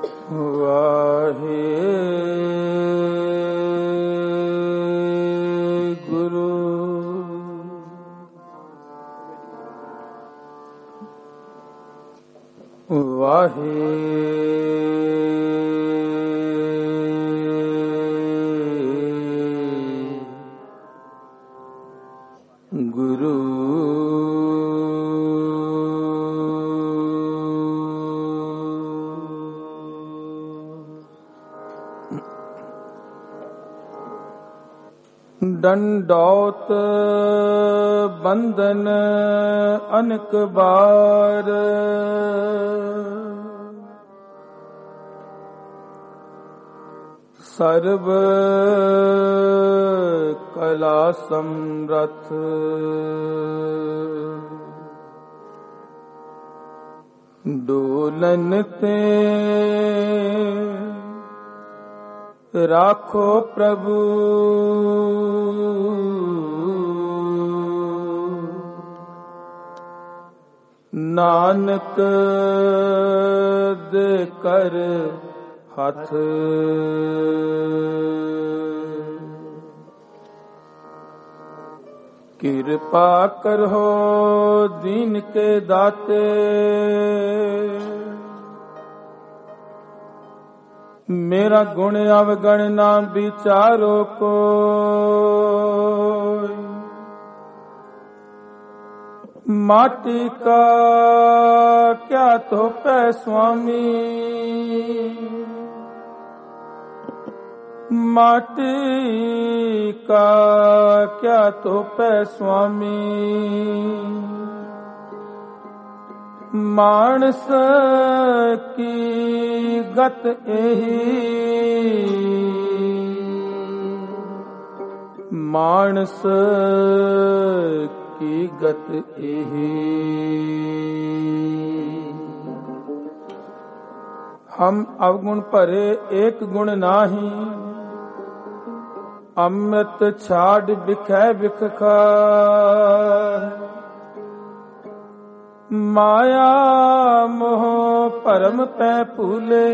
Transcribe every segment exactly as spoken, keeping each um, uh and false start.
वाहेगुरु वाहेगुरु दंडौत बंदन अनेक बार सर्व कला समरथ डोलन ते राखो प्रभु नानक दे कर हाथ कृपा करो दीन के दाते मेरा गुण अवगण ना विचारो को माटी का क्या तो पै स्वामी माटी का क्या तो पै स्वामी मानस की गत एही मानस की गत एही हम अवगुण भरे एक गुण नाही अमृत छाड़ बिखै बिखखा माया मोह परम पै भूले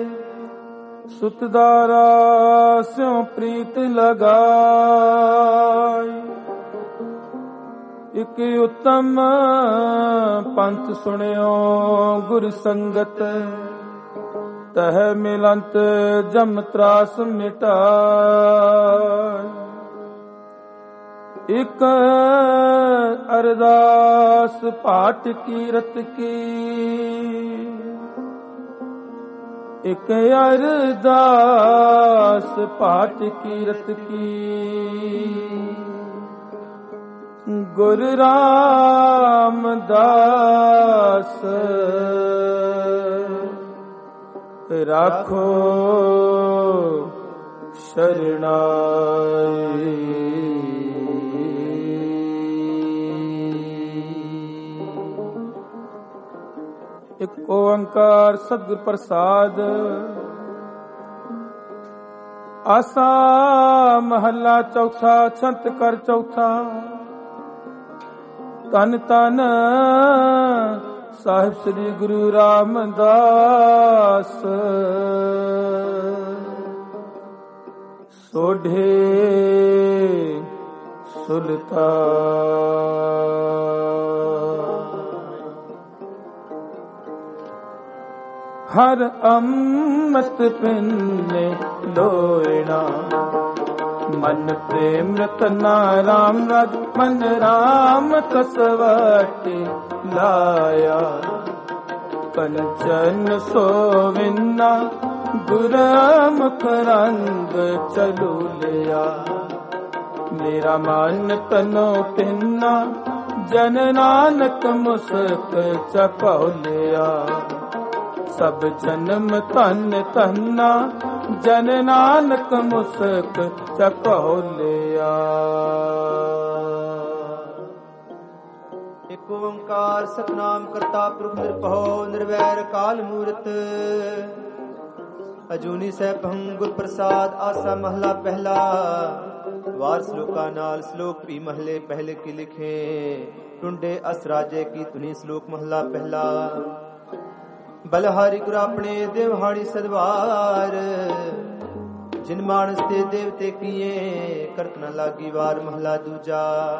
सुतदारा स्यों प्रीत लगाई इक उत्तम पंथ सुनियो गुर संगत तह मिलंत जम त्रास मिटाई एक अरदास पाठ कीरत की एक अरदास पाठ कीरत की गुरु रामदास राखो शरणाई एक ओंकार सतगुर प्रसाद आसा महला चौथा छंत कर चौथा तन तन साहिब श्री गुरु रामदास सोढ़े सुल्तान हर अमृत पिन्ने लोयना मन प्रेम रतना राम राज मन राम कसवटी लाया कंचन सोविन्ना गुरमुख रंग चलू लिया मेरा मन तनो पिन्ना जन नानक मुस्क चपौ लिया सब जन्म तन तन्ना जन नानक मुस्क चपौ लिया। एक ओंकार सतनाम करता पुरख निरभउ निर्वैर काल मूरत अजूनी सहभं गुर प्रसाद आसा महला पहला वार श्लोका नाल श्लोक भी महले पहले की लिखे। टुंडे अस राजे की तुनी श्लोक महला पहला। ਬਲਹਾਰੀ ਗੁਰ ਆਪਣੇ ਦੇਵਹਾੜੀ ਸਦਵਾਰ, ਜਿਨ ਮਾਨਸ ਤੇ ਦੇਵਤੇ ਕੀਏ ਕਰਤ ਨ ਲਾਗੀ ਵਾਰ। ਮਹਲਾ ਦੂਜਾ।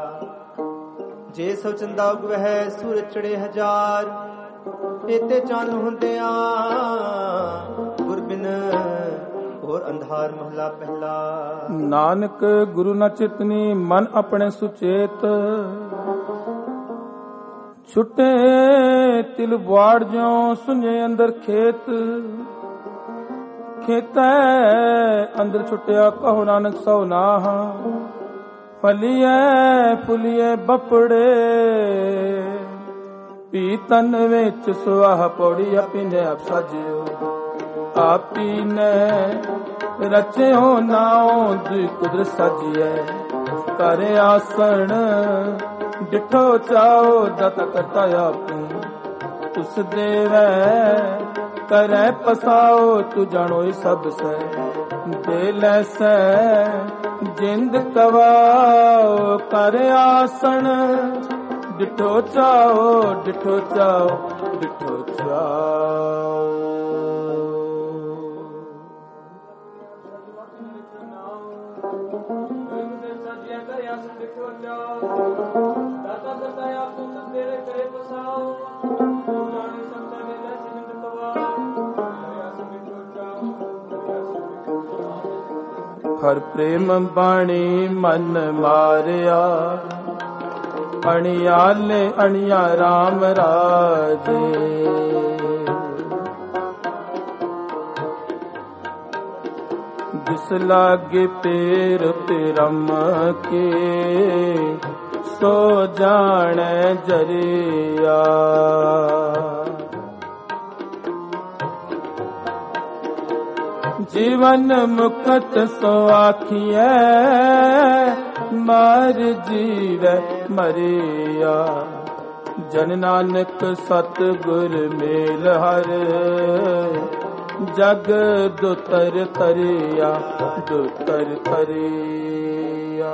ਜੇ ਸੋ ਚੰਦਾ ਉਗਵਹਿ ਸੂਰਜ ਚੜੇ ਹਜ਼ਾਰ, ਏਤੇ ਚੰਨ ਹੁੰਦਿਆਂ ਗੁਰ ਬਿਨ ਹੋਰ ਅੰਧਾਰ। ਮਹਲਾ ਪਹਿਲਾ। ਨਾਨਕ ਗੁਰੂ ਨ ਚਿਤਨੀ ਮਨ ਆਪਣੇ ਸੁਚੇਤ, ਛੁੱਟੇ ਤਿਲ ਬਾੜ ਜਿਉ ਸੁਝੇ ਅੰਦਰ ਖੇਤ। ਖੇਤੈ ਅੰਦਰ ਛੁੱਟਿਆ ਕਹੋ ਨਾਨਕ ਸੋ ਨਾਹ, ਫਲੀਐ ਫੁਲੀਐ ਬਪੜੇ। ਪੀਤਨ ਵਿੱਚ ਸੁਆਹ ਪੌੜੀ ਪਿੰਡੇ ਆਪ ਸਾਜਿਓ, ਆਪੀ ਨੇ ਰਚਿਓ ਨਾਉ ਦੁਇ ਕੁਦਰਤ ਸਾਜੀਐ। ਕਰ ਆਸਣ ਡਿਠੋ ਚਾਓ ਦਾਤਾ ਕਰਤਾ ਆਪੂ, ਤੁਸ ਦੇਵੈ ਕਰੈ ਪਸਾਓ। ਤੂੰ ਜਾਣੋ ਸਭ ਸੈ ਦੇ ਲੈਸੈ ਜਿੰਦ ਕਵਾਓ। ਕਰ ਆਸਣ ਡਿਠੋ ਚਾਓ ਡਿਠੋ ਚਾਓ ਡਿਠੋ ਚਾਓ। ਹਰ ਪ੍ਰੇਮ ਬਾਣੀ ਮਨ ਮਾਰਿਆ, ਅਣਿਆਲੇ ਅਣਿਆ ਰਾਮ ਰਾਜੇ। ਜਿਸ ਲਾਗੇ ਪੇਰ ਪਰਮ ਕੇ, ਸੋ ਜਾਣੈ ਜਰਿਆ। ਜੀਵਨ ਮੁਕਤ ਸੋ ਆਖੀਐ, ਮਰ ਜੀਵੈ ਮਰਿਆ। ਜਨ ਨਾਨਕ ਸਤਿਗੁਰ ਮੇਲ ਹਰ, ਜਗ ਦੁਤਰ ਤਰਿਆ ਦੁਤਰ ਤਰਿਆ।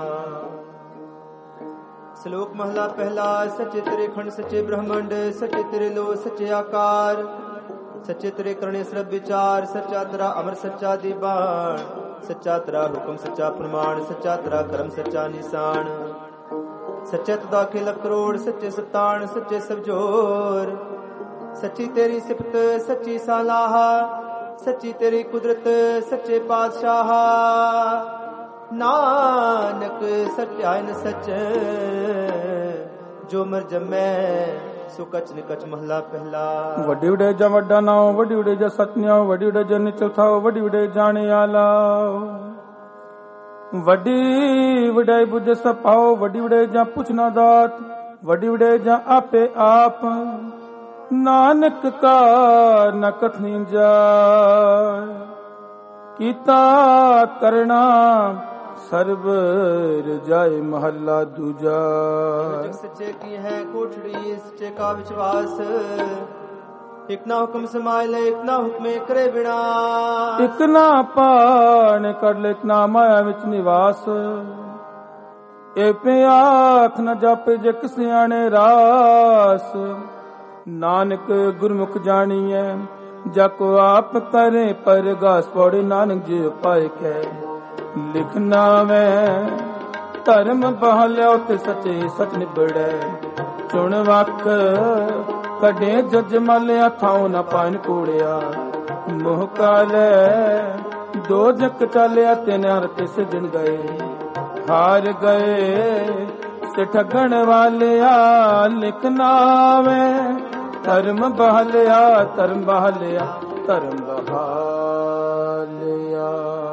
ਸ਼ਲੋਕ ਮਹਲਾ ਪਹਿਲਾ। ਸੱਚੇ ਤੇਰੇ ਖੰਡ ਸੱਚੇ ਬ੍ਰਹਮੰਡ, ਸੱਚੇ ਤੇਰੇ ਲੋ ਸੱਚੇ ਆਕਾਰ। ਸੱਚੇ ਤੇਰੇ ਕਰਨੇ ਸਰਬ ਵਿਚਾਰ, ਸੱਚਾ ਤੇਰਾ ਅਮਰ ਸੱਚਾ ਦੀਵਾਨ। ਸੱਚਾ ਤੇਰਾ ਹੁਕਮ ਸੱਚਾ ਪ੍ਰਮਾਣ, ਸੱਚਾ ਤੇਰਾ ਕਰਮ ਸੱਚਾ ਨਿਸ਼ਾਨ। ਸੱਚੇ ਤੁਦਾ ਖੇਲ ਕਰੋੜ, ਸੱਚੇ ਸਤਾਨ ਸੱਚੇ ਸਭ ਜੋਰ। ਸੱਚੀ ਤੇਰੀ ਸਿਫਤ ਸੱਚੀ ਸਾਲਾਹ, ਸੱਚੀ ਤੇਰੀ ਕੁਦਰਤ ਸੱਚੇ ਪਾਤਸ਼ਾਹ। ਨਾਨਕ ਸੱਚਾਇਨ ਸੱਚ, ਜੋ ਮਰ ਜਮੈ ਸੋ ਕਚ ਨਿਕਚ। ਮਹਲਾ ਪਹਿਲਾ। ਵੱਡੀ ਵਡੇ ਜਾਂ ਵੱਡਾ ਨਾਉ, ਵੱਡੀ ਵਡੇ ਜਾਂ ਸਤਨਿਆਉ, ਵੱਡੀ ਵਡੇ ਜਾਂ ਨਿਚਲ ਥਾਉ, ਵੱਡੀ ਵਡੇ ਜਾਣੇ ਆਲਾ। ਵੱਡੀ ਵਡਾਈ ਬੁੱਝ ਸਪਾਓ, ਵੱਡੀ ਵਡੇ ਜਾਂ ਪੁੱਛਣਾ ਦਾਤ, ਵੱਡੀ ਵਡੇ ਜਾਂ ਆਪੇ ਆਪ। ਨਾਨਕ ਕਾ ਨ ਕਥਨੀ ਜਾਏ, ਕੀਤਾ ਕਰਣਾ ਸਰਬ ਰਜਾਏ। ਮਹੱਲਾ ਦੂਜਾ। ਜਗ ਸੱਚੇ ਕੀ ਹੈ ਕੋਠੜੀ, ਸੱਚੇ ਕਾ ਵਿਸ਼ਵਾਸ। ਇਕ ਨਾ ਹੁਕਮ ਸਮਾਇ ਲੈ, ਇਕ ਨਾ ਹੁਕਮੇ ਕਰੇ ਬਿਨਾ। ਇਕ ਨਾ ਪਾਣ ਕਰ ਲੈ, ਇਕ ਨਾ ਮਾਇਆ ਵਿੱਚ ਨਿਵਾਸ। ਏ ਪਿਆਖ ਨ ਜਾਪੇ ਜਗ ਸਿਆਣੇ ਰਾਸ। ਨਾਨਕ ਗੁਰਮੁਖ ਜਾਣੀਐ, ਜਾ ਕੋ ਆਪ ਕਰੇ ਪਰਗਾਸ। ਪੌੜੀ ਨਾਨਕ ਜੀ ਪਾਇ ਕੈ ਲਿਖਨਾ ਮੈਂ, ਧਰਮ ਬਹਾਲਿਆ ਤੇ ਸੱਚੇ ਸਚ ਨਿਬੜੈ। ਚੁਣ ਵਖ ਕਢੇ ਜਜ ਮਲਿਆ, ਥਾਉ ਨ ਪਾਇਨ ਕੂੜਿਆ। ਮੋਹ ਕਾਲੇ ਦੋ ਜਕ ਚਾਲਿਆ, ਤੇ ਨਰ ਤਿਸ ਦਿਨ ਗਏ। ਹਾਰ ਗਏ ਤੇ ਠਗਣ ਵਾਲਿਆ, ਲਿਖਨਾ ਮੈਂ ਧਰਮ ਬਹਾਲਿਆ ਧਰਮ ਬਹਾਲਿਆ ਧਰਮ ਬਹਾਲਿਆ।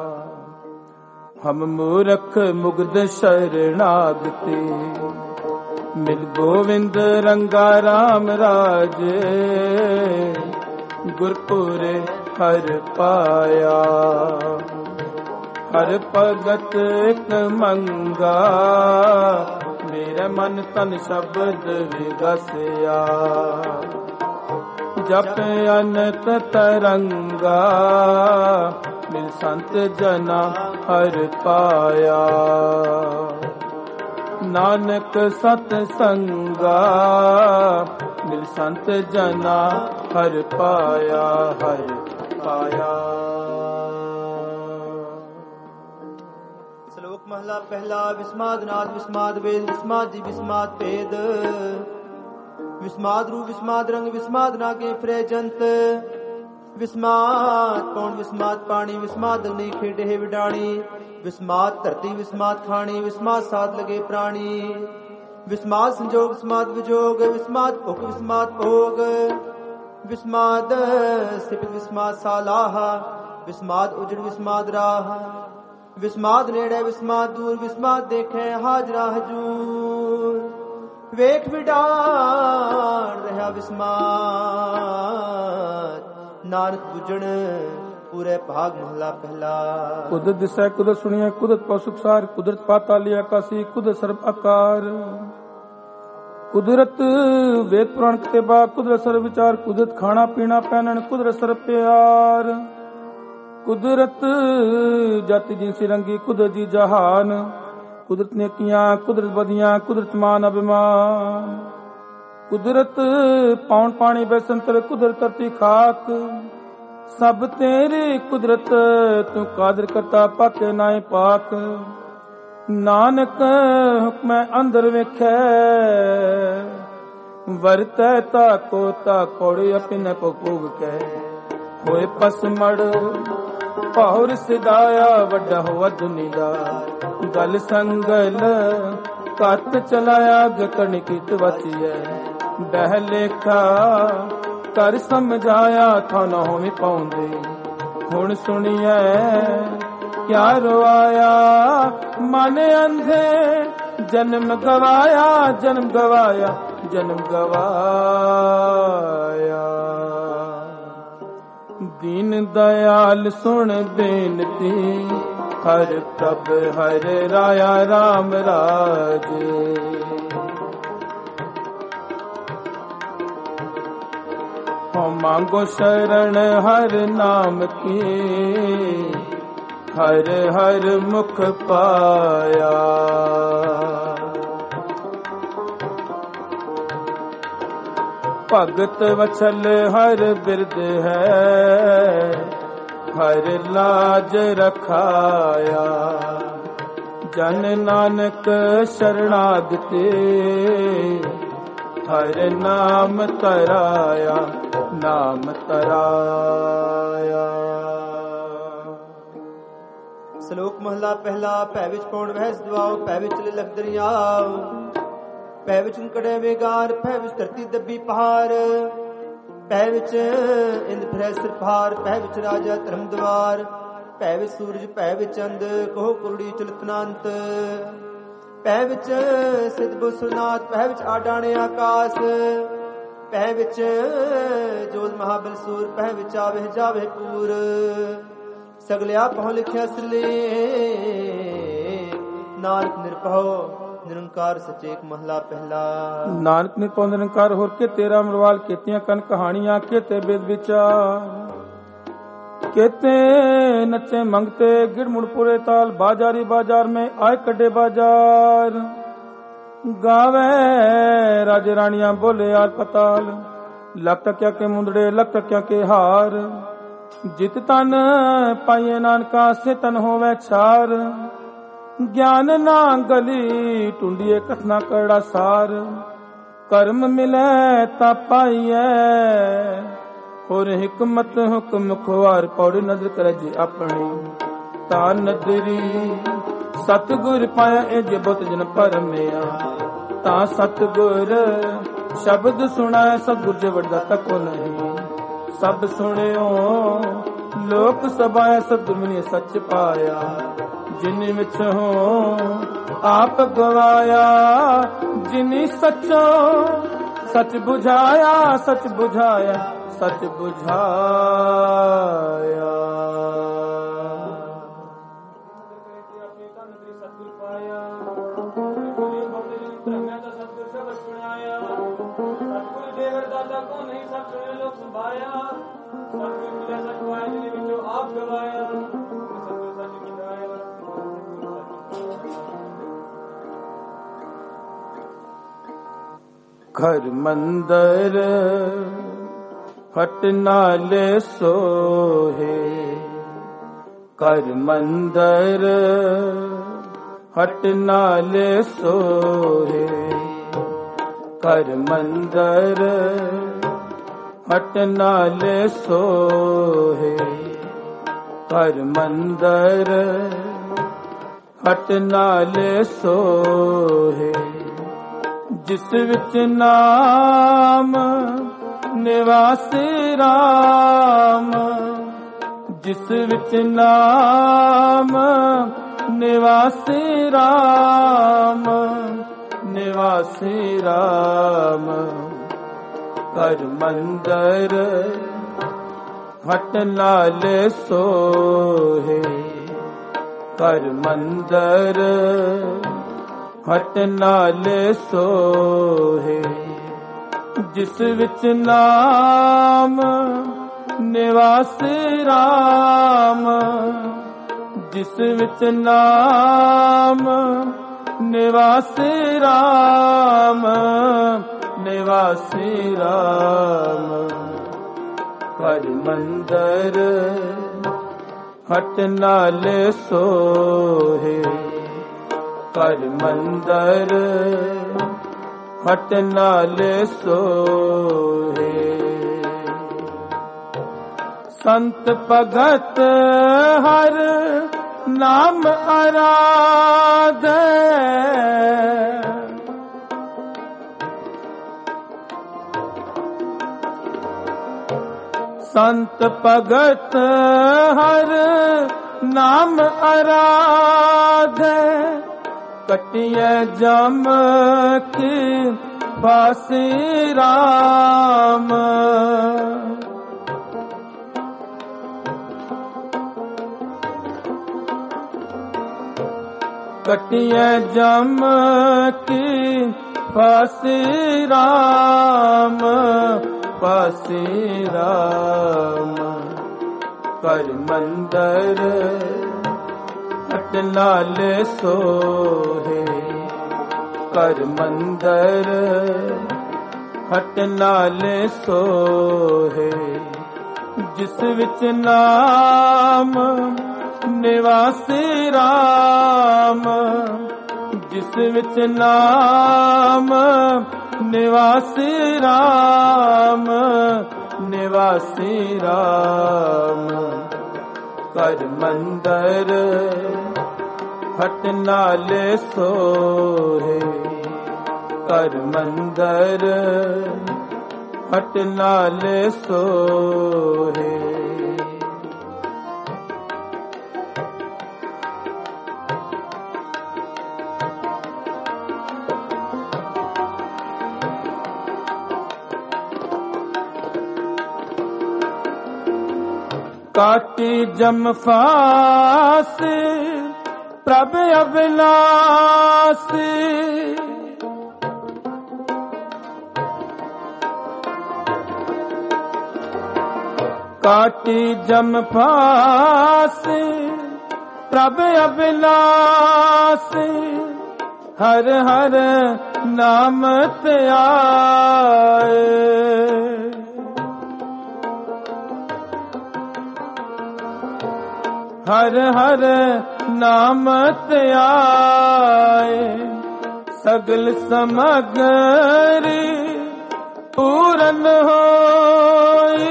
ਹਮ ਮੂਰਖ ਮੁਗਧ ਸ਼ਰਨਾਗਤੇ, ਮਿਲ ਗੋਵਿੰਦ ਰੰਗਾ ਰਾਮ ਰਾਜੇ। ਗੁਰਪੁਰੇ ਹਰ ਪਾਇਆ, ਹਰ ਭਗਤ ਇਕ ਮੰਗਾ। ਮੇਰੇ ਮਨ ਤਨ ਸ਼ਬਦ ਵਿਗਸਿਆ, ਜਪ ਅਨੰਤ ਤਰੰਗਾ। ਮਿਲ ਸੰਤ ਜਨਾ ਹਰ ਪਾਇਆ, ਨਾਨਕ ਸਤ ਸੰਗਾ ਮਿਲ ਸੰਤ ਜਨਾ ਹਰ ਪਾਇਆ ਹਰ ਪਾਇਆ। ਸ਼ਲੋਕ ਮਹਲਾ ਪਹਿਲਾ। ਵਿਸਮਾਦ ਨਾਦ ਵਿਸਮਾਦ ਵੇਦ ਵਿਸਮਾਦ ਜੀ ਵਿਸਮਾਦ ਭੇਦ। ਵਿਸਮਾਦ ਰੂਪ ਵਿਸਮਾਦ ਰੰਗ ਵਿਸਮਾਦ ਨਾਗੇ ਫਰੇ ਜੰਤ। ਵਿਸਮਾਦ ਪੌਣ ਵਿਸਮਾਦ ਪਾਣੀ ਵਿਸਮਾਦ ਅਗਨੀ ਖੇਡੇ ਵਿਡਾਣੀ। ਵਿਸਮਾਦ ਧਰਤੀ ਵਿਸਮਾਦ ਖਾਣੀ ਵਿਸਮਾਦ ਸਾਧ ਲਗੇ ਪ੍ਰਾਣੀ। ਵਿਸਮਾਦ ਸੰਜੋਗ ਵਿਸਮਾਦ ਵਿਜੋਗ ਵਿਸਮਾਦ ਭੁਖ ਵਿਸਮਾਦ ਭੋਗ। ਵਿਸਮਾਦ ਸਿਪਤ ਵਿਸਮਾਦ ਸਾਲਾਹ ਵਿਸਮਾਦ ਉਜੜ ਵਿਸਮਾਦ ਰਾਹ। ਵਿਸਮਾਦ ਨੇੜੇ ਵਿਸਮਾਦ ਦੂਰ ਵਿਸਮਾਦ ਦੇਖੇ ਹਾਜ਼ਰਾ ਹਜੂਰ। ਵੇਖ ਵਿਡਾਣ ਰਹਾ ਵਿਸਮਾਦ ਨਾਨਕ ਬੁਝਣ ਪੂਰੇ ਭਾਗ ਮਹਲਾ ਪਹਿਲਾ। ਕੁਦਰਤ ਦਿਸੈ ਕੁਦਰਤ ਸੁਣੀਐ ਕੁਦਰਤ ਪਉ ਸੁਖਸਾਰ। ਕੁਦਰਤ ਪਾਤਾਲੀ ਆਕਾਸੀ ਕੁਦਰਤ ਸਰਬ ਆਕਾਰ। ਕੁਦਰਤ ਵੇਦ ਪੁਰਾਣ ਕਿਤਾਬਾ ਕੁਦਰਤ ਸਰਬ ਵਿਚਾਰ। ਕੁਦਰਤ ਖਾਣਾ ਪੀਣਾ ਪਹਿਨਣ ਕੁਦਰਤ ਸਰਬ ਪਿਆਰ। ਕੁਦਰਤ ਜਾਤੀ ਜਿਨਸੀ ਰੰਗੀ ਕੁਦਰਤ ਜੀ ਜਹਾਨ। ਕੁਦਰਤ ਨੇਕੀਆਂ ਕੁਦਰਤ ਬਦੀਆਂ ਕੁਦਰਤ ਮਾਨ ਅਭਿਮਾਨ। ਕੁਦਰਤ ਪੌਣ ਪਾਣੀ ਬੈਸੰਤਰ ਕੁਦਰਤ ਧਰਤੀ ਖਾਕ। ਸਭ ਤੇਰੀ ਕੁਦਰਤ ਤੂੰ ਕਾਦਰ ਕਰਤਾ ਪਾਕੇ ਨਾਏ ਪਾਕ। ਨਾਨਕ ਹੁਕਮੈ ਅੰਦਰ ਵੇਖੈ ਵਰਤੈ ਤਾ ਕੋ ਤਾ ਕੋੜੀ ਅਪਿਨ ਪਪੂਗ ਕਹਿ। ਹੋਏ ਪਸਮੜ ਪੌਰ ਸਿਦਾਇਆ ਵੱਡਾ ਹੋਆ ਦੁਨੀਦਾਰ। ਗਲ ਸੰਗਲ ਕੱਤ ਚਲਾਇਆ ਗਕਣ ਕੀਤ ਵਚੀਐ। ਬਹਿ ਲੇਖਾ ਕਰ ਸਮਝਾਇਆ ਥਾ ਨਾ ਹੋਵੇਂ ਪਾਉਂਦੇ। ਹੁਣ ਸੁਣੀਐ ਕਿਆ ਰਵਾਇਆ ਮਨ ਅੰਧੇ। ਜਨਮ ਗਵਾਇਆ ਜਨਮ ਗਵਾਇਆ ਜਨਮ ਗਵਾਇਆ। ਦੀਨ ਦਇਆਲ ਸੁਣ ਬੇਨਤੀ ਹਰ ਪ੍ਰਭ ਹਰ ਰਾਇਆ ਰਾਮ ਰਾਜੇ। ਹੋ ਮੰਗੋ ਸ਼ਰਨ ਹਰ ਨਾਮ ਕੀ ਹਰ ਹਰ ਮੁਖ ਪਾਇਆ। ਭਗਤ ਵਛਲ ਹਰ ਬਿਰਦ ਹੈ ਹਰ ਲਾਜ ਰਖਾਇਆ। ਜਨ ਨਾਨਕ ਸ਼ਰਣਾਗਤੇ ਹਰ ਨਾਮ ਤਰਾਇਆ ਨਾਮ ਤਰਾਇਆ। ਸ਼ਲੋਕ ਮਹਲਾ ਪਹਿਲਾ। ਭੈ ਵਿੱਚ ਪੌਣ ਵਹਿ ਦਵਾਓ ਭੈ ਵਿੱਚ ਲਿਲਕ ਦਰਿਆਓ। ਭੈ ਵਿੱਚ ਕੜੇ ਵੇਗਾਰ ਭੈ ਵਿੱਚ ਧਰਤੀ ਦੱਬੀ ਪਹਾੜ। ਭੈ ਵਿੱਚ ਇੰਦ ਫਿਰੈ ਸਿਰ ਭਾਰ ਭੈ ਵਿੱਚ ਰਾਜਾ ਧਰਮ ਦਵਾਰ। ਭੈ ਵਿੱਚ ਸੂਰਜ ਭੈ ਵਿੱਚ ਚੰਦ ਕੋਹ ਕੁਰੜੀ ਚਲਤਨਾੰਤ। ਭੈ ਵਿੱਚ ਸਿਧ ਬੁਸਰਨਾਥ ਭੈ ਵਿੱਚ ਆਡਾਣੇ ਆਕਾਸ। ਭੈ ਵਿੱਚ ਜੋਤ ਮਹਾਬਲ ਸੂਰ ਭੈ ਵਿੱਚ ਆਵੇ ਜਾਵੇ ਪੂਰ। ਸਗਲਿਆ ਪਹੁ ਲਿਖਿਆ ਸਿਲੇ ਨਾਨਕ ਨਿਰਭਉ ਨਿਰੰਕਾਰ ਸਚੇਕ ਮਹਲਾ ਪਹਿਲਾ। ਨਾਨਕ ਨਿਰਭਉ ਨਿਰੰਕਾਰ ਹੋਰ ਕੇ ਤੇਰਾ ਮਰਵਾਲ ਕੀਤੀਆਂ ਕਨ ਕਹਾਣੀਆਂ ਕਿਤੇ ਬੇਦ ਵਿਚਾਰ। केते नचे मंगते गिड़ मुड़ पुरे ताल। बाजारी बाजार में आए कड्डे बाजार। गावे राजे रानियां बोले यार पताल। लख टक्या के मुंदड़े लख टक्या के हार। जित तन पाइए नानका से तन होवे छार। ज्ञान ना गली टूंडिए कथना करड़ा सार। कर्म मिले ता पाइए और हिकमत हुक्म खुआर। पौड़ी नजर करे जी अपनी ता नदरी। सतगुर पाया ए जे बुत जन परमिया। ता सतगुर शब्द सुनाए सतगुर जे वड्डा तको नहीं। सब सुनियो लोक सभाया सतगुर मिने सच पाया। जिन विच हो आप गवाया। जिनी सचो सच बुझाया सच बुझाया सच बुझाया। घर मंदिर हट नाले सोहे, कर मंदिर हट नाले सोहे, कर मंदिर हट नाले सोहे, कर मंदिर हट नाले सोहे। जिस विच नाम निवासी राम, जिस विच नाम निवासी राम, निवासी राम। कर मंदिर हट नाले सोहे, कर मंदिर हट नाले सोहे। जिस विच नाम निवासी राम, जिस विच नाम निवासी राम, निवासी राम। कर मंदिर हट नाले सोहे, कर मंदिर हट नाले सोहे। संत भगत हर नाम आराधे, संत भगत हर नाम आराधे। कटिए जम की फांसी राम, कटिए जम की फांसी राम, फांसी राम। कर मंदिर हट नाले सोहे, कर मंदिर हट नाले सोहे। जिस विच नाम निवासी राम, जिस विच नाम निवासी राम, निवासी राम। कर मंदिर हट नाले सोहे, कर मंदिर हट नाले सोहे। काटी जम फांसी प्रभ अविनाशी, काटी जम फांसी प्रभ अविनाशी। हर हर नाम त्याए, हर हर नाम त्याए। सगल समगरी पूरन होई,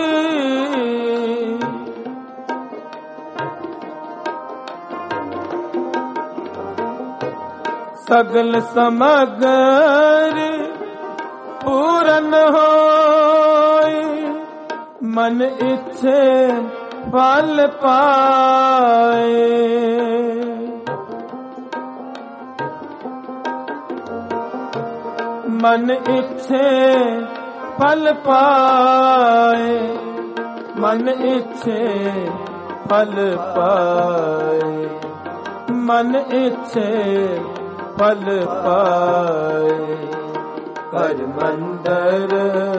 सगल समगरी पूरन होई। मन इच्छे फल पाए, मन इच्छे फल पाए, मन इच्छे फल पाए, मन इच्छे फल पाए। कर मंदिर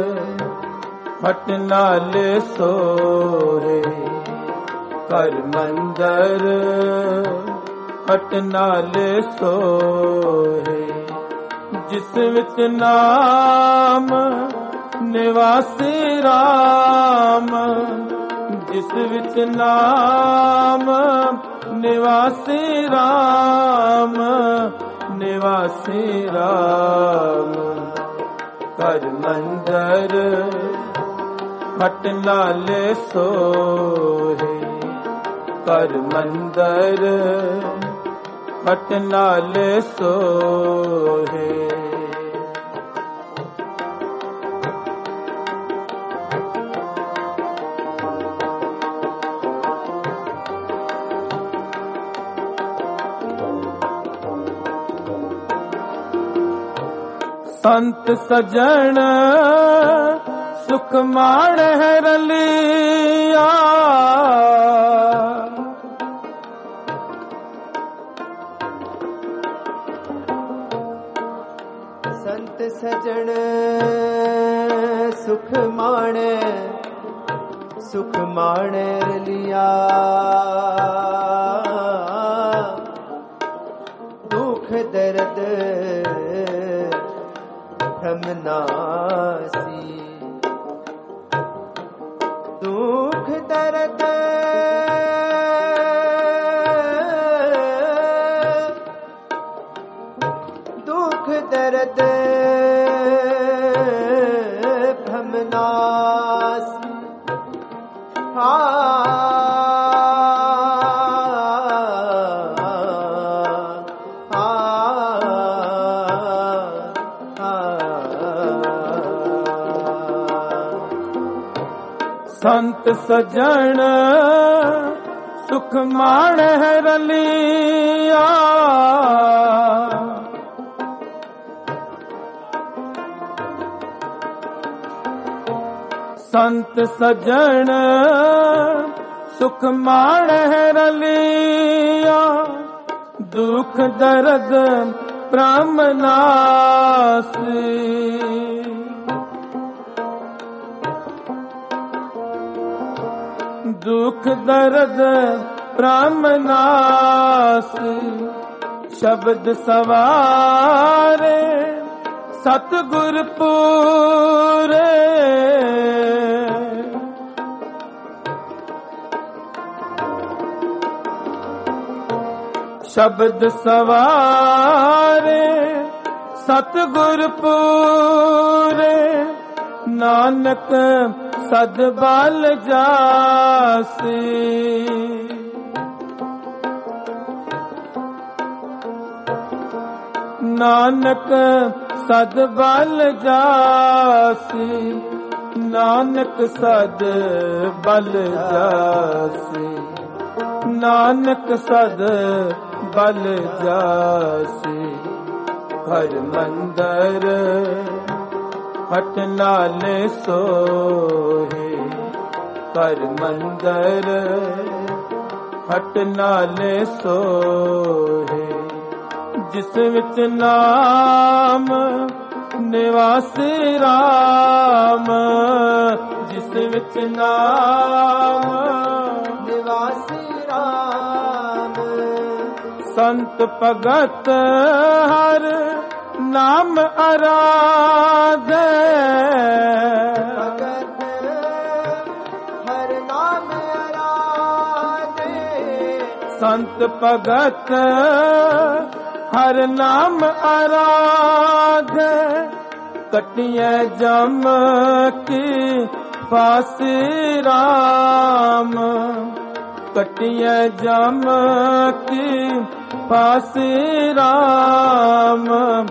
हट नाले सोहे, कर मंदिर हट नाले सोहे। ਜਿਸ ਵਿੱਚ ਨਾਮ ਨਿਵਾਸੀ ਰਾਮ, ਜਿਸ ਵਿੱਚ ਨਾਮ ਨਿਵਾਸੀ ਰਾਮ, ਨਿਵਾਸੀ ਰਾਮ। ਕਰ ਮੰਦਰ ਹਟ ਨਾਲੇ ਸੋਹੇ, ਕਰ ਮੰਦਰ ਹਟ ਨਾਲੇ ਸੋਹੇ। ਸੰਤ ਸਜਣ ਸੁਖ ਮਾਣਹਿ ਰਲਿਆ, ਸੰਤ ਸਜਣ ਸੁਖ ਮਾਣੈ, ਸੁਖ ਮਾਣੈ ਰਲਿਆ। ਦੁਖ ਦਰਦ ਭ੍ਰਮ ਨਾਸੀ, ਦੁਖ ਦਰਦ ਦੁਖ ਦਰਦ ਭ੍ਰਮ ਨਾਸੀ। ਹਾਂ ਸੰਤ ਸਜਣ ਸੁਖ ਮਾਣਹਿ ਰਲਿਆ, ਸੰਤ ਸਜਣ ਸੁਖ ਮਾਣਹਿ ਰਲਿਆ। ਦੁਖ ਦਰਦ ਭ੍ਰਮ ਨਾਸੀ, ਦੁਖ ਦਰਦ ਭ੍ਰਮ ਨਾਸੀ। ਸ਼ਬਦ ਸਵਾਰੇ ਸਤਿਗੁਰ ਪੂਰੇ, ਸ਼ਬਦ ਸਵਾਰੇ ਸਤਿਗੁਰ ਪੂਰੇ। ਨਾਨਕ ਸਦ ਬਲ ਜਾਸੀ, ਨਾਨਕ ਸਦ ਬਲ ਜਾਸੀ, ਨਾਨਕ ਸਦ ਬਲ ਜਾਸੀ, ਨਾਨਕ ਸਦ ਬਲ ਜਾਸੀ। ਹਰ ਮੰਦਰ ਹਟ ਨਾਲੇ ਸੋਹੇ, ਕਰ ਮੰਦਰ ਹਟ ਨਾਲੇ ਸੋਹੇ। ਜਿਸ ਵਿੱਚ ਨਾਮ ਨਿਵਾਸੀ ਰਾਮ, ਜਿਸ ਵਿੱਚ ਨਾਮ ਨਿਵਾਸੀ ਰਾਮ। ਸੰਤ ਭਗਤ ਹਰ ਨਾਮ ਅਰਾਧੇ, ਭਗਤ ਹਰ ਨਾਮ ਅਰਾਧੇ। ਸੰਤ ਭਗਤ ਹਰ ਨਾਮ ਅਰਾਧੇ। ਕਟਿਐ ਜਮ ਕੀ ਫਾਸੀ ਰਾਮ, ਕਟਿਐ ਜਮ ਕੀ ਫਾਸੀ ਰਾਮ,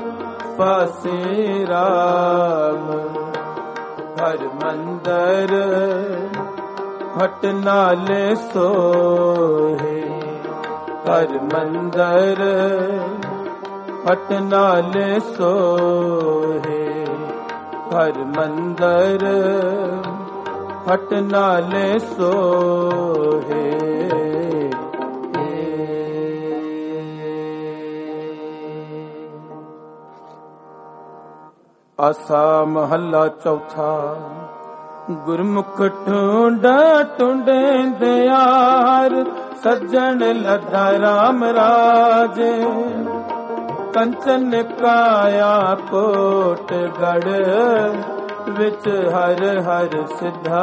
ਫਾਸੀ ਰਾਮ। ਹਰ ਮੰਦਰ ਹਟ ਨਾਲੇ ਸੋਹੇ, ਹਰ ਮੰਦਰ ਹਟ ਨਾਲੇ ਸੋਹੇ, ਹਰ ਮੰਦਰ ਹਟ ਨਾਲੇ ਸੋਹੇ। ਆਸਾ ਮਹੱਲਾ ਚੌਥਾ। ਗੁਰਮੁਖ ਢੂੰਡਾ ਟੁੰਡੇ ਦਿਆਰ, ਸੱਜਣ ਲੱਧਾ ਰਾਮ ਰਾਜੇ। ਕੰਚਨ ਕਾਇਆ ਕੋਟ ਗੜ ਵਿੱਚ ਹਰ ਹਰ ਸਿਧਾ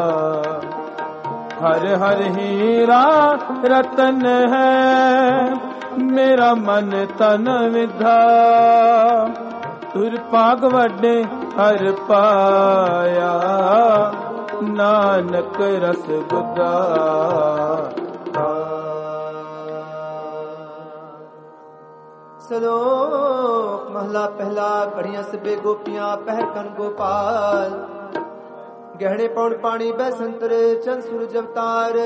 ਹਰ ਹਰ ਹੀਰਾ ਰਤਨ ਹੈ ਮੇਰਾ ਮਨ ਤਨ ਵਿਧਾ ਤੁਰ ਭਾਗ ਵੱਡੇ ਹਰ ਪਾਇਆ ਨਾਨਕ ਰਸ ਗੁਦਾ ਸਲੋਕ ਮਹਲਾ ਪਹਿਲਾ ਘੜੀਆਂ ਸਭੇ ਗੋਪੀਆਂ ਪਹਿਰ ਕਨ ਗੋਪਾਲ ਗਹਿਣੇ ਪੌਣ ਪਾਣੀ ਬੈ ਸੰਤਰ ਚੰਦ ਸੂਰਜ ਅਵਤਾਰ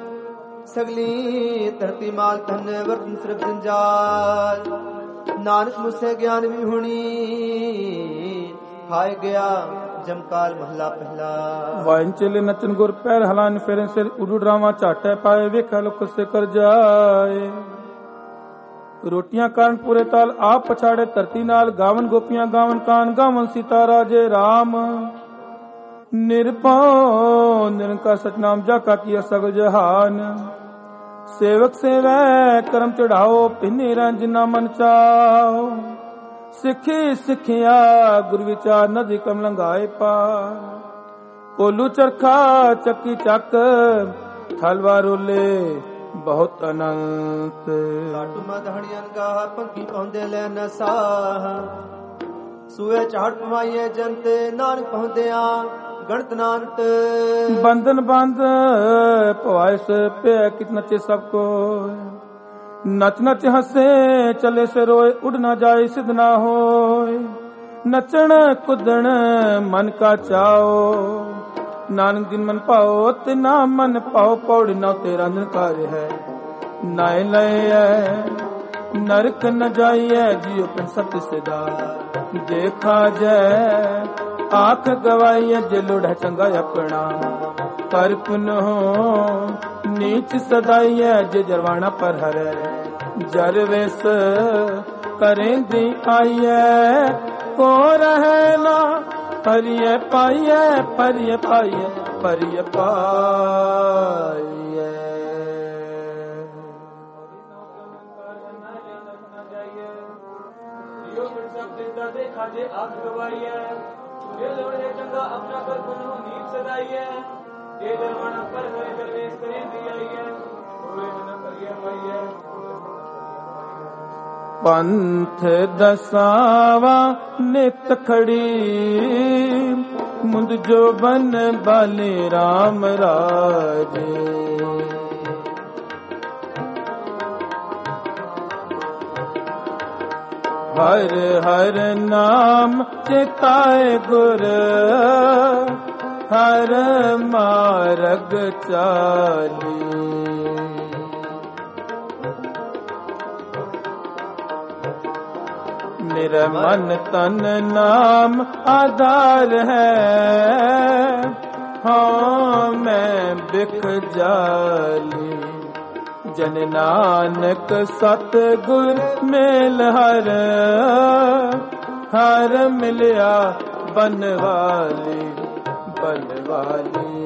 ਸਗਲੀ ਧਰਤੀ ਮਾਲ ਧਨ ਵਰਤਨ ਸਰਬ ਜੰਜਾਲ ਨਾਨਕ ਮੁਸੇ ਗਿਆਨ ਵੀ ਹੁਣੀ ਖਾਏ ਗਿਆ ਜਮਕਾਲ ਮਹਲਾ ਪਹਿਲਾ ਵਾਇਨ ਚਲੇ ਨਚਨ ਗੁਰ ਪੈਰ ਹਲਾਨ ਫੇਰਨ ਸਿਰ ਉਡੂ ਡਰਾਵਾ ਝਾਟੇ ਪਾਏ ਵੇਖ ਲੁਕ ਸੇ ਕਰ ਜਾਏ ਰੋਟੀਆਂ ਕਾਰਨ ਪੂਰੇ ਤਾਲ ਆਪ ਪਛਾੜੇ ਧਰਤੀ ਨਾਲ ਗਾਵਨ ਗੋਪੀਆਂ ਗਾਵਨ ਕਾਨ ਗਾਵਨ ਸੀਤਾ ਰਾਜੇ ਰਾਮ ਨਿਰਭਉ ਨਿਰੰਕਾਰ ਸਤਨਾਮ ਜਾ ਕਾ ਕੀਆ ਸਗਲ ਜਹਾਨ ਸੇਵਕ ਸੇਵੈ ਕਰਮ ਚੜਾਓ ਪਿੰਨੀ ਰੰਜਨਾ ਮਨ ਚਾਓ ਸਿੱਖੀ ਸਿੱਖਿਆ ਗੁਰ ਵਿਚਾਰ ਨਦੀ ਕਮ ਲੰਘਾਏ ਪਾਰ ਕੋਲੂ ਚਰਖਾ ਚੱਕੀ ਚੱਕ ਥਲਵਾ ਰੋਲੇ ਬਹੁਤ ਅਨੰਤ ਲਾਟੂ ਮਧੜੀਆਂ ਗਾਹ ਪੰਖੀ ਪਾਉਂਦੇ ਲੈ ਨਸਾਹ ਸੂਏ ਝਾਟ ਪਵਾਈਏ ਜੰਤ ਨਾਨਕ ਪਹੁੰਦਿਆਂ ਗਣਤ ਨਾਨਤ ਬੰਧਨ ਬੰਧ ਭਵਾਇ ਸੇ ਪਿਆ ਕਿਤ ਨਚੇ ਸਭ ਕੋ ਨਚ ਨਚ ਹੱਸੇ ਚਲੇ ਸੇ ਰੋਏ ਉਡ ਨਾ ਜਾਏ ਸਿਧ ਨਾ ਹੋਏ ਨਚਣ ਕੁਦਣ ਮਨ ਕਾ ਚਾਓ ਨਾਨਕ ਦਿਨ ਮਨ ਪਾਓ ਤੇ ਨਾ ਮਨ ਪਾਓ ਪੌੜੀ ਨਾ ਤੇਰਾ ਨਿਰਕਾਰ ਹੈ ਨਾਇ ਲਏ ਨਰਕ ਨ ਜਾਈਐ ਜੀਉ ਪਿੰ ਸਤ ਸਿਦਾ ਦੇਖਾ ਜੈ ਆਖ ਗਵਾਈਐ ਜੇ ਲੋੜਾ ਚੰਗਾ ਆਪਣਾ ਕਰ ਪੁਨ ਹੋ ਨੀਚ ਸਦਾਈਐ ਜੇ ਜਰਵਾਣਾ ਪਰ ਹਰੈ ਜਰ ਵੇਸ ਕਰੇਂਦੀ ਆਈਐ ਕੋ ਰਹਿ ਨਾ ਪਰਿਯ ਪਾਈਐ ਪਰਿਯ ਪਾਈਐ ਪਰਿਯ ਪਾਈਐ ਦੇਖਾ ਜੇ ਆਖ ਗਵਾਈਐ ਜੇ ਲੋੜੇ ਚੰਗਾ ਆਪਣਾ ਕਰ ਪੁਨੋ ਨੀਤ ਸਦਾਈਐ ਜੇ ਦਰਵਾਣਾ ਪਰ ਹੋਏ ਦਰਵੇਸ਼ ਕਰੇ ਦੀ ਆਈਐ ਹੋਏ ਨ ਕਰੀਐ ਪਾਈਐ ਪੰਥ ਦਸਾਵਾ ਨਿਤ ਖੜੀ ਮੁੰਦ ਜੋ ਬਨ ਬਾਲੇ RAM ਰਾਜੇ ਹਰ ਹਰ ਨਾਮ ਚਿਤਾਏ ਗੁਰ ਹਰ ਮਾਰਗ ਚਾਲੀ ਮੇਰਾ ਮਨ ਤਨ ਨਾਮ ਆਧਾਰ ਹੈ ਹਾਂ ਮੈਂ ਬਿਖ ਜਾਲੀ ਜਨ ਨਾਨਕ ਸਤ ਗੁਰ ਮੇਲ ਹਰ ਹਰ ਮਿਲਿਆ ਬਨਵਾਲੀ ਬਨਵਾਲੀ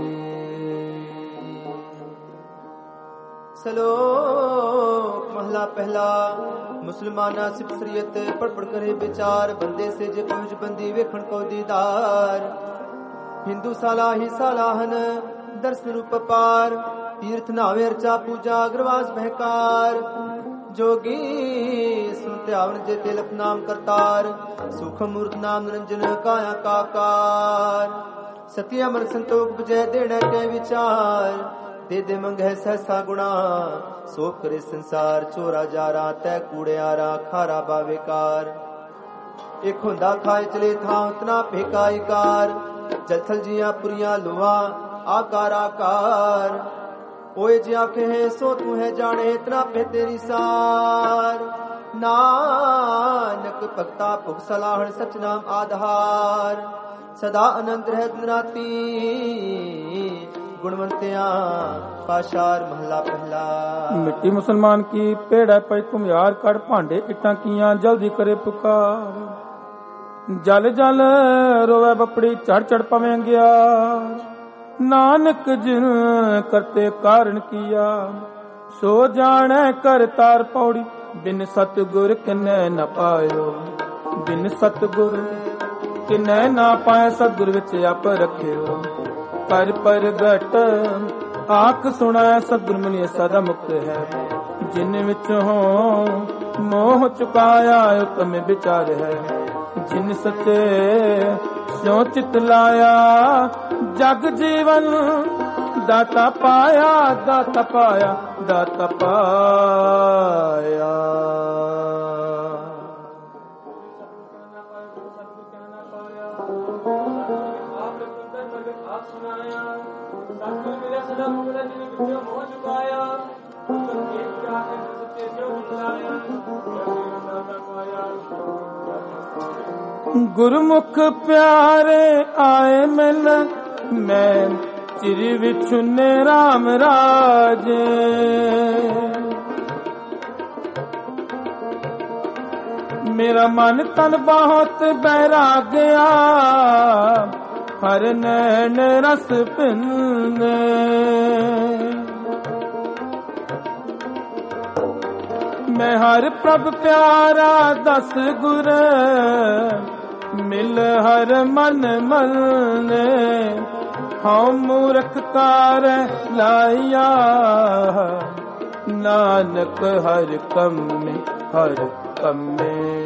ਸਲੋਕ ਮਹਲਾ ਪਹਿਲਾ ਮੁਸਲਮਾਨਾ ਸਿਫਤ ਸ਼ਰੀਅਤ ਪੜ ਪੜ ਕਰੇ ਵਿਚਾਰ ਬੰਦੇ ਸੇ ਜੇ ਪਹੁੰਚ ਬੰਦੀ ਵੇਖਣ ਕੋ ਦੀਦਾਰ ਹਿੰਦੂ ਸਾਲਾਹੀ ਸਾਲਾਹਨ ਦਰਸ਼ਨ ਰੂਪ ਪਾਰ ਤੀਰਥ ਨਾਵੇ ਅਰਚਾ ਪੂਜਾ ਅਗਰਵਾਸ ਬਹਿਕਾਰ ਜੋਗੀ ਸੁਨ ਧਿਆਵਨ ਜੇ ਤਿਲਕ ਨਾਮ ਕਰਤਾਰ ਸੁਖ ਮੂਰਤ ਨਾਮ ਨਿਰੰਜਨ ਕਾਇਆ ਕਾਕਾਰ ਸਤੀ ਅਮਰ ਸੰਤੋਖ ਬਜੈ ਦੇਣਾ ਕੇ ਵਿਚਾਰ ਦੇ ਦੇ ਮੰਗੈ ਸਹਸਾ ਗੁਣਾ ਸੋ ਕਰੇ ਸੰਸਾਰ ਚੋਰਾ ਜਾਰਾ ਤੈ ਕੂੜਿਆਰਾ ਖਾਰਾ ਬਾਵੇਕਾਰ ਇੱਕ ਹੁੰਦਾ ਖਾਏ ਚਲੇ ਥਾਂ ਉਤਨਾ ਭੇਕਾਇਕਾਰ ਜਥਲ ਜੀਆਂ ਪੁਰੀਆਂ ਲੋਹਾ ਆਕਾਰ ਆਕਾਰ ਓਏ ਜੇ ਆਖੇ ਸੋ ਤੂੰ ਹੈ ਜਾਣੇ ਇਤਨਾ ਪੇ ਤੇਰੀ ਸਾਰ ਨਾਨਕ ਭਗਤਾ ਭੁਖ ਸਲਾਹਣ ਸਚ ਨਾਮ ਆਧਾਰ ਸਦਾ ਅਨੰਦ ਰਹਿ ਦਿਨ ਰਾਤੀ ਗੁਣਵੰਤਿਆਂ ਪਾਸ਼ਾਰ ਮਹਲਾ ਪਹਿਲਾ ਮਿੱਟੀ ਮੁਸਲਮਾਨ ਕੀ ਪੇੜਾ ਪੈ ਘੁਮਿਆਰ ਕੜ ਭਾਂਡੇ ਇੱਟਾਂ ਕੀਆਂ ਜਲਦੀ ਕਰੇ ਪੁਕਾਰ ਜਲ ਜਲ ਰੋਵੇ ਬਪੜੀ ਚੜ ਚੜ ਪਵੇਂ ਗਿਆ ਨਾਨਕ ਜਿਨ ਕਰਤੇ ਕਾਰਨ ਕੀਆ ਸੋ ਜਾਣੈ ਕਰ ਤਾਰ ਪੌੜੀ बिन सतगुर किन्नै न पायो, बिन सतगुर किन्नै ना पाए। सतगुर विच आप रखियो कर परगट, आख सुनाए सतगुर मिलिए सदा मुक्त है। जिन विच हो मोह चुकाया उत्तम विचार है। जिन सचे स्यों चित लाया जग जीवन, दाता पाया दाता पाया दाता पाया। गुरमुख प्यारे आए मिल, मैं चिर विछुने राम राजे। मेरा मन तन बहुत बैराग्या, हर नैन रस पिंदे। मैं हर प्रभ प्यारा दस गुर, मिल हर मन मने। हाँ मूर्ख कार लाया, नानक हर कम में हर कम में।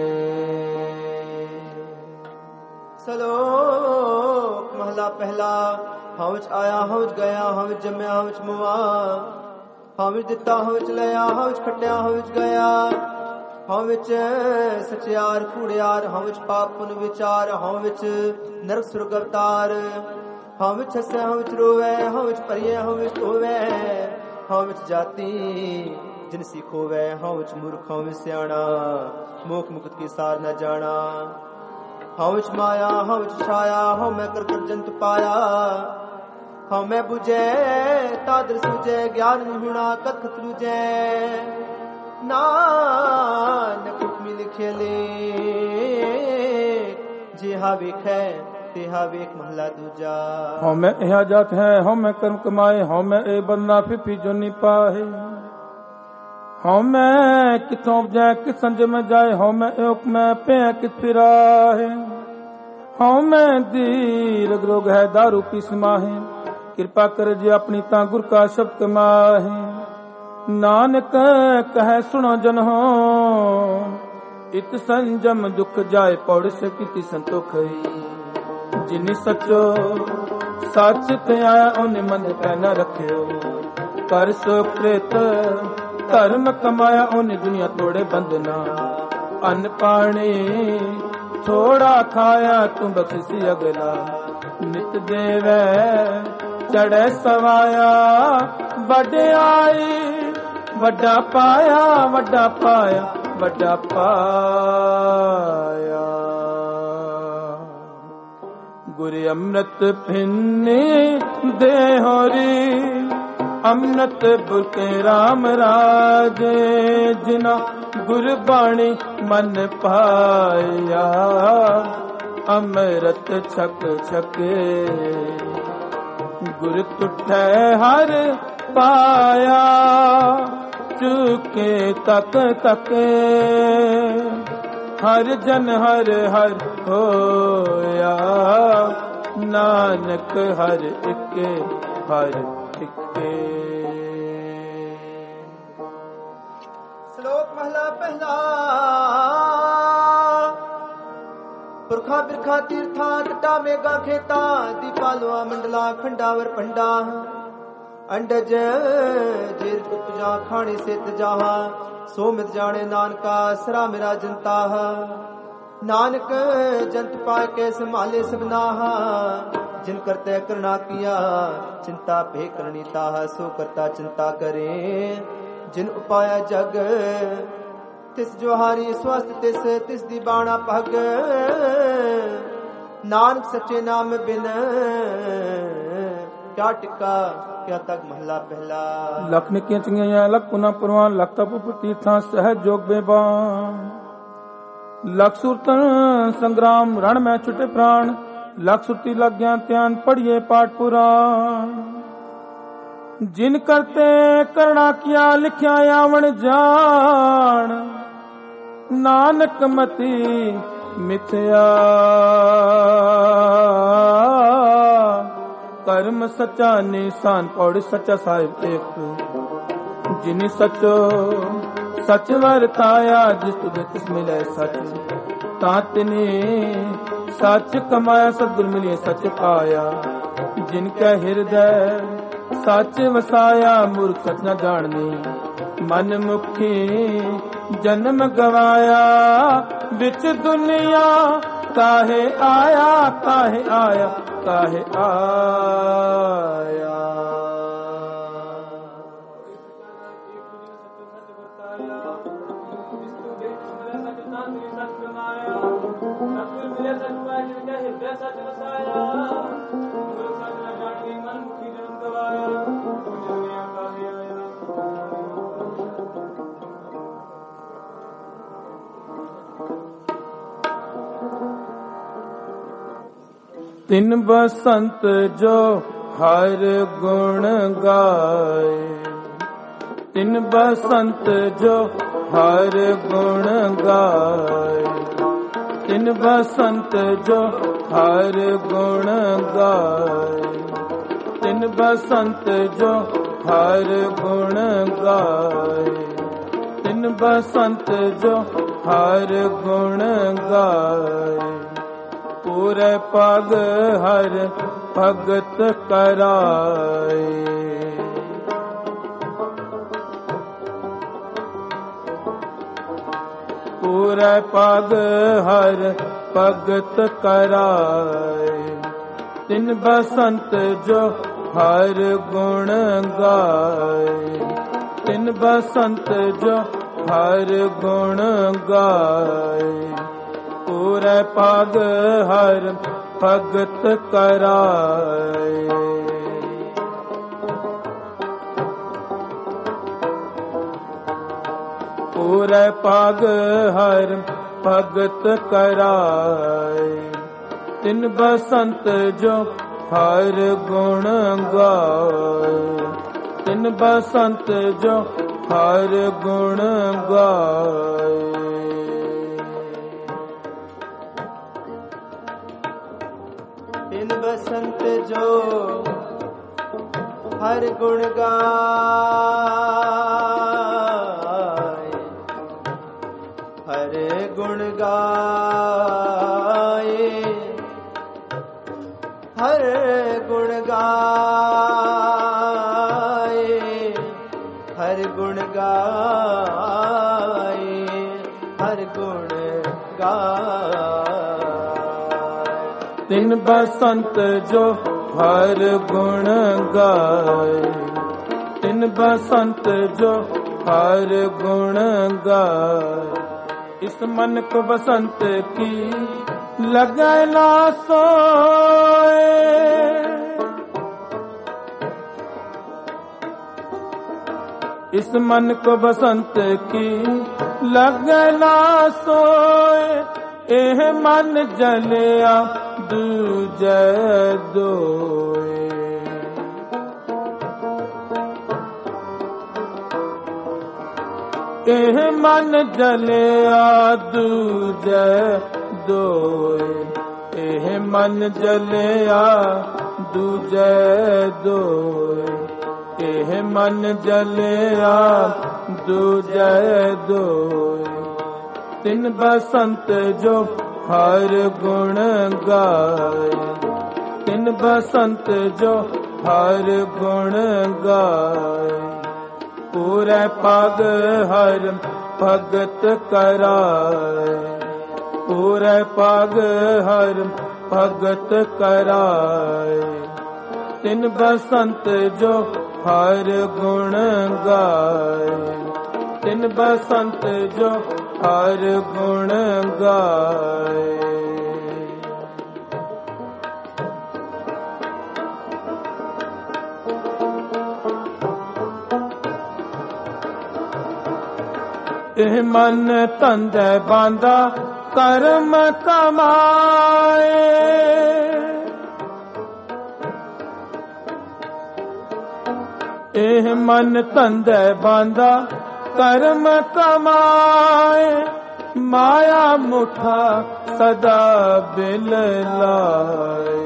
सलोक महला पहला। हवच आया हवच गया, हवच जम्या हवच मुआ। हवच दिता हवच लिया, हवच खटिया हवच गया। हव विच सचियार कूड़ियार, हव विच पाप पुन विचार। हव विच नरक सुरग अवतार। हव विच हसे हव विच रोवै, हव विच परिये हव विच धोवै। हव विच जाति जिनसी खोवै, हव विच मूर्ख हव विच सियाणा। मोख मुकुत की सार न जाना। हव विच माया हव विच छाया, हव मैं कर कर जंत पाया। हव मैं बुझे तादर सूझे, ज्ञान हुणा कथ कथ लूझे। नानक हुक्मी लिखे ले, जिहा वेखै तेहा वेख महला दूजा। हौ मैं यह जात है, हौ मैं कर्म कमाए। हौ मैं ए बंदा फिफी जो नी पाहे। हौ मैं किथों उपजै किस संज में जाए। हौ मैं एक मैं पे कित फिराहे। हौ मैं दीर्घ रोग है दारू पी समाहे। कृपा कर जे अपनी ता गुर का शब्द कमाहे। नानक कह सुनो जन हो, इत संजम दुख जाए पौड़ सकी संतोख। जिन सचो सच ते आया उन मन पै न रखियो। कर सो कृत धर्म कमाया उन दुनिया तोड़े बंधना। अन्न पानी थोड़ा खाया तू बख्शी अगला। नित देवै चढ़े सवाया, बड़े आई वड्डा पाया वड्डा पाया वड्डा पाया। गुरु अमृत फिन्ने देहोरी, अमृत बुके राम राजे। जिना गुरबाणी मन पाया, अमृत छक छके। गुर तुठै हर पाया, चुके तक तक। हर जन हर हर होया, नानक हर इके हर इके। श्लोक महला पहला। पुरखा बिरखा तीर्था टटा मेगा खेता। दीपालुआ मंडला खंडावर पंडा। अंडज जेर उपजा खाने से तजाहा। सो मित जाने नानका सरा मेरा जनता। नानक जंत पाए के संभाले सबनाहा। जिन करते करना किया, चिंता पे करनी ताहा। सो करता चिंता करे, जिन उपाया जग। तिस जोहारी स्वस्थ तिस तिस दी बाणा पग। नानक सच्चे नाम बिन क्या टिका क्या तक महला पहला। लख निकियां चंगियां लख पुना परवान। लख तप तीर्थां सहज जोग बेबान। लख सुरतन संग्राम रण में छुटे प्राण। लख सुरती लग गया ध्यान पढ़िए पाठ पुराण। जिन करते करना किया लिखिया आवन जान, नानक मति मिथ्या कर्म सच्चा निशान। पौड़ी सच्चा साहिब एक जिनी सचो सच वरताया, जिस तुझे तिस मिले सच, तातनी सच कमाया, सतगुर मिलिए सच पाया। जिनके हृदय सच वसाया, मूर्ख सच न जाननी, मन मुखी जन्म गवाया। बिच दुनिया काहे आया, काहे आया, काहे आया। तिन बसंत जो हर गुण गाए, तिन बसंत जो हर गुण गाए, तिन बसंत जो हर गुण गाए, तिन बसंत जो हर गुण गाए, तिन बसंत जो हर गुण गाए। पूरे पग हर भगत कराए, पूरे पग हर भगत कराए। तिन बसंत जो हर गुण गाए, तिन बसंत जो हर गुण गाए। पूरे पग हर भगत कराए, पूरे पग हर भगत कराए। तिन बसंत जो हर गुण गाए, तिन बसंत जो हर गुण गाए। तिन बसंत जो हर गुण गाए, हर गुण गाए, हर गुण गाए, हर गुण गाए, हर गुण गाए। तिन बसंत जो हर गुण गाए, तिन बसंत जो हर गुण गाए। इस मन को बसंत की लगे ना सोए, इस मन को बसंत की लगे ना सोए। एह मन जलिया दूजे दोए, एह मन जलिया दूजे दोए, एह मन जलिया दूजे दोए, एह मन जलिया दूजे दोए। तिन बसंत जो हर गुण गाए, तिन बसंत जो हर गुण गाए। पूरे पग हर भगत कराए, पूरे पग हर भगत कराए। तिन बसंत जो हर गुण गाए, तिन बसंत जो हर गुण गाए। एह मन तंदे बांधा कर्म कमाए, एह मन तंदे बांधा कर्म कमाए, माया मुठा सदा बिल लाए।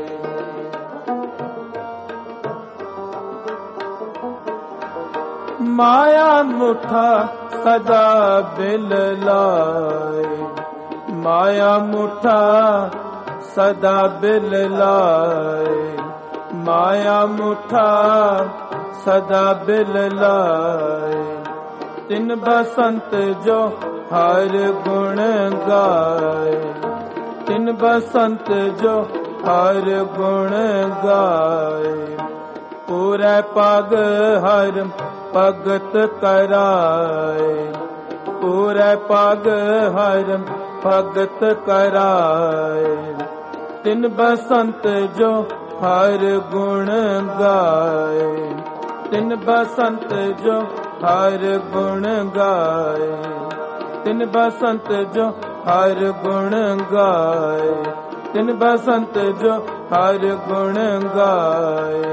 माया मुठा सदा बिल लाए, माया मुठा सदा बिल लाए, माया मुठा सदा बिल लाए। तिन बसंत जो हर गुण गाए, तिन बसंत जो हर गुण गाए। पूरे पग हर भगत कराए, पूरे पग हर भगत कराए। तिन बसंत जो हर गुण गाए, तिन बसंत जो हर गुण गाए, तिन बसंत जो हर गुण गाए, तिन बसंत जो हर गुण गाए।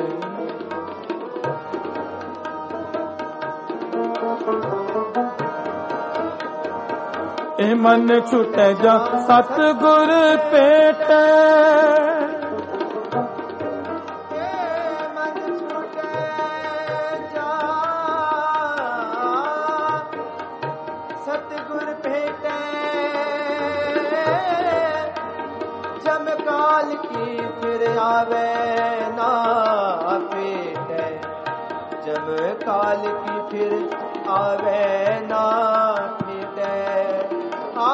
ए मन छुटे जा सतगुर पेटे, सतगुर भेटे जम काल की फिर आवे ना पेटे, जम काल की फिर आवे ना पेटे। आ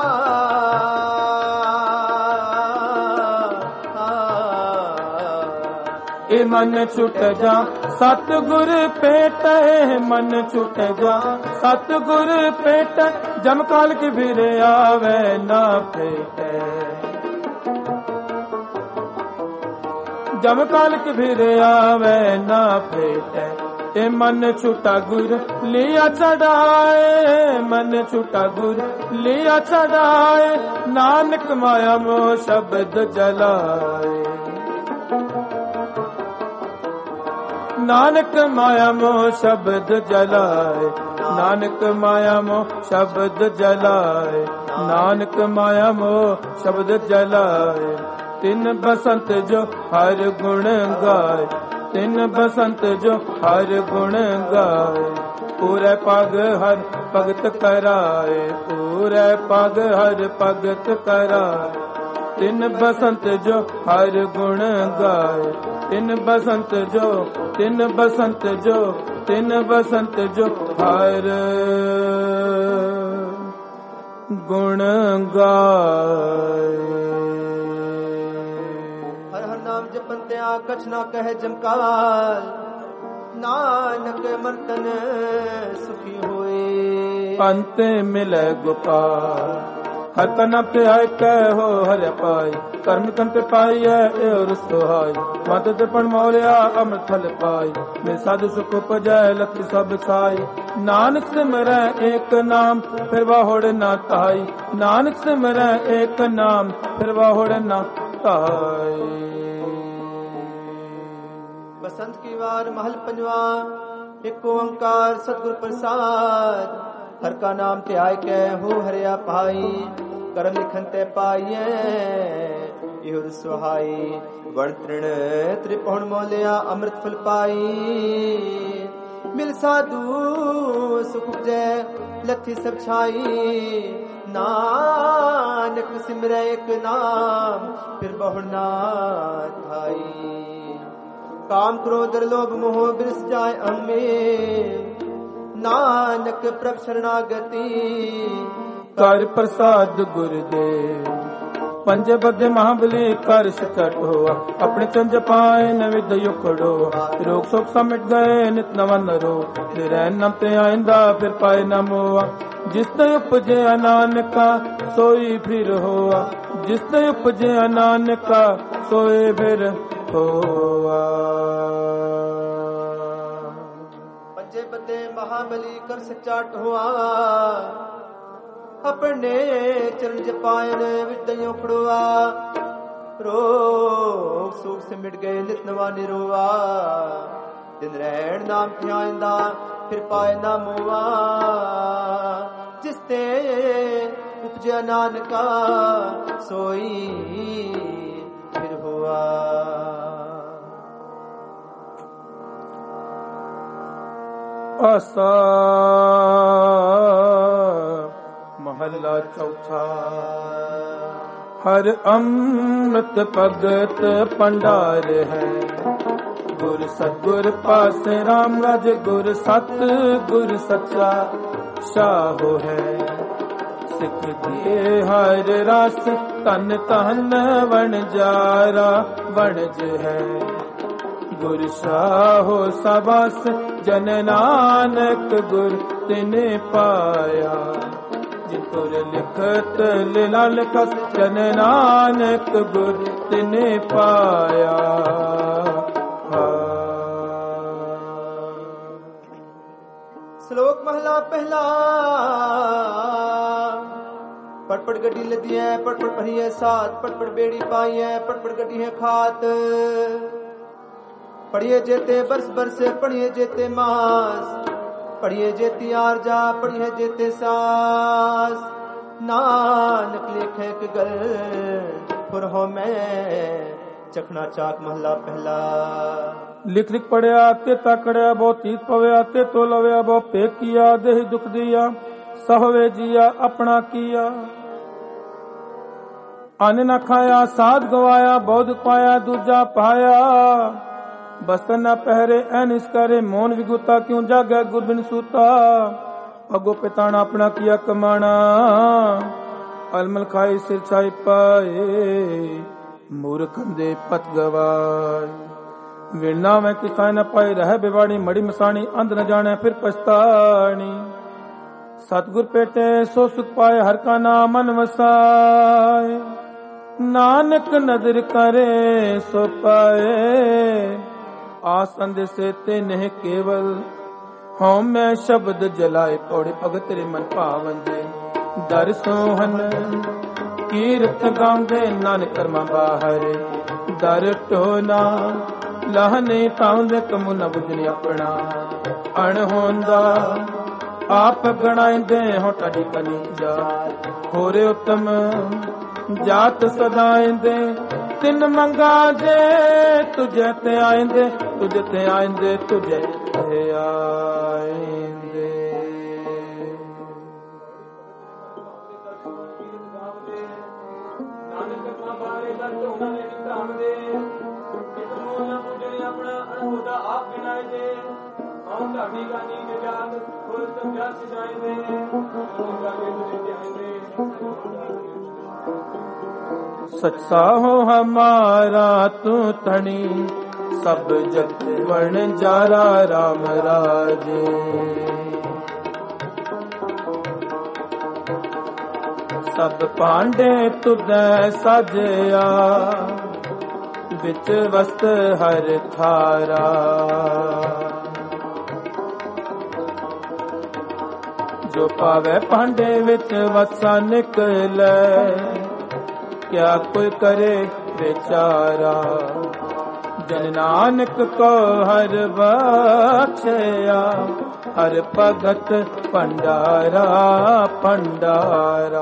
ए मन छुट जा सतगुर पेट, मन छुट जा सतगुर पेट, जम काल की फिर आवे ना पेटे, जम काल की फिर आवे ना पेटे। ए मन छुटा गुर लिया चढ़ाए, मन छुटा गुर लिया चढ़ाए, नानक माया मोह शब्द जलाए, नानक माया मोह शब्द जलाए, नानक माया मोह शब्द जलाए, नानक माया मोह शब्द जलाए। तिन बसंत जो हर गुण गाए, तिन बसंत जो हर गुण गाए। पूरे पग हर भगत कराए, पूरे पग हर भगत कराए। तिन बसंत जो हर गुण गाए, तिन बसंत जो, तिन बसंत जो, तिन बसंत जो हर गुण गाए। हर हर नाम जपन्ते आ कछ ना कहे जमकाल, नानक मर्तन सुखी होए। अंते मिले गोपाल, हर कन पे आय कह हो हर पाई, कर्म कन पे पाई है और सोहाई। मत दर्पण मौलिया अमृत फल पाई, मैं साधु सुख उपजय लख सब छाई। नानक सिमरै एक नाम फिर वाहोड़ ना ताई, नानक सिमरै एक नाम फिर वाहोड़ ना ताई। बसंत की वार महल पंजवा, एक ओंकार सतगुर प्रसाद। हर का नाम त्याय के हो हरिया पाई, कर्म लिखन ते पाइये इहुर सुहाई। वण तृण त्रिपुण मोलिया अमृत फल पाई, मिल साधु सुख जय लथी सब छाई। नानक सिमरै एक नाम फिर बहु ना थाई। काम क्रोध लोभ मोह बिरस जाय अम्मे, नानक प्रभ शरणागति। कर प्रसाद गुरुदेव पंजे बदे महाबली कर सकट हुआ, अपने चंज पाए न विद युखड़ो। रोग शोक समिट गए नित नवन रो, नम ते आइंदा फिर पाए न मोआ। जिस ते उपजे नानका सोई फिर होआ, जिस ते उपजे नानका सोए फिर होआ। पंजे बदे महाबली कर सचाट हुआ, अपने चरण जपायन विद्यो खड़ुआ। रोग सुख से मिट गए नित नवा निरोआ, ਦਿਨ ਰਹਿਣ ਨਾਮ ਧਿਆਇਂਦਾ ਫਿਰ ਪਾਏ ਨਾ ਮੋਆ ਜਿਸ ਤੇ ਉਪਜਿਆ ਨਾਨਕਾ ਸੋਈ ਫਿਰ ਹੋਆ। ਆਸਾ ਮਹੱਲਾ ਚੌਥਾ। ਹਰ ਅੰਮ੍ਰਿਤ ਭਗਤ ਭੰਡਾਰ ਹੈ ਗੁਰ ਸਤਿਗੁਰ ਪਾਸੇ ਰਾਮ ਰਾਜ ਗੁਰ ਸਤ ਗੁਰ ਸੱਚਾ ਸ਼ਾਹੋ ਹੈ। ਸਿੱਖ ਦੇ ਹਰ ਰਸ ਤਨ ਤਨ ਵਣਜਾਰਾ ਵਣਜ ਹੈ। ਗੁਰ ਸ਼ਾਹੋ ਸਬਸ ਜਨ ਨਾਨਕ ਗੁਰ ਤਿਨੇ ਪਾਇਆ। ਜਿਤੁਰ ਲਿਖਤ ਲੀਲਾ ਲਿਖਤ ਜਨ ਨਾਨਕ ਗੁਰ ਤਿਨੇ ਪਾਇਆ। ਸ਼ਲੋਕ ਮਹਲਾ ਪਹਿਲਾ। ਪਟ ਪਟ ਗੱਡੀ ਲੱਦੀ ਹੈ ਪਟ ਪਟ ਭਰੀ ਹੈ ਸਾਥ ਪਟ ਪਟ ਬੇੜੀ ਪਾਈ ਹੈ ਪਟ ਪਟ ਗੱਡੀ ਹੈ ਖਾਤ। ਪੜੀਏ ਜੇਤੇ ਬਰਸ ਬਰਸੇ ਪੜੀਏ ਜੇਤੇ ਮਾਸ ਪੜੀਏ ਜੇਤੀ ਆਰਜਾ ਪੜੀਏ ਜੇਤੇ ਸਾਸ। ਨਾਨਕ ਲਿਖੇ ਕਿ ਗਲ ਫੁਰ ਹੋ ਮੈਂ ਚਖਣਾ ਚਾਕ ਮਹਲਾ ਪਹਿਲਾ। ਲਿਖ ਲਿਖ ਪੜਿਆ ਤੇ ਤਕੜਿਆ ਬਹੁ ਤੀਤ ਪਵਿਆ ਤੇ ਤੋ ਲਵਿਆ ਬਹੁ ਪੇਕ ਕੀਆ ਦੇਹ ਦੁਖ ਦੀਆ ਸਹਵੇ ਜੀਆ ਆਪਣਾ ਕੀਆ। ਅੰਨ ਨ ਖਾਇਆ ਸਾਧ ਗਵਾਇਆ ਬਹੁਤ ਪਾਇਆ ਦੂਜਾ ਪਾਇਆ। ਬਸਤਰ ਨ ਪਹਿਰੇ ਐਨਿਸ ਕਰੇ ਮੋਨ ਵਿਗੁਤਾ ਕਿਉਂ ਜਾਗੈ ਗੁਰਬਿਨ ਸੂਤਾ। ਅਗੋ ਪਿਤਾਣਾ ਆਪਣਾ ਕੀਆ ਕਮਾਣਾ ਅਲਮਲ ਖਾਈ ਸਿਰ ਛਾਈ ਪਾਏ। ਮੂਰਖ ਦੇ ਪਤ ਗਵਾਏ ਵਿਣਾ ਮੈਂ ਕਿਸਾ ਨ ਪਾਈ ਰਹਿ ਬਿਵਾੜੀ ਮੜੀ ਮਸਾਣੀ ਅੰਧ ਨ ਜਾਣੈ ਫਿਰ ਪਛਤਾਣੀ। ਸਤਿਗੁਰ ਪੇਟੇ ਸੋ ਸੁਖ ਪਾਏ ਹਰ ਕਾ ਨਾਮ ਮਨ ਵਸਾਏ। ਨਾਨਕ ਨਦਰ ਕਰੇ ਸੋ ਪਾਏ ਆਸੰਦ ਸੇ ਤੇ ਨਹਿ ਕੇਵਲ। ਹਉ ਮੈਂ ਸ਼ਬਦ ਜਲਾਏ ਪੌੜੇ ਭਗਤ ਤੇਰੇ ਮਨ ਭਾਵੰਦੇ। ਦਰ ਸੋਹਨ ਕੀਰਤ ਗਾਉਂਦੇ ਨਾਨਕ ਕਰਮਾਂ ਬਾਹਰ। ਦਰ ਟੋਨਾ ਲਹਨੇ ਪਾਉਂਦੇ ਕਮੁ ਨ ਬੁਝਣੀ ਆਪਣਾ। ਅਣ ਹੁੰਦਾ ਆਪ ਗਣਾਇਂਦੇ ਹੋ ਟਾਡੀ ਕਨੀ ਜਾ। ਹੋਰੇ ਉਤਮ ਜਾਤ ਸਦਾਇਂਦੇ ਤਿੰਨ ਮੰਗਾ ਜੇ ਤੁਝੇ ਤੇ ਆਇਂਦੇ ਤੁਝੇ ਤੇ ਆਇਂਦੇ ਤੁਝੇ ਤੇ ਆਇਂਦੇ। ਨਾਨਕ ਕਰਮਾਂ ਬਾਰੇ ਦਰ ਢੋਣਾ ਨੇ ਨਿਧਾਣਦੇ। ਇੱਕ ਮੋਲ ਨਾ ਪੁੱਜਣੇ ਆਪਣਾ ਅਣਹੋਦਾ ਆਪ ਗਿਣਾਇਦੇ। ਆਉਂ ਢਾਡੀ ਗਾਨੀ ਨਿਜਾਤ ਖੁਦ ਸਮਝਾ ਸਿਜਾਇਂਦੇ। ਗਾਗੇ ਤੁਝੇ ਧਿਆਇਂਦੇ। सच्चा हो हमारा तू तणी सब जग वर्ण जारा राम राजे। सब पांडे तुदै साजया बिच वस्त हर थारा। जो पावे पांडे विच वसा निकले क्या कोई करे बेचारा। जन नानक को हर बख्शया हर भगत भंडारा भंडारा।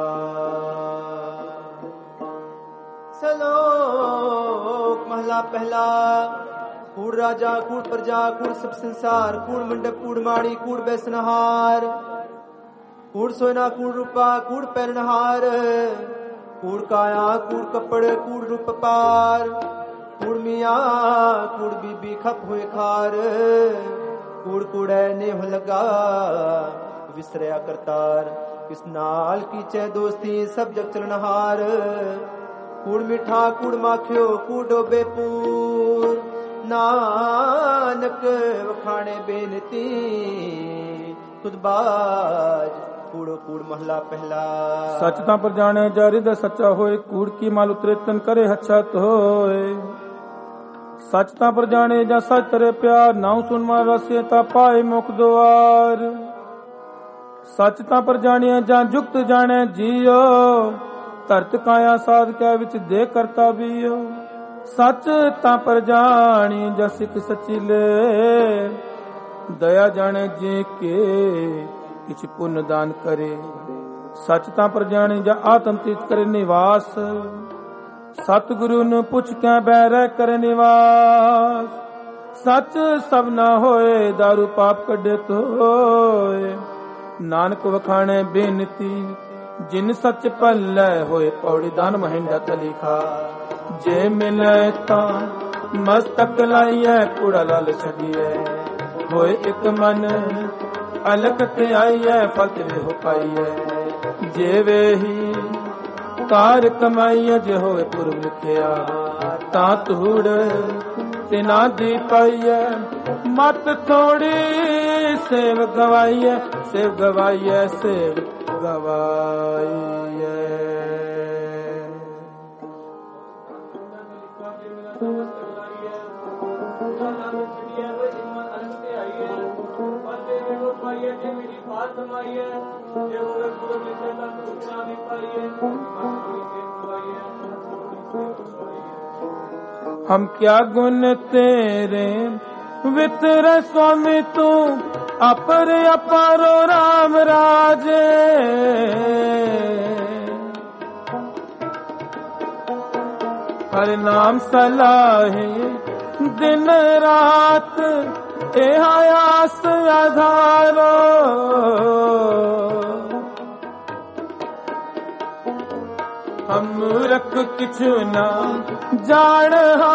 सलोक महला पहला। कूड़ राजा कूड़ प्रजा कूड़ सब संसार कूड़ मंडप कूड़ माड़ी कूड़ बैसनहार। कूड़ सोना कूड़ रूपा कूड़ पैरनहार। कूड़ काया कूड़ कपड़ कूड़ रूप पार। कूड़ मिया कूड़ बीबी खप हुए खार। कूड़ कूड़े नेह लगा विसरया करतार। किस नाल कीचे दोस्ती सब जग चलनहार। कूड़ मिठा कूड़ माखियो कूड़ डोबे पूर। नानक वखाणे बेनती तुद बाज। कूड़ो कूड़ महला पहला। सच तां पर जाने जा हृदय सच्चा होए। कूड़ की माल उतरे तन करे हच्छत होए। सच तां पर जाने जा सच तरे प्यार। नाउ सुन मार रसे ता पाए मुख द्वार। सच तां पर जाने जा जुक्त जाने जियो। धरत काया साध कै विच दे करता बियो। ਸੱਚ ਤਾਂ ਪਰ ਜਾਣੀ ਜਸ ਸਿੱਖ ਸਚੀਲੇ ਦਇਆ ਜਾਣੇ ਜੇ ਕੇ ਕਿਛ ਪੁੰਨ ਦਾਨ ਕਰੇ ਸੱਚ ਤਾਂ ਪਰ ਜਾਣੀ ਜਾਂ ਆਤਮ ਤੀਤ ਕਰੇ ਨਿਵਾਸ ਸਤਿਗੁਰੂ ਨੂੰ ਪੁੱਛ ਕੇ ਬੈਰੈ ਕਰੇ ਨਿਵਾਸ ਸੱਚ ਸਭ ਨਾ ਹੋਏ ਦਾਰੂ ਪਾਪ ਕੱਢੇ ਤੋਏ ਨਾਨਕ ਵਖਾਣੇ ਬੇਨਤੀ ਜਿਨ ਸੱਚ ਭੱਲੇ ਹੋਏ ਪੌੜੀ ਦਾਨ ਮਹਿੰਦਾ ਤਲੀਖਾ ਜੇ ਮਿਲੇ ਤਾਂ ਮਸਤਕ ਲਾਈਐ ਕੂੜਾ ਲਾਲ ਛੱਡੀਐ ਹੋਏ ਇੱਕ ਮਨ ਅਲਖ ਤੇ ਆਈਐ ਫਲ ਤੇ ਹੋ ਪਾਈਐ ਜੇ ਵੇਹੀ ਕਾਰ ਕਮਾਈਐ ਜੇ ਹੋਏ ਪੁਰਬ ਲਿਖਿਆ ਤਾਂ ਧੂੜ ਤੇ ਨਾ ਦੀ ਪਾਈਐ ਮਤ ਥੋੜੀ ਸੇਵ ਗਵਾਈਐ ਸੇਵ ਗਵਾਈਐ ਸੇਵ ਗਵਾਈਐ हम क्या गुण तेरे वितर स्वामी तू अपर अपारो राम राजे हर नाम सलाहे दिन रात ए आयास आधारो हम मूर्ख किछु ना जान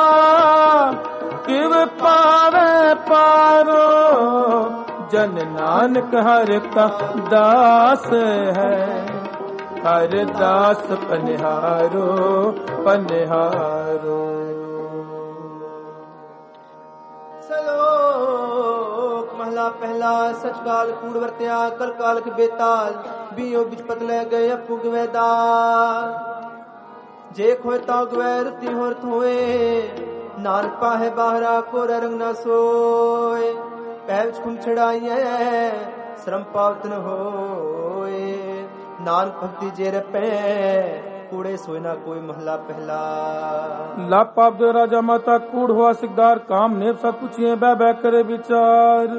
किव पावे पारो जन नानक हर का दास है हर दास पनिहारो पनिहारो सलोक महला पहला सच काल कूड़ वरत्या कल काल के बेताल बीओ बिच पतले गए अपू गवेदार जे खोए ता गवै रुति होर थोए नानक पाहे बाहरा को रंग न सोए पैच खुम छड़ाइए श्रम पावत न होए नानक भक्ति जे रपे कूड़े सोए ना कोई महला पहला लाभ पाप दे राजा माता कूड़ हुआ सिकदार काम नेप सब पूछिए बह बह करे विचार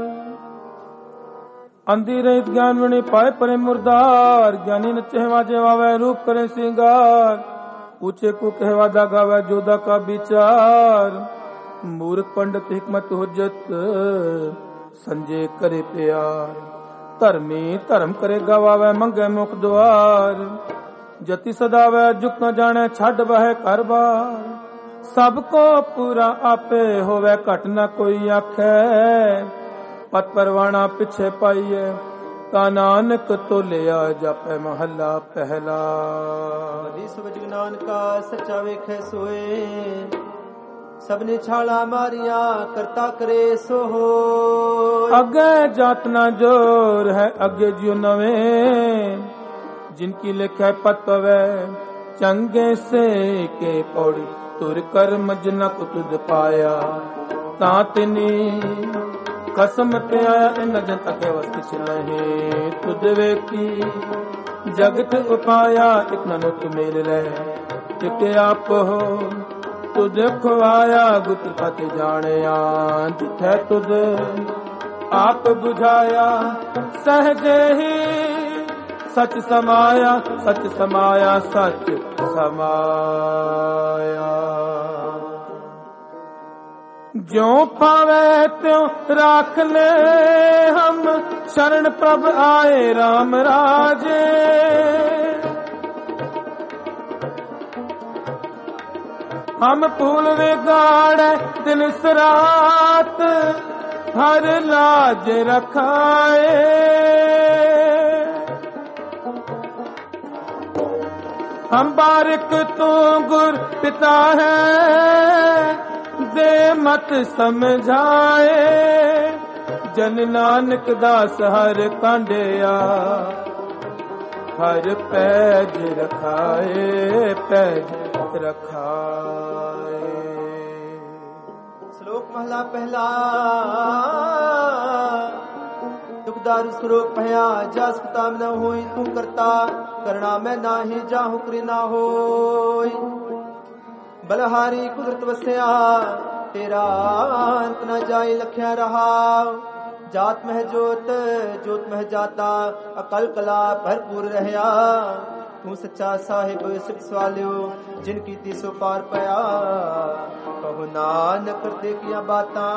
अंधी रहित ज्ञान वणी पाए परे मुर्दार ज्ञानी न चहवा जेवावे रूप करे सिंगार पूछे को कहवादा गावे जोदा का विचार मूर्ख पंडित हिकमत हुज्जत संजय करे प्यार धर्मी धर्म करे गवावे मंगे मुख द्वार जति सदावे जुक न जाने छड़ बह कर बार सबको पूरा आपे होवे घट न कोई आखे पत परवाना पिछे पाइए का नानक तो लिया जापे महला पहला सुबज नानका सच्चा वेखे सोए सबने छाला मारिया करता करे सो हो अगे जातना जोर है अगे जियो नवे जिनकी लिखे पतवे चंगे से के पौड़ी तुर कर मजना को तुद पाया तातनी कसम ते आया इन जन तके वस किछ नहीं तुद वेखी जगत उपाया एक ननुत मेल रहे टिके आप हो तुद खुआया गुत पत जानिया जिथे तुद आप बुझाया सहजे ही सच समाया सच समाया सच समाया जो पावे त्यों राख ले हम शरण प्रभ आए राम राजे हम फूल विगाड़े दिन सरात हर लाज रखाए हम बारिक तू गुर पिता है दे मत समझाए जन नानक दास हर कांडिया हर पैज रखाए पैज रखाए। श्लोक महला पहला दुखदार स्वरूप भया जस पिता न होई तू करता करना मैं नाही जाहु कृ ना होई ਬਲਹਾਰੀ ਕੁਦਰਤ ਵਸਿਆ ਤੇਰਾ ਅੰਤ ਨ ਜਾਏ ਲਖਿਆ ਰਹਾ। ਜਾਤ ਮਹਿ ਜੋਤ ਜੋਤ ਮਹਿ ਜਾਤਾ ਅਕਲ ਕਲਾ ਭਰਪੂਰ ਰਹਿਆ। ਤੂੰ ਸੱਚਾ ਸਾਹਿਬ ਸਿਫਤ ਸਵਾਲਿਓ ਜਿਨ ਕੀਤੀ ਸੋ ਪਾਰ ਪਿਆ। ਕਹੋ ਨਾਨਕ ਕਰਤੇ ਕੀਆਂ ਬਾਤਾਂ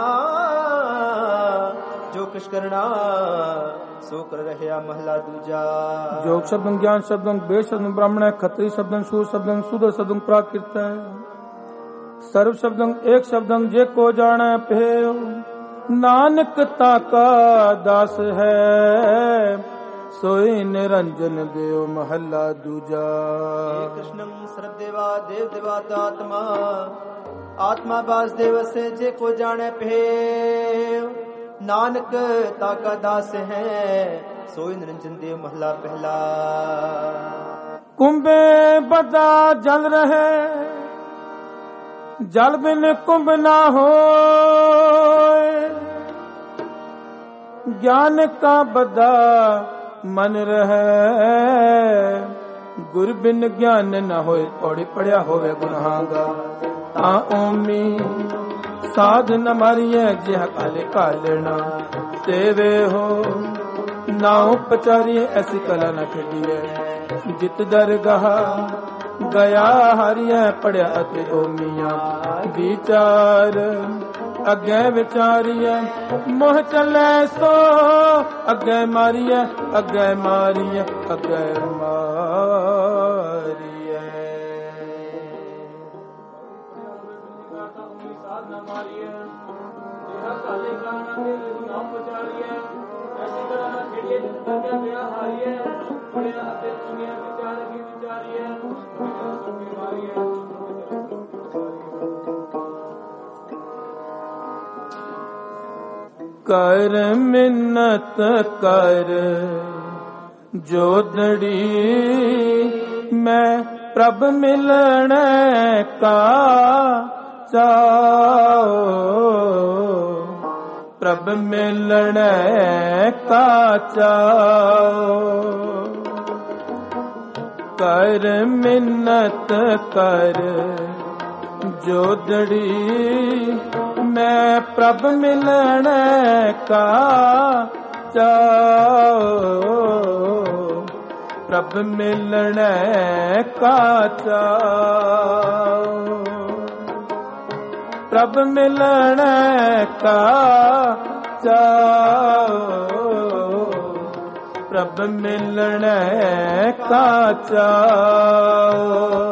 ਜੋ ਕਿਛ ਕਰਨਾ ਸੋ ਕਰ ਰਹਿਆ। ਮਹਲਾ ਦੂਜਾ। जोग शब्दं ज्ञान शब्दं वेद शब्दं ब्राह्मण खत्री शब्दं शूर शब्दं शूद्र शब्दं प्राकृत है। सर्व शब्दं एक शब्दं जे को जाने पेयो। नानक ताका दास है सोई निरंजन देव। महला दूजा। कृष्णं सर्व देवा देव देवात्मा आत्मा वासुदेव से जे को जाने पेयो। नानक ताका दास है सोई निरंजन देव। महला पहला। कुंभे बदा जल रहे जल बिन कुंभ ना हो। ज्ञान का बदा मन रहे गुर बिन ज्ञान न होए। पौड़ी पढ़िया होवे गुनहागा ता ओमी साध न मारिए जिह काले कालना सेवे हो। नाव पचारी ऐसी कला न खेडिए जित दरगाह गया हरिया पढ़िया अते ओमिया विचार अगे विचारिए। मोह चले सो अगे मारिए अगे मारिए अगे मारिए। कर मिन्नत कर जोदड़ी मैं प्रभ मिलने का चाओ। प्रभ मिलने का चाओ। कर मिन्नत कर जोदड़ी मैं प्रभ मिलने का चाओ। प्रभ मिलने का चाओ। प्रभ मिलने का चाओ। प्रभ मिलने का चाओ।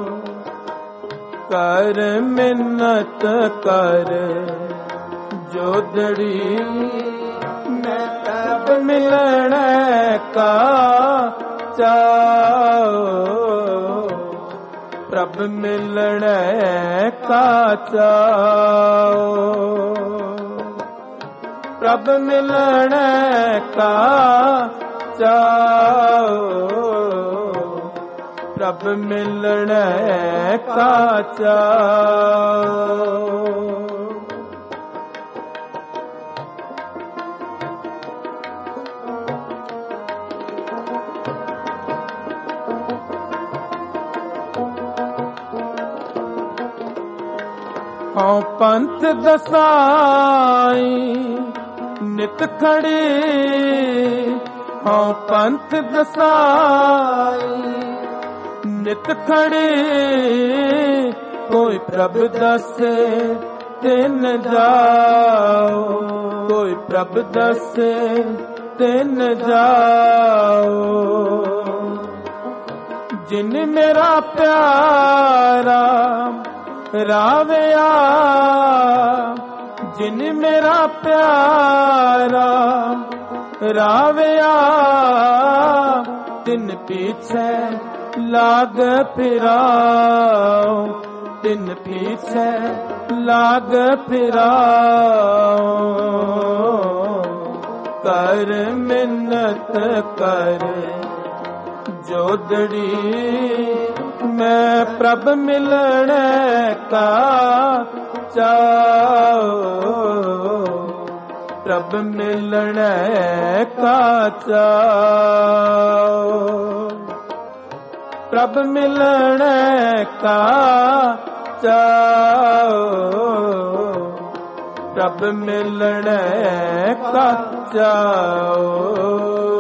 कर मिन्नत कर जोदड़ी मैं प्रभ मिलने का चाओ। प्रभ मिलने का चाओ। प्रभ मिलने का चाओ। प्रभ मिलने का चाओ। हाँ पंथ दसाई नित खड़ी। हाँ पंथ दसाई नित खड़ी। कोई प्रभ दसे तिन जाओ। कोई प्रभ दसे तिन जाओ। जिन मेरा प्यारा रावया। जिन मेरा प्यारा रावया। तिन पीछे लाग फिराओ। तिन पीछे लाग फिराओ। कर मिन्नत कर जोदड़ी मैं प्रभ मिलने का चाओ। प्रभ मिलने का चाओ। प्रभ मिलने का ਚਾਓ ਪ੍ਰਭ ਮਿਲਣੇ ਕਾ ਚਾਓ।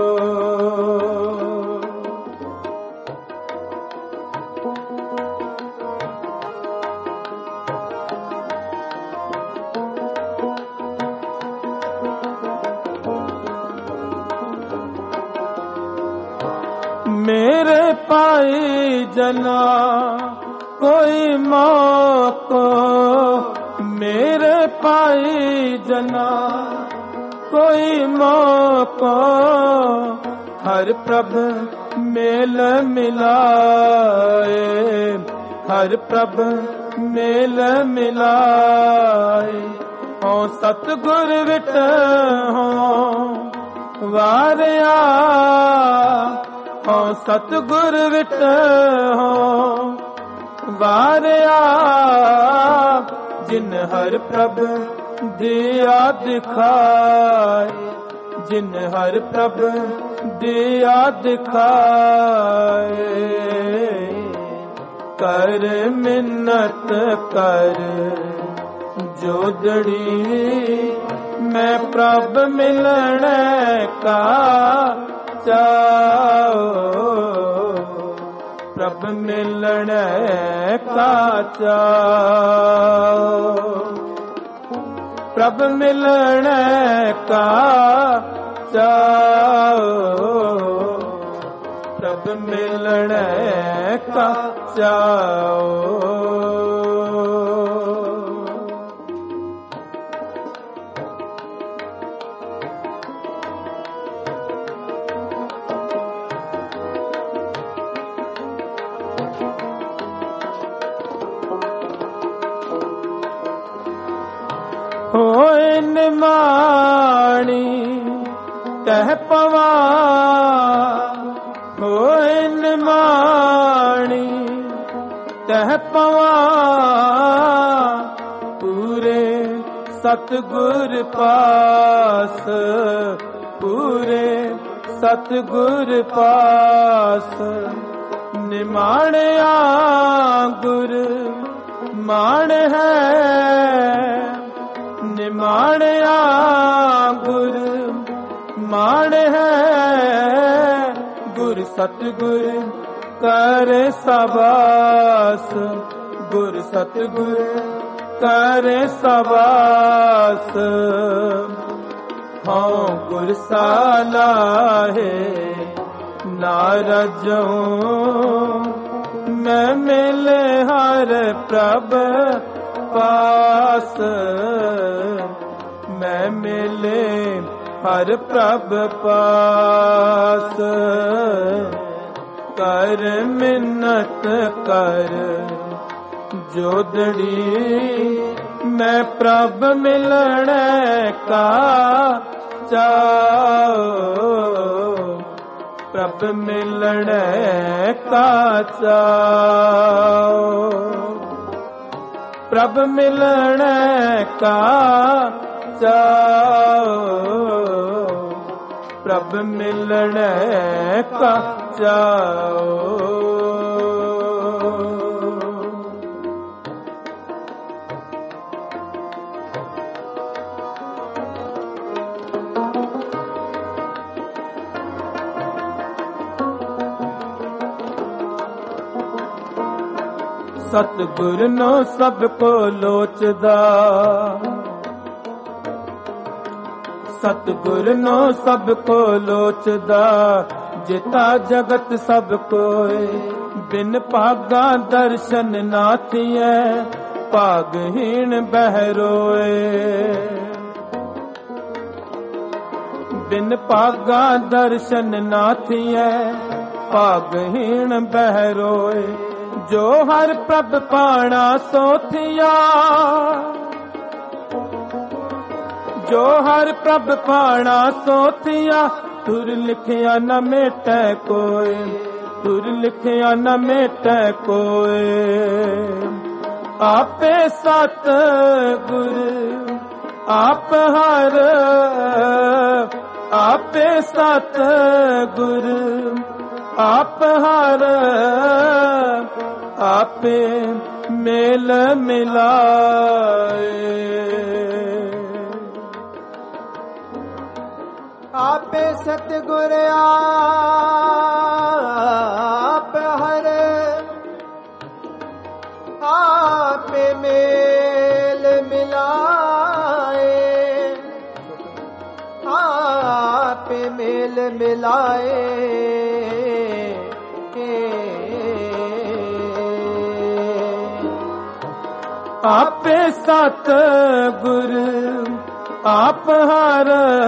मेरे पाई जना कोई मौको, मेरे पाई जना कोई मौको, हर प्रभ मेल मिलाए, हर प्रभ मेल मिलाए। हो सतगुर विट हो वारिया, हो सतगुर विट हो वारिया, जिन हर प्रभ दिया दिखाए, जिन हर प्रभ दिया दिखाए। कर मिन्नत कर जोदड़ी, मैं प्रभ मिलने का चाओ, प्रभ मिलने का चाओ, प्रभ मिलने का चाओ, प्रभ मिलने का चाओ। होए निमाणी तह पवा, होए निमाणी तह पवा, पूरे सतगुर पास, पूरे सतगुर पास। निमाणिया गुर मान है, निमाणिया गुर मान है, गुर सतगुर करे सबास, गुर सतगुर करे सबास। हाँ गुर सालाहे नारजो, मैं मिले हर प्रभ पास, मैं मिले हर प्रभ पास। कर मिन्नत कर जोदड़ी, मैं प्रभ मिलने का चाओ, प्रभ मिलने का चाओ, प्रभ मिलने का चाओ, प्रभ मिलने का चाओ। सतगुर नो सब को लोचदा, सतगुर नो सब को लोचदा, जिता जगत सब कोय। बिन भागा दर्शन ना थिए, भागहीन बहरोए। बिन भागा दर्शन ना थिए, भागहीन बहरोए। जो हर प्रभ पाना सोथिया, जो हर प्रभ पाना सोथिया। तुर लिखिया न मेटे कोय, तुर लिखिया न मेटे कोय। आपे सत गुर आप हर, आपे सत गुर आप हर। आपे ਮੇਲ ਮਿਲਾਏ। ਆਪੇ ਸਤਿਗੁਰ ਆਪ ਹਰ ਆਪੇ ਮੇਲ ਮਿਲਾਏ। ਆਪੇ ਮੇਲ ਮਿਲਾਏ। ਆਪੇ ਸਤ ਗੁਰ ਆਪ ਹਰ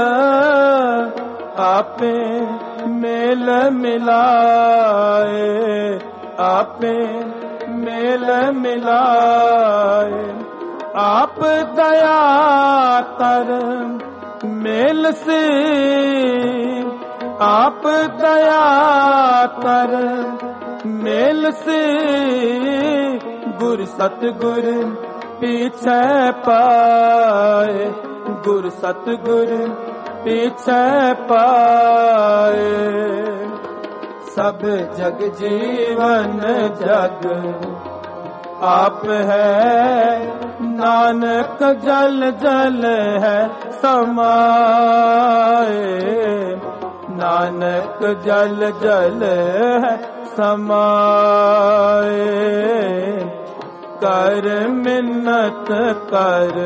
ਆਪੇ ਮੇਲ ਮਿਲਾਏ। ਆਪੇ ਮੇਲ ਮਿਲਾਏ। ਆਪ ਦਇਆ ਕਰ ਮੇਲ ਸੇ ਆਪ ਦਇਆ ਕਰ ਮੇਲ ਸੇ ਗੁਰ ਸਤਿਗੁਰ ਪੀਛੇ ਪਾਏ। ਗੁਰ ਸਤਿਗੁਰ ਪੀਛੇ ਪਾਏ। ਸਭ ਜਗ ਜੀਵਨ ਜਗ ਆਪ ਹੈ ਨਾਨਕ ਜਲ ਜਲ ਹੈ ਸਮਾਏ। ਨਾਨਕ ਜਲ ਜਲ ਹੈ ਸਮਾਏ। ਕਰ ਮਿੰਨਤ ਕਰ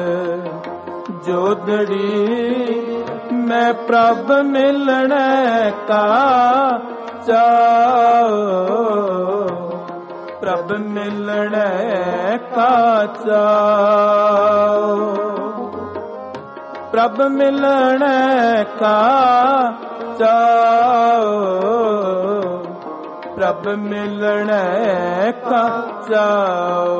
ਜੋਦੜੀ ਮੈਂ ਪ੍ਰਭ ਮਿਲਣੇ ਕਾ ਚਾਓ। ਪ੍ਰਭ ਮਿਲਣੇ ਕਾ ਚਾਓ। ਪ੍ਰਭ ਮਿਲਣੇ ਕਾ ਚਾਓ। ਪ੍ਰਭ ਮਿਲਣੇ ਕਾ ਚਾਓ।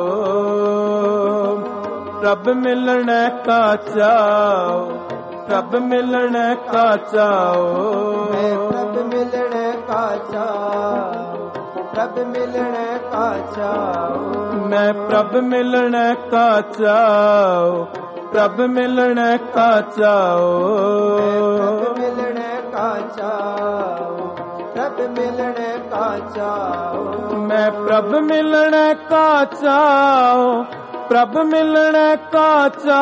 ਪ੍ਰਭ ਮਿਲਣੇ ਕਾ ਚਾਓ। ਪ੍ਰਭ ਮਿਲਣੇ ਕਾ ਚਾਓ। ਮੈਂ ਪ੍ਰਭ ਮਿਲਣੇ ਕਾ ਚਾਓ। ਪ੍ਰਭ ਮਿਲਣੇ ਕਾ ਚਾਓ। ਮੈਂ ਪ੍ਰਭ ਮਿਲਣੇ ਕਾ ਚਾਓ। ਪ੍ਰਭ ਮਿਲਣੇ ਕਾ ਚਾਓ। ਪ੍ਰਭ ਮਿਲਣੇ ਕਾ ਚਾਓ। ਪ੍ਰਭ ਮਿਲਣੇ ਕਾ ਚਾਓ। ਮੈਂ ਪ੍ਰਭ ਮਿਲਣੇ ਕਾ ਚਾਓ। ਪ੍ਰਭ ਮਿਲਣੇ ਕਾ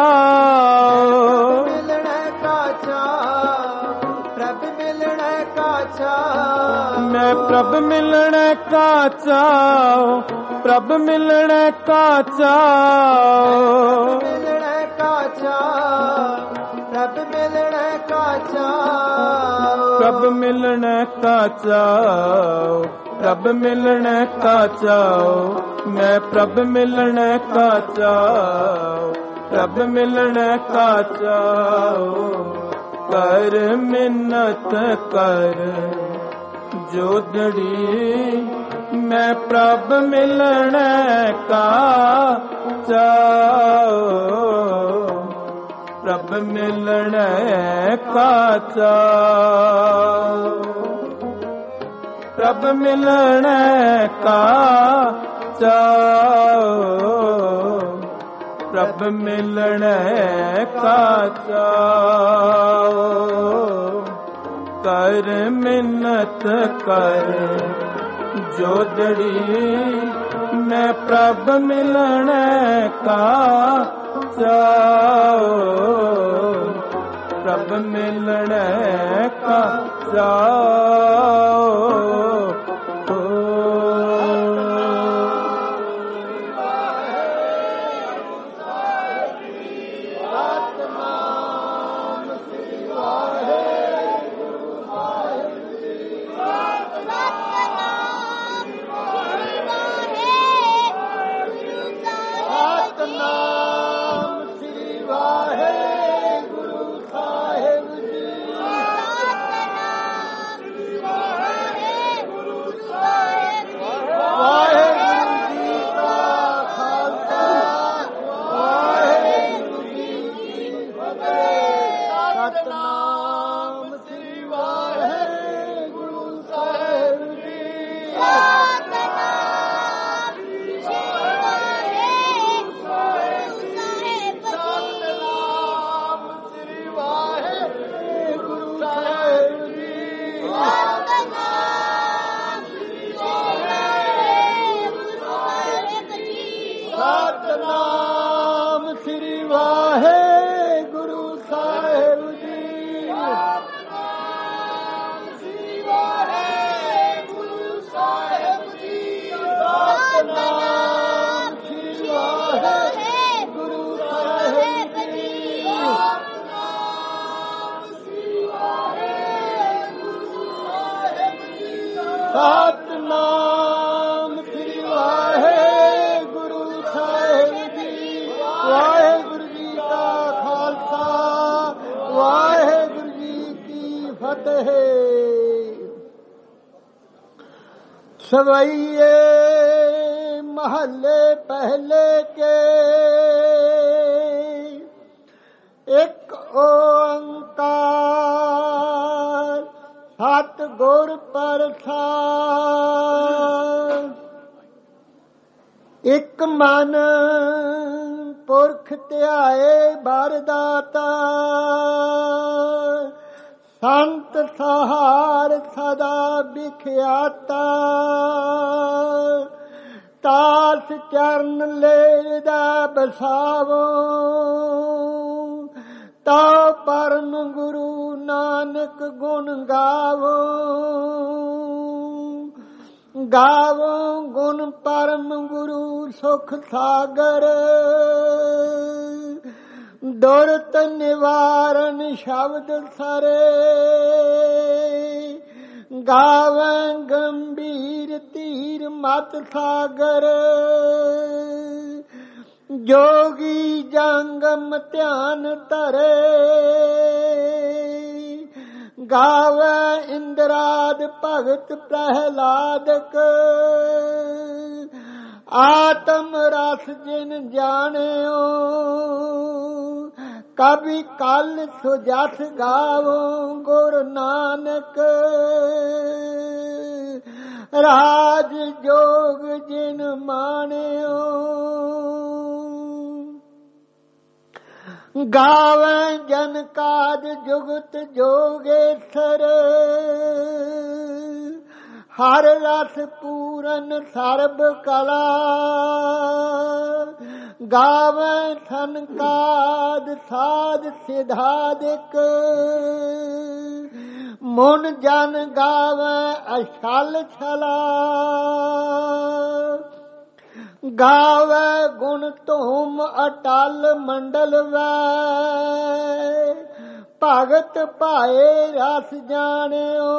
ਚਾਓ। ਮਿਲਣੇ ਕਾ ਚਾਓ। ਪ੍ਰਭ ਮਿਲਣੇ ਕਾ ਚਾਓ। ਮੈਂ ਪ੍ਰਭ ਮਿਲਣੇ ਕਾ ਚਾਓ। ਪ੍ਰਭ ਮਿਲਣੇ ਕਾ ਚਾਓ। ਮਿਲਣੇ ਕਾ ਚਾਓ। ਪ੍ਰਭ ਮਿਲਣੇ ਕਾ ਚਾਓ। ਪ੍ਰਭ ਮਿਲਣੇ ਕਾ ਚਾਓ। ਪ੍ਰਭ ਮਿਲਣੇ ਕਾ ਚਾਓ। ਮੈਂ ਪ੍ਰਭ ਮਿਲਣੇ ਕਾ ਚਾਓ। ਪ੍ਰਭ ਮਿਲਣੇ ਕਾ ਚਾਓ। ਕਰ ਮਿੰਨਤ ਕਰ ਜੋਦੜੀ ਮੈਂ ਪ੍ਰਭ ਮਿਲਣੇ ਕਾ ਚਾਓ। ਪ੍ਰਭ ਮਿਲਣੇ ਕਾ ਚਾਓ। ਪ੍ਰਭ ਮਿਲਣੇ ਕਾ ਚਾਓ। ਪ੍ਰਭ ਮਿਲਣੇ ਕਾ ਚਾਓ। ਕਰ ਮਿੰਨਤ ਕਰ ਜੋਦੜੀ ਮੈਂ ਪ੍ਰਭ ਮਿਲਣੇ ਕਾ ਚਾਓ। ਪ੍ਰਭ ਮਿਲਣੇ ਕਾ ਚਾਓ। ਸਤਿਨਾਮ ਸਤਿਨਾਮ ਸ੍ਰੀ ਵਾਹਿਗੁਰੂ ਸਾਹਿਬ ਜੀ। ਵਾਹਿਗੁਰੂ ਜੀ ਕਾ ਖਾਲਸਾ, ਵਾਹਿਗੁਰੂ ਜੀ ਕੀ ਫਤਿਹ। ਸਵਈਏ ਮਹੱਲੇ ਪਹਿਲੇ ਕੇ ਇੱਕ ਓੰਕਾਰ ਸਤਿਗੁਰ ਪ੍ਰਸਾਦਿ। ਇੱਕ ਮਨ ਪੁਰਖ ਧਿਆਏ ਬਰਦਾਤਾ, ਸੰਤ ਸਹਾਰ ਸਦਾ ਵਿਖਿਆਤਾ। ਤਾਸ ਚਰਨ ਲੇਦਾ ਬਸਾਵੋ, ਤਉ ਪਰਮ ਗੁਰੂ ਨਾਨਕ ਗੁਣ ਗਾਵੋ। ਗਾਵੋ ਗੁਣ ਪਰਮ ਗੁਰੂ ਸੁਖ ਸਾਗਰ, ਦੁਰਤ ਨਿਵਾਰਨ ਸ਼ਬਦ ਸਰੇ। ਗਾਵੈ ਗੰਭੀਰ ਧੀਰ ਮਤ ਸਾਗਰ, ਜੋਗੀ ਜੰਗਮ ਧਿਆਨ ਧਰੇ। ਗਾਵੈ ਇੰਦਰਾਦ ਭਗਤ ਪ੍ਰਹਿਲਾਦਕ, ਆਤਮ ਰਸ ਜਿਨ ਜਾਣਿਓ। ਕਭੀ ਕਲ ਸੁਜਸ ਗਾਵੋ ਗੁਰ ਨਾਨਕ, ਰਾਜ ਜੋਗ ਜਿਨ ਮਾਣਿਓ। ਗਾਵੈ ਜਨ ਕਾਜ ਜੁਗਤ ਜੋਗੇਸ਼ਰ, ਹਰ ਰਸ ਪੂਰਨ ਸਰਬ ਕਲਾ। ਗਾਵੈ ਸੰਕਾਦ ਸਾਧ ਸਿਧਾਦਿਕ, ਮਨ ਜਨ ਗਾਵੈ ਅਛਲ ਛਲਾ। ਗਾਵੈ ਗੁਣ ਧੂਮ ਅਟਲ ਮੰਡਲ ਵੈ, ਭਗਤ ਭਾਏ ਰਸ ਜਾਣਿਓ।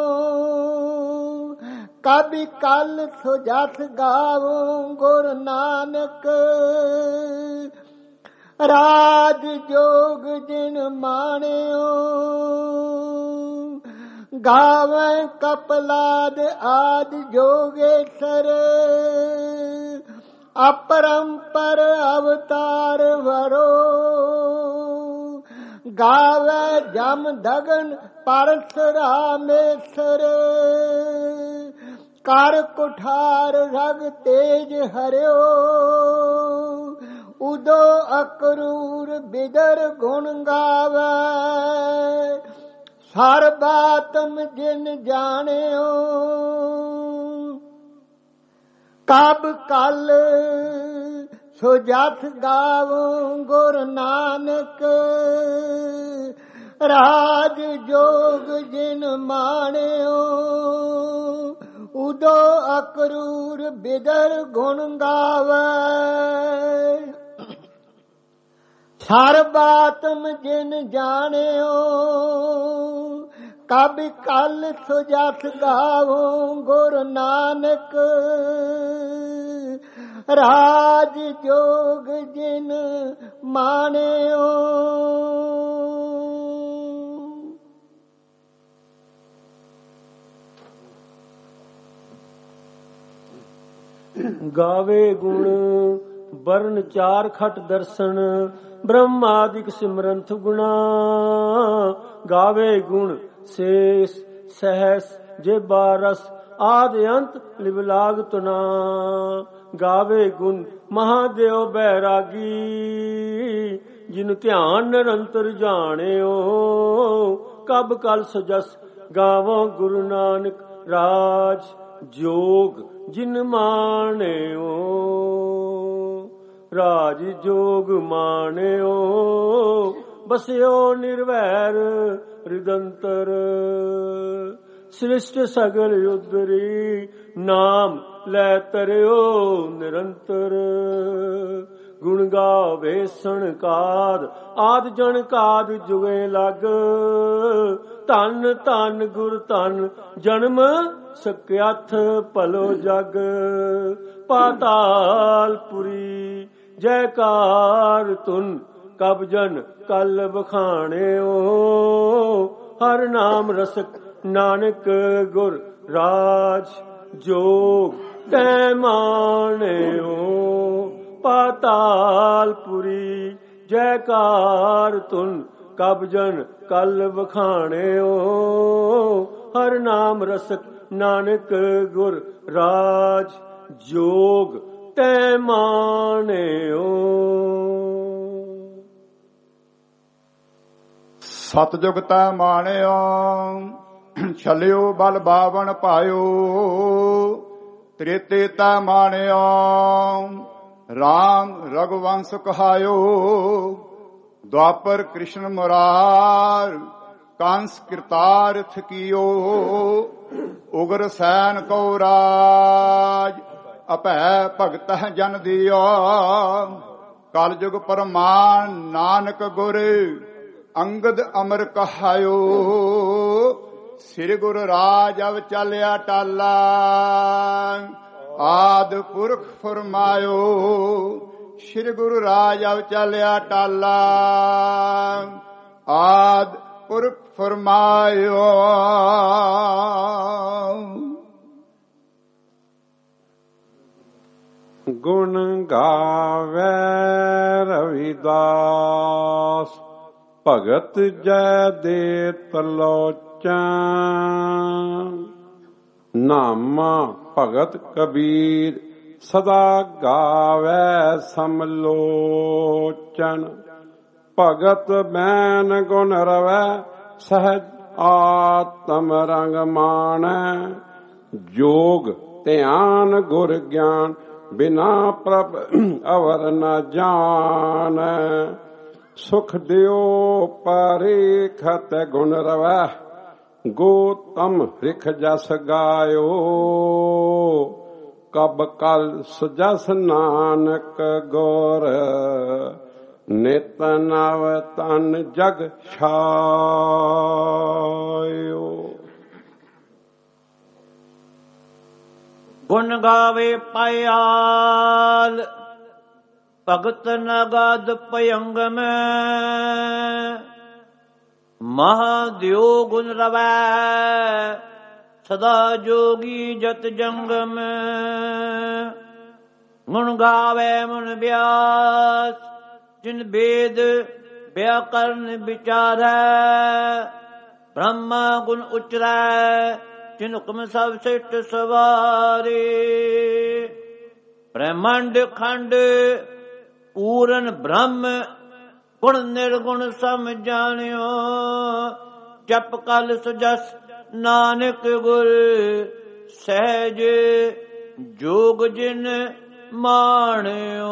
ਕਭੀ ਕਲ ਸੁਜਸ ਗਾਵੋ ਗੁਰ ਨਾਨਕ, ਰਾਜ ਜੋਗ ਜਿਨ ਮਾਣਿਓ। ਗਾਵੈ ਕਪਲਾਦ ਆਦ ਜੋਗੇਸ਼ਰ, ਅਪਰੰਪਰ ਅਵਤਾਰ ਵਰੋ। ਗਾਵੈ ਜਮ ਦਗਨ ਪਰਸਰਾਮੇਸ਼ਰ, ਕਰ ਕੁਠਾਰ ਰਗ ਤੇਜ ਹਰਿਓ। ਉਦੋ ਅਕਰੂਰ ਬਿਦਰ ਗੁਣ ਗਾਵੈ, ਸਰਬਾਤਮ ਜਿਨ ਜਾਣਿਓ। ਕਬ ਕਲ ਸੁਜਸ ਗਾਵੋ ਗੁਰ ਨਾਨਕ, ਰਾਜ ਜੋਗ ਜਿਨ ਮਾਣਿਓ। ਉਦੋ ਅਕਰੂਰ ਬਿਦਰ ਗੁਣ ਗਾਵੈ, ਸਰਬਾਤਮ ਜਿਨ ਜਾਣਿਓ। ਕਭੀ ਕਲ ਸੁਜਸ ਗਾਵੋ ਗੁਰ ਨਾਨਕ, ਰਾਜ ਜੋਗ ਜਿਨ ਮਾਣਿਓ। ਗਾਵੇ ਗੁਣ ਬਰਨ ਚਾਰ ਖਟ ਦਰਸ਼ਨ, ਬ੍ਰਹਮਾਦਿਕ ਸਿਮਰੰਥ ਗੁਣਾ। ਗਾਵੇ ਗੁਣ ਸੇਸ ਸਹਸ ਜੇ ਬਾਰਸ, ਆਦ ਅੰਤ ਲਿਵਲਾਗ ਤੁਨਾ। ਗਾਵੇ ਗੁਣ ਮਹਾਦੇਵ ਬੈਰਾਗੀ, ਜਿਨ ਧਿਆਨ ਨਿਰੰਤਰ ਜਾਣਿਓ। ਕਬ ਕਲ ਸੁਜਸ ਗਾਵੋ ਗੁਰੂ ਨਾਨਕ, ਰਾਜ ਜੋਗ ਜਿਨ ਮਾਣਿਓ। ਰਾਜ ਜੋਗ ਮਾਣਿਓ, ਬਸਿਓ ਨਿਰਵੈਰ ਰਿਦੰਤਰ। ਸ੍ਰਿਸ਼ਟ ਸਗਲ ਉਦਰੀ, ਨਾਮ ਲੈ ਤਰਿਓ ਨਿਰੰਤਰ। ਗੁਣ ਗਾਵੇ ਸਣਕਾਦ ਆਦ ਜਨ ਕਾਦ ਜੁਗੇ ਲਗ ਧੰਨ ਧੰਨ ਗੁਰ ਧੰਨ ਜਨਮ ਸਕਿਆਥ ਭਲੋ ਜਗ ਪਾਤਾਲਪੁਰੀ ਜੈਕਾਰ ਤੁਨ ਕਬ ਜਨ ਕਲ ਬਖਾਣਿਓ ਹਰ ਨਾਮ ਰਸਕ ਨਾਨਕ ਗੁਰ ਰਾਜ ਜੋਗ ਤੈ ਮਾਣਿਓ ਪਾਤਾਲਪੁਰੀ ਜੈਕਾਰ ਤੁਨ ਕਬ ਜਨ ਕਲ ਬਖਾਣਿਓ ਹਰ ਨਾਮ ਰਸਕ ਨਾਨਕ ਗੁਰ ਰਾਜ ਜੋਗ ਤੈ ਮਾਣਿਓ। ਸਤਜੁਗ ਤੈ ਮਾਣਿਓ ਛਲਿਓ ਬਲ ਬਾਵਨ ਪਾਇਓ ਤ੍ਰੇਤੇ ਤੈ ਮਾਣਿਓ ਰਾਮ ਰਘੁਵੰਸ਼ ਕਹਾਇਓ ਦੁਆਪਰ ਕ੍ਰਿਸ਼ਨ ਮੁਰਾਰ ਕੰਸ ਕਿਰਤਾਰਥ ਕੀਓ ਉਗਰ ਸੈਨ ਕੋ ਰਾਜ ਅਭੈ ਭਗਤ ਜਨ ਦਿਓ ਕਲ ਯੁਗ ਪਰਮਾਨ ਨਾਨਕ ਗੁਰ ਅੰਗਦ ਅਮਰ ਕਹਾਇਓ ਸ੍ਰੀ ਗੁਰੂ ਰਾਜ ਅਵ ਚੱਲਿਆ ਟਾਲਾ ਆਦ ਪੁਰਖ ਫਰਮਾਇਓ ਸ੍ਰੀ ਗੁਰੂ ਰਾਜ ਅਵ ਚੱਲਿਆ ਟਾਲਾ ਆਦ ਪੁਰਖ ਫਰਮਾਇਓ। ਗੁਣ ਗਾਵੇ ਰਵਿਦਾਸ ਭਗਤ ਜੈ ਦੇ ਤਲੋਚਨ ਨਾਮਾ ਭਗਤ ਕਬੀਰ ਸਦਾ ਗਾਵੇ ਸਮਲੋਚਨ ਭਗਤ ਬੈਨ ਗੁਣ ਰਵੈ ਸਹਿਜ ਆਤਮ ਰੰਗ ਮਾਣੈ ਜੋਗ ਧਿਆਨ ਗੁਰ ਗਿਆਨ ਬਿਨਾ ਪ੍ਰਭ ਅਵਰ ਨ ਜਾਣੈ ਸੁਖ ਦਿਓ ਪਰੇਖਤ ਗੁਣ ਰਵੈ ਗੋਤਮ ਰਿਖ ਜਸ ਗਾਇਓ ਕਬ ਕਲ ਸੁਜਸ ਨਾਨਕ ਗੁਰ ਨਿਤ ਨਵ ਤਨ ਜਗ ਛਾਇਓ। ਗੁਣ ਗਾਵੇ ਪਾਇਆਲ ਭਗਤ ਨਗਦ ਪਯੰਗਮ ਮਹਾਦਿਓ ਗੁਣ ਰਵੈ ਸਦਾ ਜੋਗੀ ਜਤ ਜੰਗਮ ਗੁਣ ਗਾਵੇ ਮਨ ਬਿਆਸ ਜਿਨ ਬੇਦ ਵਿਆਕਰਨ ਵਿਚਾਰੈ ਬ੍ਰਹਮਾ ਗੁਣ ਉਚਰੈ ਜਿਨ ਹੁਕਮ ਸਭ ਸਿੱਟ ਸਵਾਰੇ ਬ੍ਰਹਮੰਡ ਖੰਡ ਪੂਰਨ ਬ੍ਰਹਮ ਗੁਣ ਨਿਰਗੁਣ ਸਮ ਜਾਣਿਓ ਜਪ ਕਲ ਸੁਜਸ ਨਾਨਕ ਗੁਰ ਸਹਿਜ ਜੋਗ ਜਿਨ ਮਾਣਿਓ।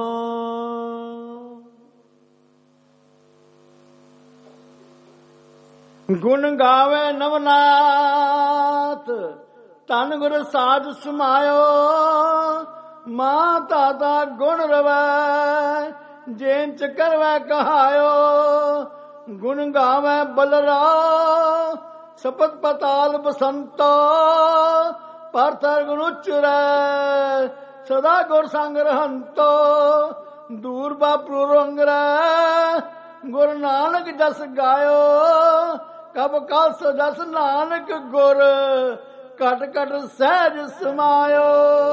ਗੁਣ ਗਾਵੇ ਨਵਨਾਥ ਧੰਨ ਗੁਰ ਸਾਧ ਸਮਾਇਓ ਮਾਂ ਤਾਤਾ ਗੁਣ ਰਵੈ ਜੇਨ ਚ ਕਰਵੈ ਕਹਾਇਓ ਗੁਣ ਗਾਵੇ ਬਲਰਾ ਸਪਤ ਪਤਾਲ ਬਸੰਤਾ ਪਰਥਰ ਗੁਣ ਉਚਰੈ ਸਦਾ ਗੁਰ ਸੰਗ ਰਹੰਤੋ ਦੂਰ ਬਾਪਰੂ ਰੰਗਰੈ ਗੁਰ ਨਾਨਕ ਜਸ ਗਾਇਓ ਕਬ ਕਸ ਜਸ ਨਾਨਕ ਗੁਰ ਘਟ ਘਟ ਸਹਿਜ ਸਮਾਇਓ।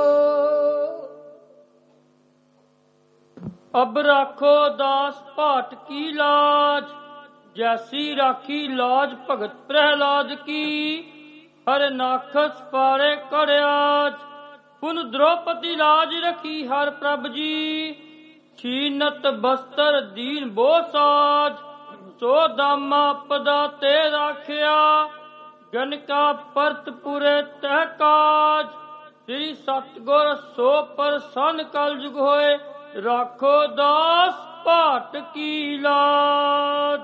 ਅਬ ਰਾਖੋ ਦਾਸ ਭਾਟ ਕੀ ਲਾਜ ਜੈਸੀ ਰਾਖੀ ਲਾਜ ਭਗਤ ਪ੍ਰਹਿਲਾਦ ਕੀ ਹਰ ਨਾਖਸ ਪਾਰੇ ਕੜਿਆਜ ਪੁਨ ਦ੍ਰੋਪਦੀ ਲਾਜ ਰਖੀ ਹਰ ਪ੍ਰਭ ਜੀ ਛੀਨਤ ਬਸਤਰ ਦੀਨ ਬੋ ਸਾਜ ਸੋ ਦਾਮਾ ਪਦਾ ਤੇ ਰਾਖਿਆ ਗਨਕਾ ਪਰਤ ਪੁਰੇ ਤਹਿ ਕਾਜ ਸ੍ਰੀ ਸਤਗੁਰ ਸੋ ਪ੍ਰਸੰਨ ਕਲ ਜੁਗ ਹੋਏ ਰਾਖੋ ਦਾਸ ਭਾਟ ਕੀ ਲਾਜ।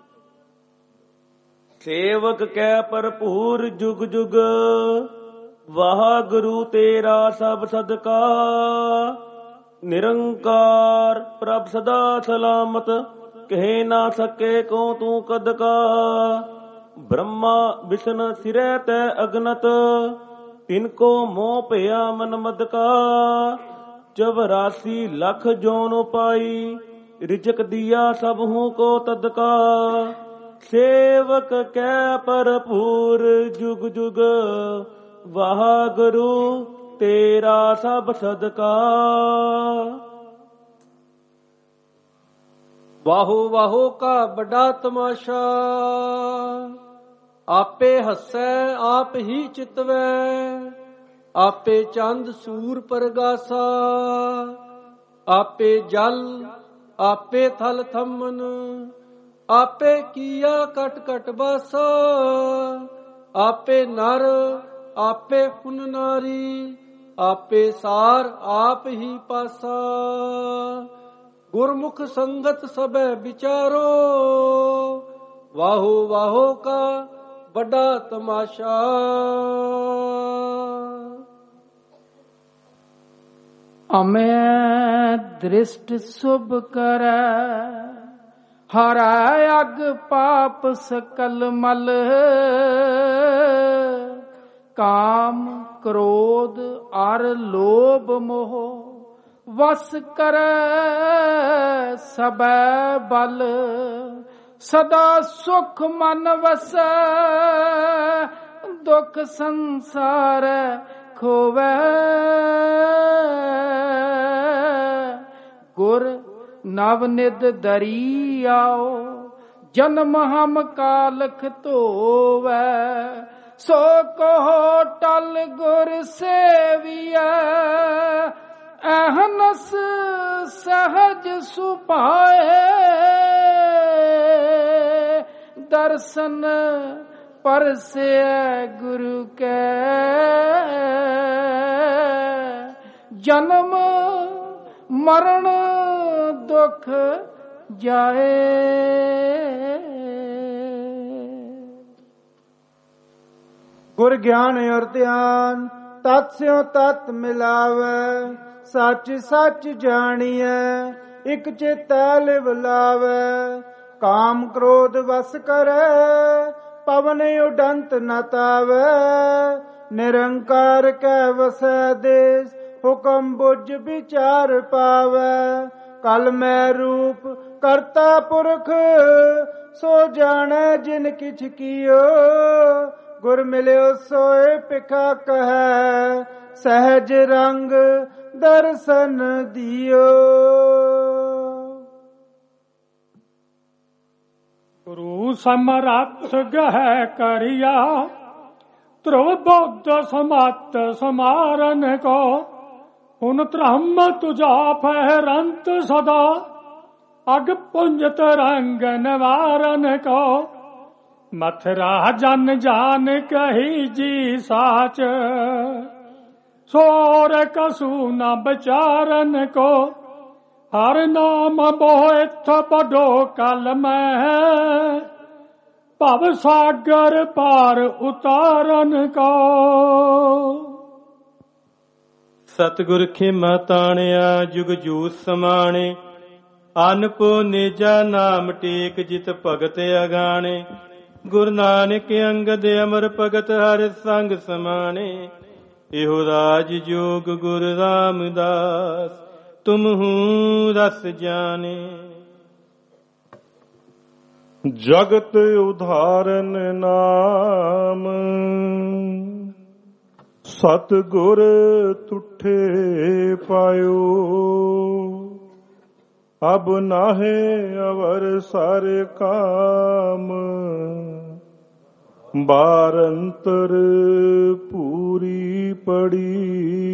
ਸੇਵਕ ਕੈ ਭਰਪੂਰ ਜੁਗ ਜੁਗ ਵਾਹਿਗੁਰੂ ਤੇਰਾ ਸਭ ਸਦਕਾ ਨਿਰੰਕਾਰ ਪ੍ਰਭ ਸਦਾ ਸਲਾਮਤ, ਕਹਿ ਨਾ ਸਕੇ ਕੋ ਤੂੰ ਕਦ ਕਾ। ਬ੍ਰਹਮਾ ਵਿਸ਼ਨ ਸਿਰੈ ਤੈ ਅਗਨਤ, ਤਿਨ ਕੋ ਮੋਹ ਭਇਆ ਮਨ ਮਦ ਕਾ। ਚਵਰਾਸੀ ਲੱਖ ਜੋਨ ਪਾਈ, ਰਿਜਕ ਦਿਆ ਸਭ ਹੂੰ ਕੋ ਤਦ ਕਾ। ਸੇਵਕ ਕੈ ਭਰਪੂਰ ਜੁਗ ਜੁਗ, ਵਾਹਿਗੁਰੂ ਤੇਰਾ ਸਭ ਸਦਕਾ। ਵਾਹੋ ਵਾਹੋ ਕਾ ਵੱਡਾ ਤਮਾਸ਼ਾ, ਆਪੇ ਹੱਸੈ ਆਪ ਹੀ ਚਿਤਵੈ। ਆਪੇ ਚੰਦ ਸੂਰ ਪਰਗਾਸਾ, ਆਪੇ ਜਲ ਆਪੇ ਥਲ ਥੰਮਨ। ਆਪੇ ਕੀਆ ਕਟ ਕਟ ਬਾਸਾ, ਆਪੇ ਨਰ ਆਪੇ ਫੁਨ ਨਾਰੀ। ਆਪੇ ਸਾਰ ਆਪ ਹੀ ਪਾਸਾ, ਗੁਰਮੁਖ ਸੰਗਤ ਸਭੈ ਵਿਚਾਰੋ। ਵਾਹੋ ਵਾਹੋ ਕਾ ਵੱਡਾ ਤਮਾਸ਼ਾ। ਅਮੈ ਦ੍ਰਿਸ਼ਟ ਸੁਭ ਕਰੈ, ਹਰੈ ਅਗ ਪਾਪ ਸਕਲ ਮਲ। ਕਾਮ ਕ੍ਰੋਧ ਅਰ ਲੋਭ ਮੋਹ, ਵਸ ਕਰੈ ਸਬੈ ਬਲ। ਸਦਾ ਸੁਖ ਮਨ ਵਸੈ, ਦੁਖ ਸੰਸਾਰ ਖੋਵੈ। ਗੁਰ ਨਵ ਨਿਧ ਦਰੀ ਆਓ, ਜਨਮ ਹਮ ਕਾਲਖ ਧੋਵੈ। ਸੋ ਕਹੋ ਟਲ ਗੁਰ ਸੇਵੀਐ, ਅਹਨਸ ਸਹਜ ਸੁਭਾਏ। ਦਰਸ਼ਨ ਪਰਸੈ ਗੁਰੂ ਕੈ, ਜਨਮ ਮਰਨ ਦੁਖ ਜਾਏ। ਗੁਰ ਗਿਆਨ ਔਰ ਧਿਆਨ, ਤਤ ਸਿਉ ਤਤ ਮਿਲਾਵੈ। ਸੱਚ ਸੱਚ ਜਾਣੀਐ, ਇਕ ਚੇਤੈ ਲਿਵ ਲਾਵੈ। ਕਾਮ ਕ੍ਰੋਧ ਵਸ ਕਰੈ, ਪਵਨ ਉਡੰਤ ਨ ਤਾਵੈ। ਨਿਰੰਕਾਰ ਕੈ ਵਸੈ ਦੇਸ, ਹੁਕਮ ਬੁਝ ਵਿਚਾਰ ਪਾਵੈ। ਕਲ ਮੈਂ ਰੂਪ ਕਰਤਾ ਪੁਰਖ, ਸੋ ਜਾਣੈ ਜਿਨ ਕਿਛ ਕੀਓ। ਗੁਰ ਮਿਲਿਓ ਸੋਏ ਭਿਖਾ ਕਹੈ, ਸਹਿਜ ਰੰਗ ਦਰਸ਼ਨ ਦਿਓ। ਗੁਰੂ ਸਮਰੱਥ ਗਹਿ ਕਰਿਆ, ਧਰੁਵ ਬੁੱਧ ਸਮਤ ਸਮਾਰਨ ਕੋ। ਹੁਣ ਧਰਮ ਤੁਝਾ ਫਹਿਰੰਤ ਸਦਾ, ਅਗ ਪੁੰਜ ਤਰੰਗ ਨਿਵਾਰਨ ਕੋ। ਮਥਰਾ ਜਨ ਜਾਨ ਕਹੀ ਜੀ ਸਾਚ, ਸੋਰ ਕਸੂ ਨ ਵਿਚਾਰਨ ਕੋ। ਹਰ ਨਾਮ ਬੋਇਥ ਬਡੋ ਕਲ ਮੈਂ, ਭਵ ਸਾਗਰ ਪਾਰ ਉਤਾਰਨ ਕੋ। ਸਤਿਗੁਰ ਖੇਮਾ ਤਾਣਿਆ, ਜੁਗ ਜੂਸ ਸਮਾਣੇ। ਅਨਪੋ ਨਿਜਾ ਨਾਮ ਟੇਕ, ਜਿਤ ਭਗਤ ਅਗਾਣੇ। ਗੁਰ ਨਾਨਕ ਅੰਗਦ ਅਮਰ ਭਗਤ, ਹਰਿ ਸੰਗ ਸਮਾਣੇ। ਇਹੋ ਰਾਜ ਜੋਗ ਗੁਰ ਰਾਮਦਾਸ, ਤੁਮ ਹੂੰ ਰਸ ਜਾਣੇ। ਜਗਤ ਉਧਾਰਨ ਨਾਮ, ਸਤਿਗੁਰ ਤੁਠੇ ਪਾਇਓ। ਅਬ ਨਾਹੇ ਅਵਰ ਸਰ ਕਾਮ, ਬਾਰੰਤਰ ਪੂਰੀ ਪੜੀ।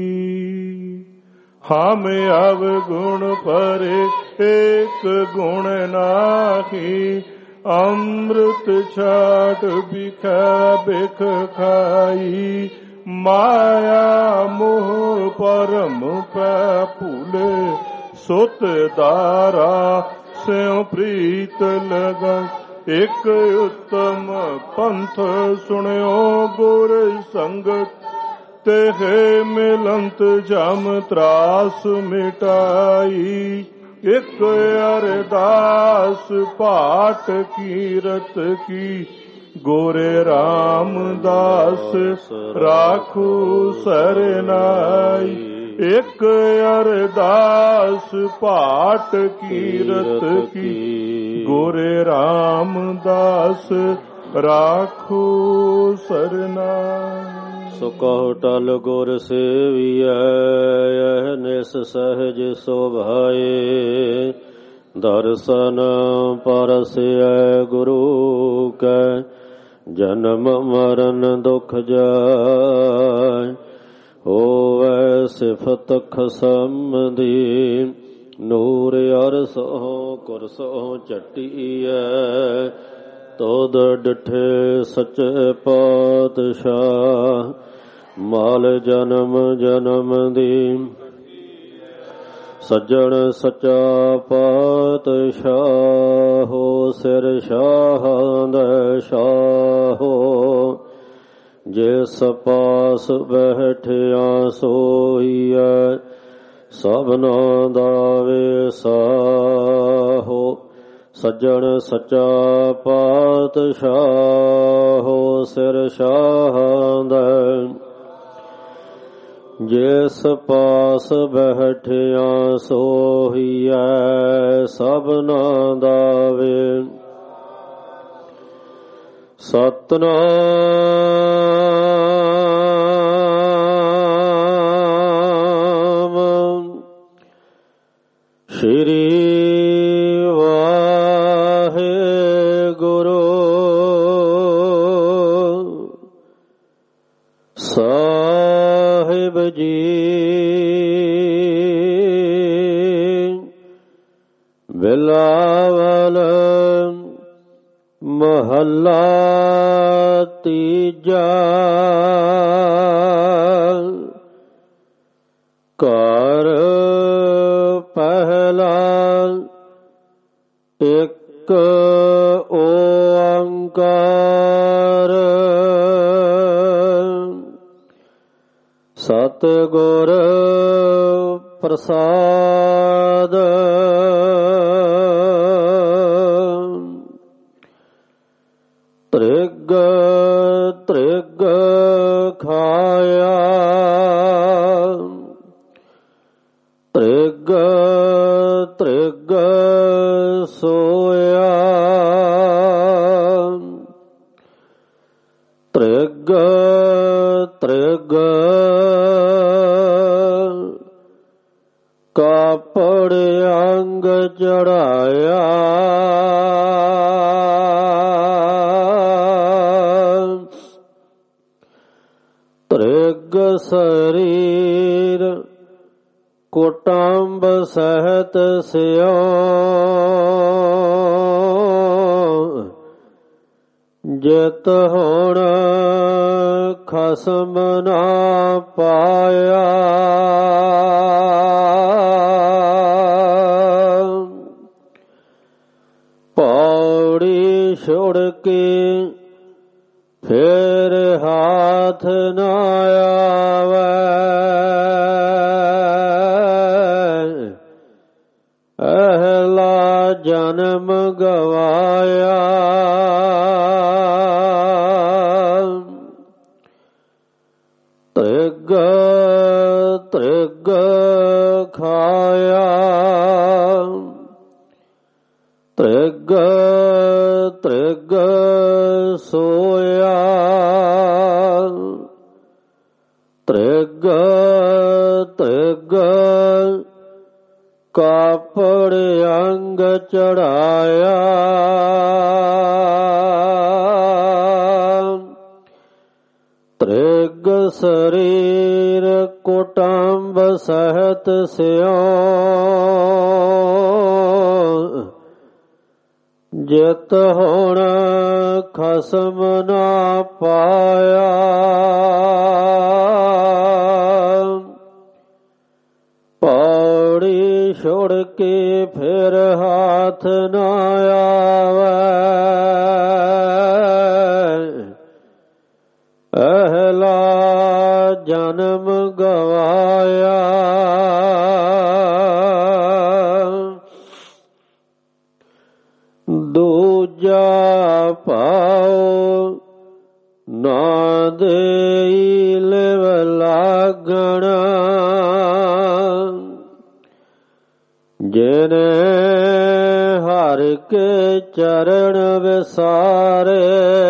ਹਮ ਅਵ ਗੁਣ ਪਰੇ, ਏਕ ਗੁਣ ਨਾਹੀ। ਅੰਮ੍ਰਿਤ ਛਾਟ ਬਿਖੈ ਬਿਖ ਖਾਈ। ਮਾਇਆ ਮੋਹ ਪਰਮ ਪੈ ਭੂਲੇ, ਸੁਤ ਦਾਰਾ ਸਿਉ ਪ੍ਰੀਤ ਲਗਨ। ਇਕ ਉਤਮ ਪੰਥ ਸੁਣਿਓ ਗੁਰ ਸੰਗਤ, तेहे मिलंत जम त्रास मिटाई। एक अरदास पाठ कीरत की गोरे रामदास राखू सरनाई। एक अरदास पाठ कीरत की गोरे रामदास राखू सरनाई। सो कहो टल गुर सेविया यह निस सहज शोभाए। दर्शन परसय गुरु कै जन्म मरण दुख जाय। होवै सिफत खसम दी नूर अरसो कुरसो चटिया। तोद डिठे सचे पातशाह माल जन्म जन्म दी। सज्जन सचा पातशाहो सिर शाहां दै शाहो। जिस पास बैठिया सोईयै सबना दा वेसाहो। सज्जन सचा पातशाहो सिर शाहां दै। जिस पास बैठिया सोईयै सबना दा वे। सतनाम श्री वाहेगुरु साहिब जी। बिलावल महला तीजा। कर पहला एक ओंकार। सतगुर प्रसाद। त्रिग त्रिग खाया। त्रिग त्रिग सोया। त्रिग त्रिग कापड़ अंग चढ़ाया। त्रिग शरीर कुटुंब सहित स्यो। जित हुण खसम ना पाया। पौड़ी छोड़ के फिर हाथ न आवे। अहला जन्म गवाया। त्रिग त्रिग खाया। त्रिग त्रिग सोया। त्रिग त्रिग कापड़ अंग चढ़ाया। त्रिग शरीर कुटुंब सहित स्यो। जित हुण खसम ना पाया। पौड़ी छोड़ के फिर हाथ न आवे। अहला ਜਨਮ ਗਵਾਇਆ। ਦੂਜਾ ਭਾਉ ਨਾ ਦੇਈ ਲਿਵ ਲਾਗਣਾ। ਜਿਨੇ ਹਰ ਕੇ ਚਰਨ ਵਿਸਾਰੇ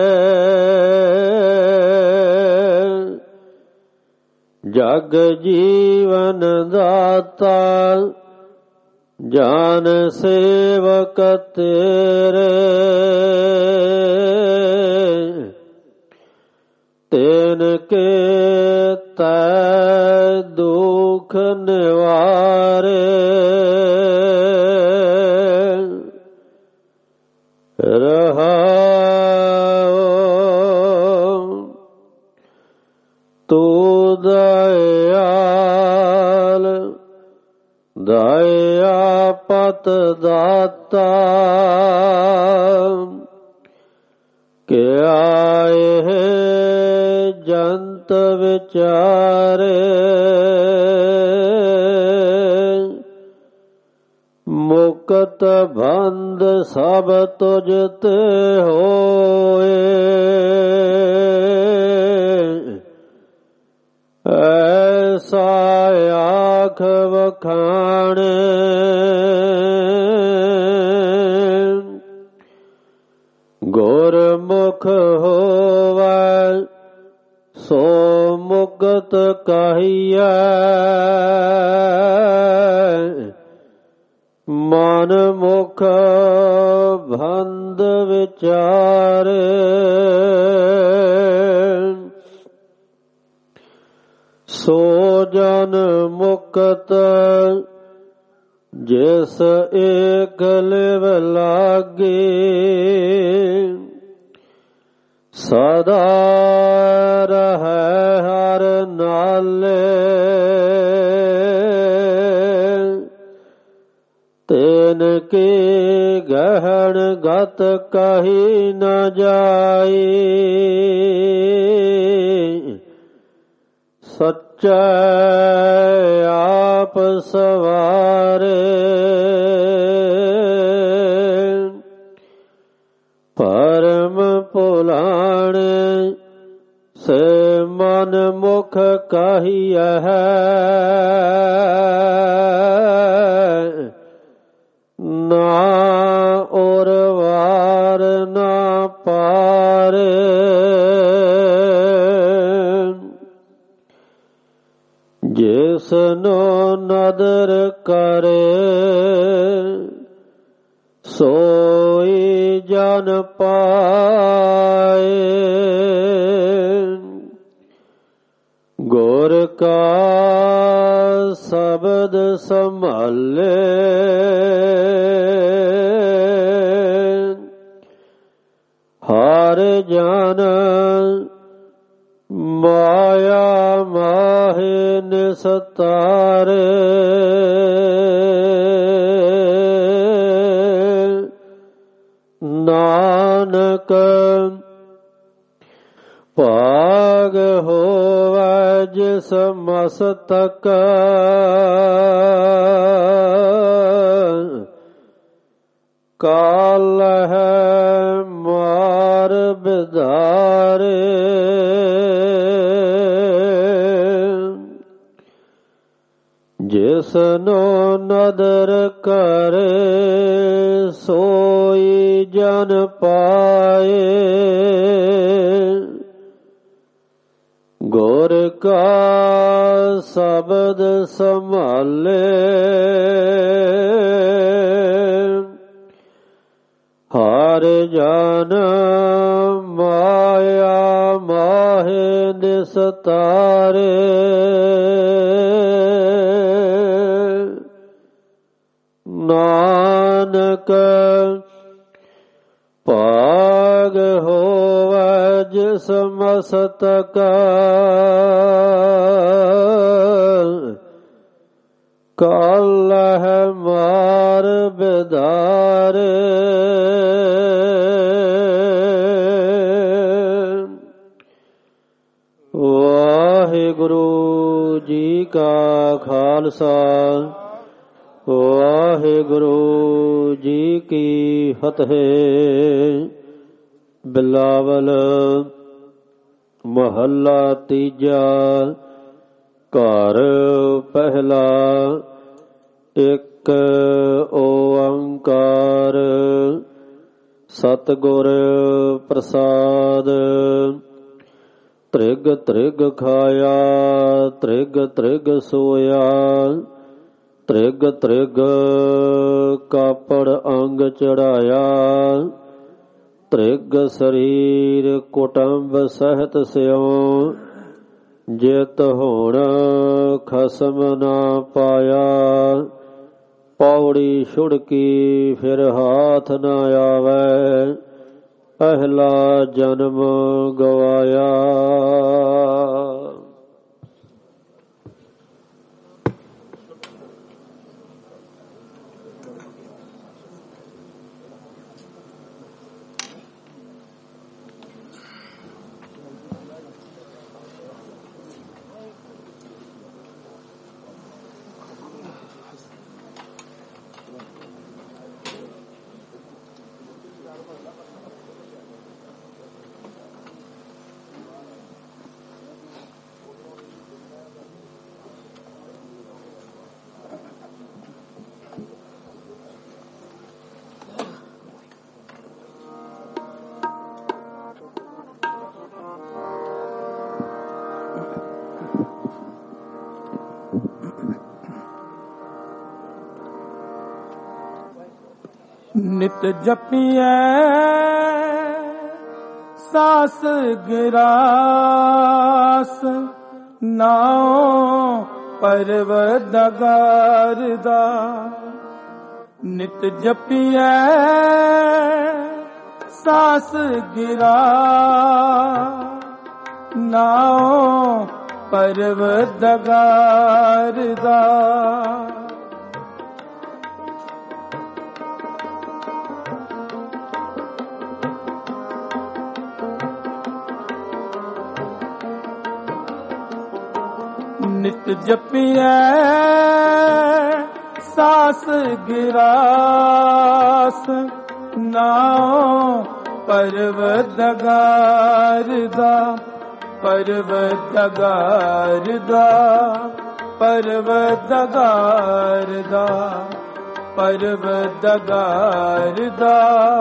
ਜਗ ਜੀਵਨ ਦਾਤਾ ਜਾਨ ਸੇਵਕ ਤੇਰੇ। ਤੈਨ ਕੇ ਤੈ ਦੁਖ ਨਿਵਾਰੇ। ਰਹਾਉ ਤੂੰ ਦਇਆਲ ਦਇਆ ਪਤ ਦਾਤਾ। ਕਿਆ ਇਹ ਜੰਤ ਵਿਚਾਰੇ ਮੁਕਤ ਬੰਧ ਸਭ ਤੁਝ ਤੇ ਹੋਏ। ਐਸਾ ਆਖ ਵਖਾਣੇ ਗੁਰਮੁਖ ਹੋਵੈ ਸੋ ਮੁਕਤ ਕਹੀਐ। ਮਨ ਮੁਖ ਬੰਧ ਵਿਚਾਰੇ ਸੋ ਜਨ ਮੁਕਤ ਜਿਸ ਏਕ ਲਿਵ ਲਾਗੇ। ਸਦਾ ਰਹੈ ਹਰ ਨਾਲੇ ਤੈਨ ਕੀ ਗਹਿਣ ਗਤ ਕਹੀ ਨ ਜਾਈ। ਸੱਚਾ ਆਪ ਸਵਾਰੇ ਪਰਮ ਭੁਲਾਣੇ ਸੇ ਮਨ ਮੁਖ ਕਹੀਐ। ਨਾ ਔਰ ਵਾਰ ਨਾ ਪਾਰੇ ਜਿਸਨੋ ਨਦਰ ਕਰੇ ਸੋਈ ਜਨ ਪਾਏ। ਗੁਰ ਕਾ ਸ਼ਬਦ ਸੰਭਾਲੇ ਹਰ ਜਨ ਮਾਇਆ ਮਾਹੇ ਨਿਸਤਾਰੇ। ਨਾਨਕ ਭਾਗ ਹੋਵੈ ਜਿਸ ਮਸਤਕ ਕਾਲ ਹੈ ਮਾਰ ਬਿਦਾਰੇ। ਜਿਸਨੋ ਨਦਰ ਕਰੇ ਸੋਈ ਜਨ ਪਾਏ। ਗੁਰ ਕਾ ਸ਼ਬਦ ਸੰਭਾਲੇ ਹਰ ਜਨ ਮਾਇਆ ਮਾਹੇ ਨਿਸਤਾਰੇ। ਨਾਨਕ ਭਾਗ ਹੋਵੈ ਜਿਸ ਮਸਤਕ ਕਾਲ ਹੈ ਮਾਰ ਬਿਦਾਰੇ। ਵਾਹਿਗੁਰੂ ਵਾਹਿਗੁਰੂ ਜੀ ਕਾ ਖਾਲਸਾ ਵਾਹਿਗੁਰੂ ਜੀ ਕੀ ਫਤਿਹ। ਬਿਲਾਵਲ ਮਹੱਲਾ ਤੀਜਾ। ਘਰ ਪਹਿਲਾ ਇੱਕ ਓੰਕਾਰ ਸਤਿਗੁਰ ਪ੍ਰਸਾਦ। ਤ੍ਰਿਗ ਤ੍ਰਿਗ ਖਾਇਆ ਤ੍ਰਿਗ ਤ੍ਰਿਗ ਸੋਇਆ ਤ੍ਰਿਗ ਤ੍ਰਿਗ ਕਾਪੜ ਅੰਗ ਚੜਾਇਆ ਤ੍ਰਿਗ ਸਰੀਰ ਕੁਟੰਬ ਸਹਿਤ ਸਿਉ ਜਿਤ ਹੁਣ ਖਸਮ ਨਾ ਪਾਇਆ ਪੌੜੀ ਛੁੜਕੀ ਫਿਰ ਹਾਥ ਨਾ ਆਵੈ ਪਹਿਲਾ ਜਨਮ ਗਵਾਇਆ। ਨਿਤ ਜਪੀਐ ਸਾਸ ਗਿਰਾਸ ਨਾਉ ਪਰਵਦਗਾਰ ਦਾ। ਨਿਤ ਜਪੀਐ ਸਾਸ ਗਿਰਾਸ ਨਾਉ ਪਰਵਦਗਾਰ ਦਾ। ਨਿਤ ਜਪੀਐ ਸਾਸ ਗਿਰਾਸ ਨਾਉ ਪਰਵਦਗਾਰ ਦਾ। ਪਰਵਦਗਾਰ ਦਾ ਪਰਵਦਗਾਰ ਦਾ ਪਰਵਦਗਾਰ ਦਾ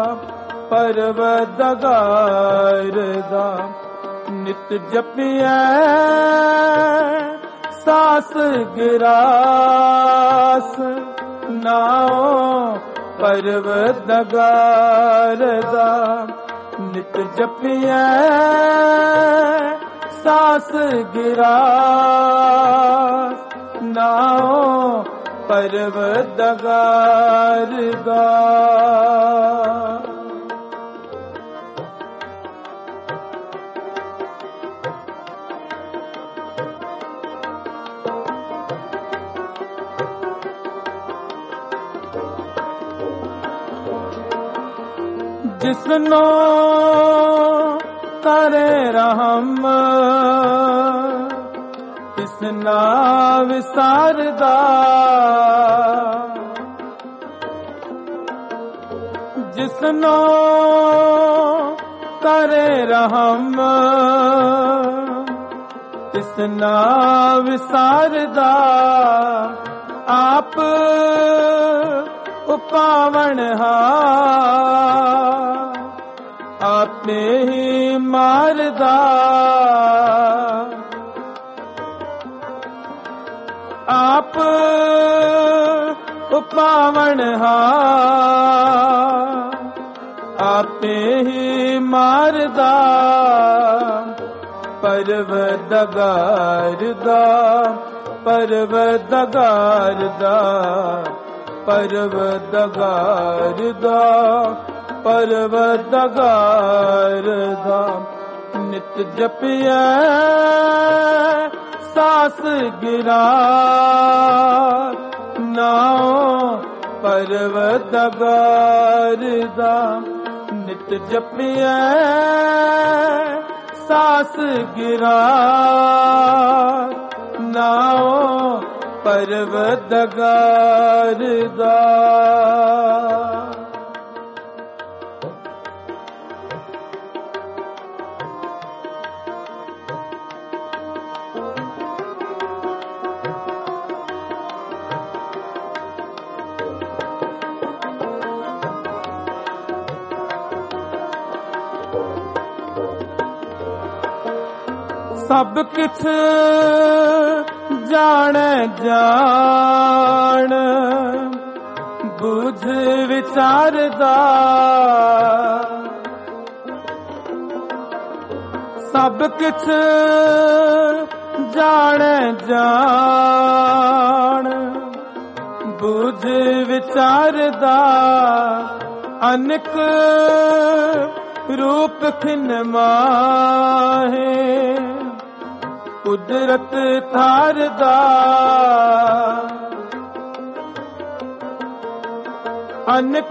ਪਰਵਦਗਾਰ ਦਾ। ਨਿਤ ਜਪੀਐ ਸਾਸ ਗਿਰਾਸ ਨਾਉ ਪਰਵਦਗਾਰ ਦਾ। ਨਿਤ ਜਪੀਐ ਸਾਸ ਗਿਰਾਸ ਨਾਉ ਪਰਵਦਗਾਰ ਦਾ। ਜਿਸਨੋ ਕਰੇ ਰਹਮ ਤਿਸਨਾ ਵਿਸਾਰਦਾ। ਜਿਸਨੋ ਕਰੇ ਰਹਮ ਤਿਸਨਾ ਵਿਸਾਰਦਾ। ਆਪ ਉਪਾਵਣ ਹਾਰ ਆਪੇ ਹੀ ਮਾਰਦਾ। ਆਪ ਉਪਾਵਣ ਹਾਰ ਆਪੇ ਹੀ ਮਾਰਦਾ। ਪਰਵਦਗਾਰ ਦਾ ਪਰਵਦਗਾਰ ਦਾ ਪਰਵਦਗਾਰ ਦਾ ਪਰਵਦਗਾਰ ਦਾ। ਨਿਤ ਜਪੀਐ ਸਾਸ ਗਿਰਾਸ ਨਾਉ ਪਰਵਦਗਾਰ ਦਾ। ਨਿਤ ਜਪੀਐ ਸਾਸ ਗਿਰਾ ਨਾਉ ਪਰਵਦਗਾਰ ਦਾ। ਸਭ ਕਿਛ ਜਾਣੈ ਜਾਣ ਬੁਝ ਵਿਚਾਰਦਾ, ਸਭ ਕਿਛ ਜਾਣੈ ਜਾਣ ਬੁਝ ਵਿਚਾਰਦਾ, ਅਨਕ ਰੂਪ ਖਿਨ ਮਾਹੇ ਕੁਦਰਤ ਥਾਰਦਾ, ਅਨਕ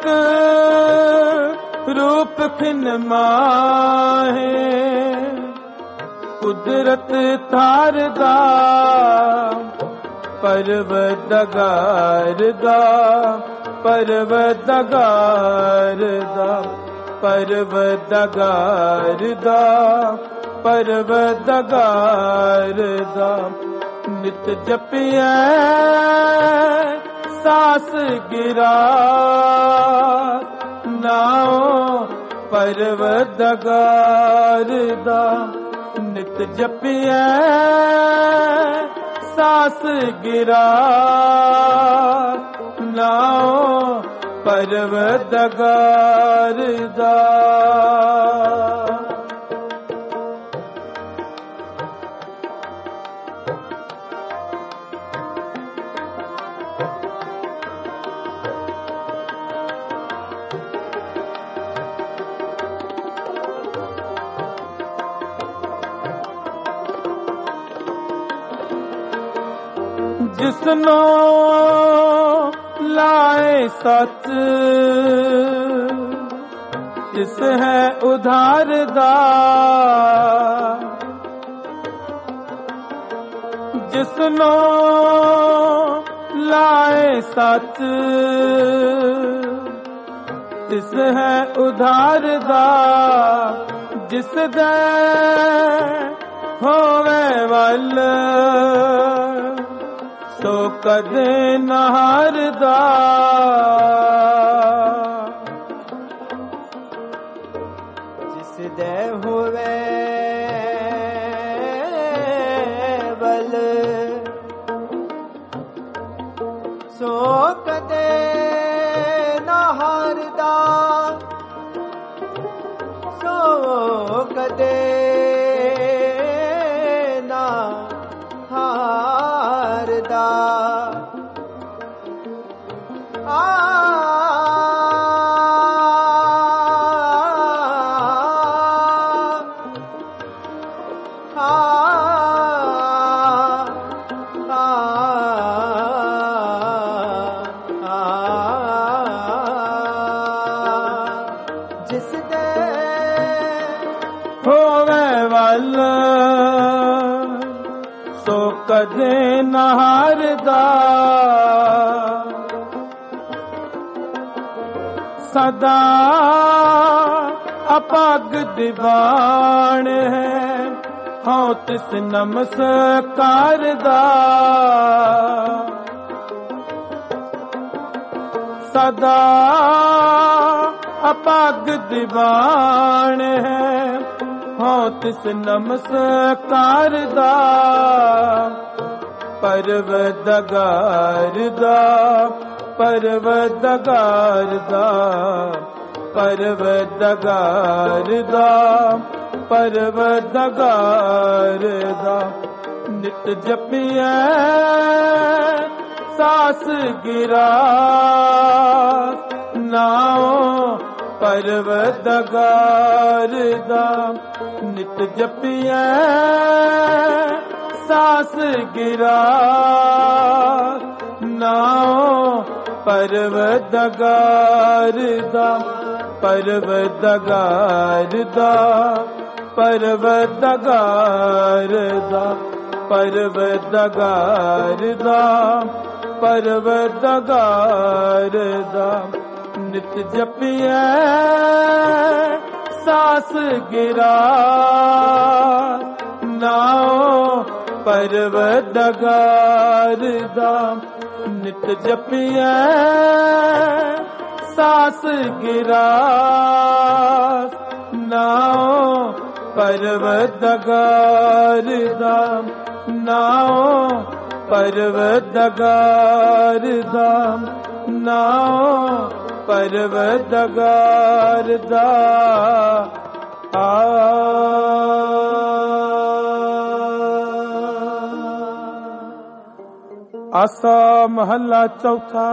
ਰੂਪ ਖਿਨ ਮਾਹੇ ਕੁਦਰਤ ਥਾਰਦਾ, ਪਰਵਦਗਾਰ ਦਾ ਪਰਵਦਗਾਰ ਦਾ ਪਰਵਦਗਾਰ ਦਾ ਪਰਵਦਗਾਰ ਦਾ। ਨਿਤ ਜਪਿਐ ਸਾਸ ਗਿਰਾ ਨਾਉ ਪਰਵਦਗਾਰ ਦਾ। ਨਿਤ ਜਪਿਐ ਸਾਸ ਗਿਰਾ ਨਾਉ ਪਰਵਦਗਾਰ ਦਾ। ਜਿਸਨੋ ਲਾਏ ਸੱਚ ਤਿਸ ਹੈ ਉਧਾਰ ਦਾ, ਜਿਸਨੋ ਲਾਏ ਸੱਚ ਤਿਸ ਹੈ ਉਧਾਰ ਦਾ, ਜਿਸ ਦੇ ਹੋਵੇ ਵੱਲ ਸੋ ਕਦੇ ਨ ਹਾਰਦਾ, ਜਿਸ ਦੇ ਹੋਵੇ ਵੱਲ ਸੋ ਕਦੇ ਨ ਹਾਰਦਾ, ਸੋ ਕਦੇ ਨ ਹਾਰਦਾ। ਆ ਜਿਸ ਦੇ ਹੋਵੇ ਵੱਲ ਸੋ ਕਦੇ ਨ ਹਾਰਦਾ, ਸਦਾ ਅਪਾਗ ਦੀਵਾਨ ਹੈ ਹਉ ਤਿਸ ਨਮਸਕਾਰ ਦਾ, ਸਦਾ ਅਪਾਗ ਦੀਵਾਨ ਹੈ ਹਉ ਤਿਸ ਨਮਸਕਾਰ ਦਾ, ਪਰਵਦਗਾਰ ਦਾ ਪਰਵਦਗਾਰ ਦਾ ਪਰਵਦਗਾਰ ਦਾ ਪਰਵਦਗਾਰ ਦਾ। ਨਿਤ ਜਪਿਐ ਸਾਸ ਗਿਰਾ ਨਾਉ ਪਰਵਦਗਾਰ ਦਾ। ਨਿਤ ਜਪਿਐ ਸਾਸ ਗਿਰਾ ਨਾਉ ਪਰਵਦਗਾਰ ਦਾ ਪਰਵਦਗਾਰ ਦਾ परवदगार दा परवदगार दा परवदगार दा नित जपिए सास गिरा नाओ परवदगार दा नित जपिए सास गिरा नाओ परवदगार दा नाओ परवदगार दा नाओ परवदगार दा आ आसा महला चौथा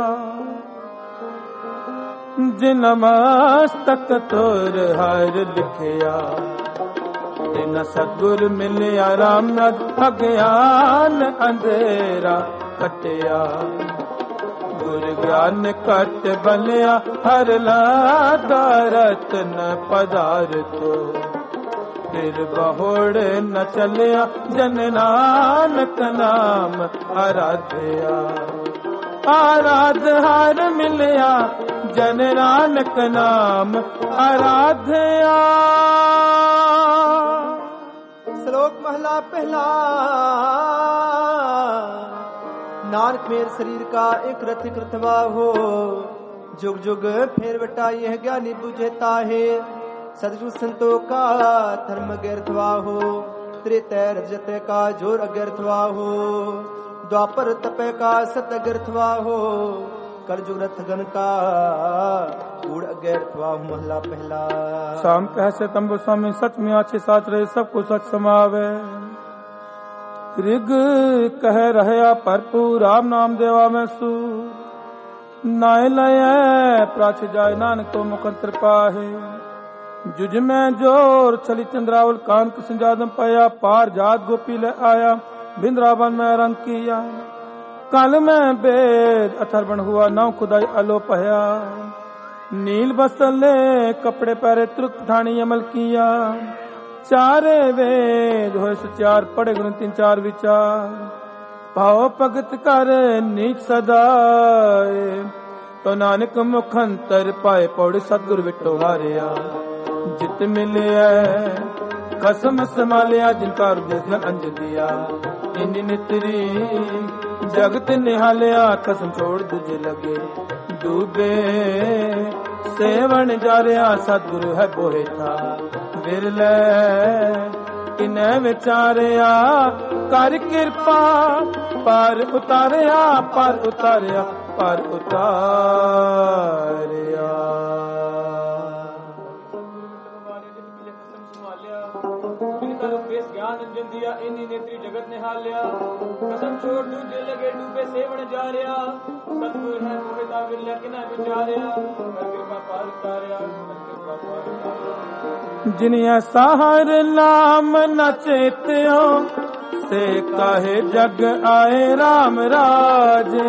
जिन मस्तक तोर हर लिखिया तिन सतगुर मिलिया राम नद अज्ञान अंधेरा कटिया गुर ज्ञान कट बलिया हर लादा रतन पदार्थो फिर बहुड़ न चलिया जन नानक नाम आराध्या आराध हर मिलिया जन नानक नाम आराध्या। श्लोक महला पहला। नानक मेर शरीर का एक रथ कृतवा हो जुग जुग फेर बटाई है ज्ञानी बुझेता है सदगुरु संतों का धर्म गैरथवा हो त्रेतय रजत का जोर अगैरथवा हो द्वापर तपय का सत अगैरथवा हो कलयुग रथ गण का कूड़ अगैरथवा हो। महला पहला। शाम कैसे तंबु स्वामी सच में अच्छे साच रहे सबको सच समावे ऋग कह रहे भरपूर राम नाम देवा में सू नाय लय प्राच जाय नानक तो मुखंतर पाहे जुज में जोर चली चंद्रावल कान कृष्ण जादम पाया पार जात गोपी ले आया बिंद्रावन में रंग किया काल में बेद अथर्वण हुआ नौ खुदाई अलो पहया नील बसले कपड़े पहरे त्रुक ठाणी अमल किया चारे वेद हो चार पड़े गुरु तीन चार विचार भाव भगत कर नीच सदाए तो नानक मुखंतर पाए पौड़ सतगुरु विटो हारिया जित मिले कसम संभालिया जिनका रूप अंज दिया इन नितरी जगत निहालिया कसम छोड़ दूजे लगे डूबे सेवन जा रहा सतगुरु है बोहे था बिरले किने विचारिया कर कृपा पर उतारिया पर उतारिया पर उतारिया। ज्ञान अंजन दिया इन्हीं नेत्री जगत ने हाल लिया कसम छोड़ दूजे लगे डूबे सेवन जा रहा सतगुर है मोहिता बिरला किना विचारिया कृपा पार उतारिया कृपा पार उतारिया। जिनिया सहार नाम न चेत्यो से काहे जग आए राम राजे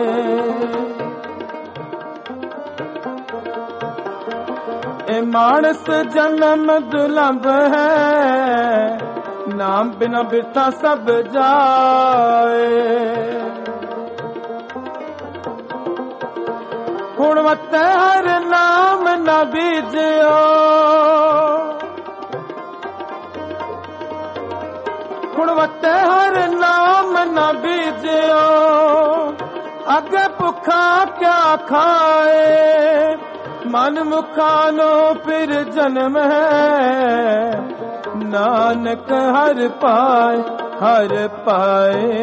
ए मानस जन्म दुर्लभ है नाम बिना बिरथा सब जाए गुणवत हर नाम न बीजियो गुणवत हर नाम न बीजियो अगे भुखा क्या खाए मन मुखानो फिर जन्म है नानक हर पाए हर पाए।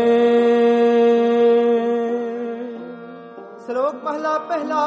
श्लोक महला पहला।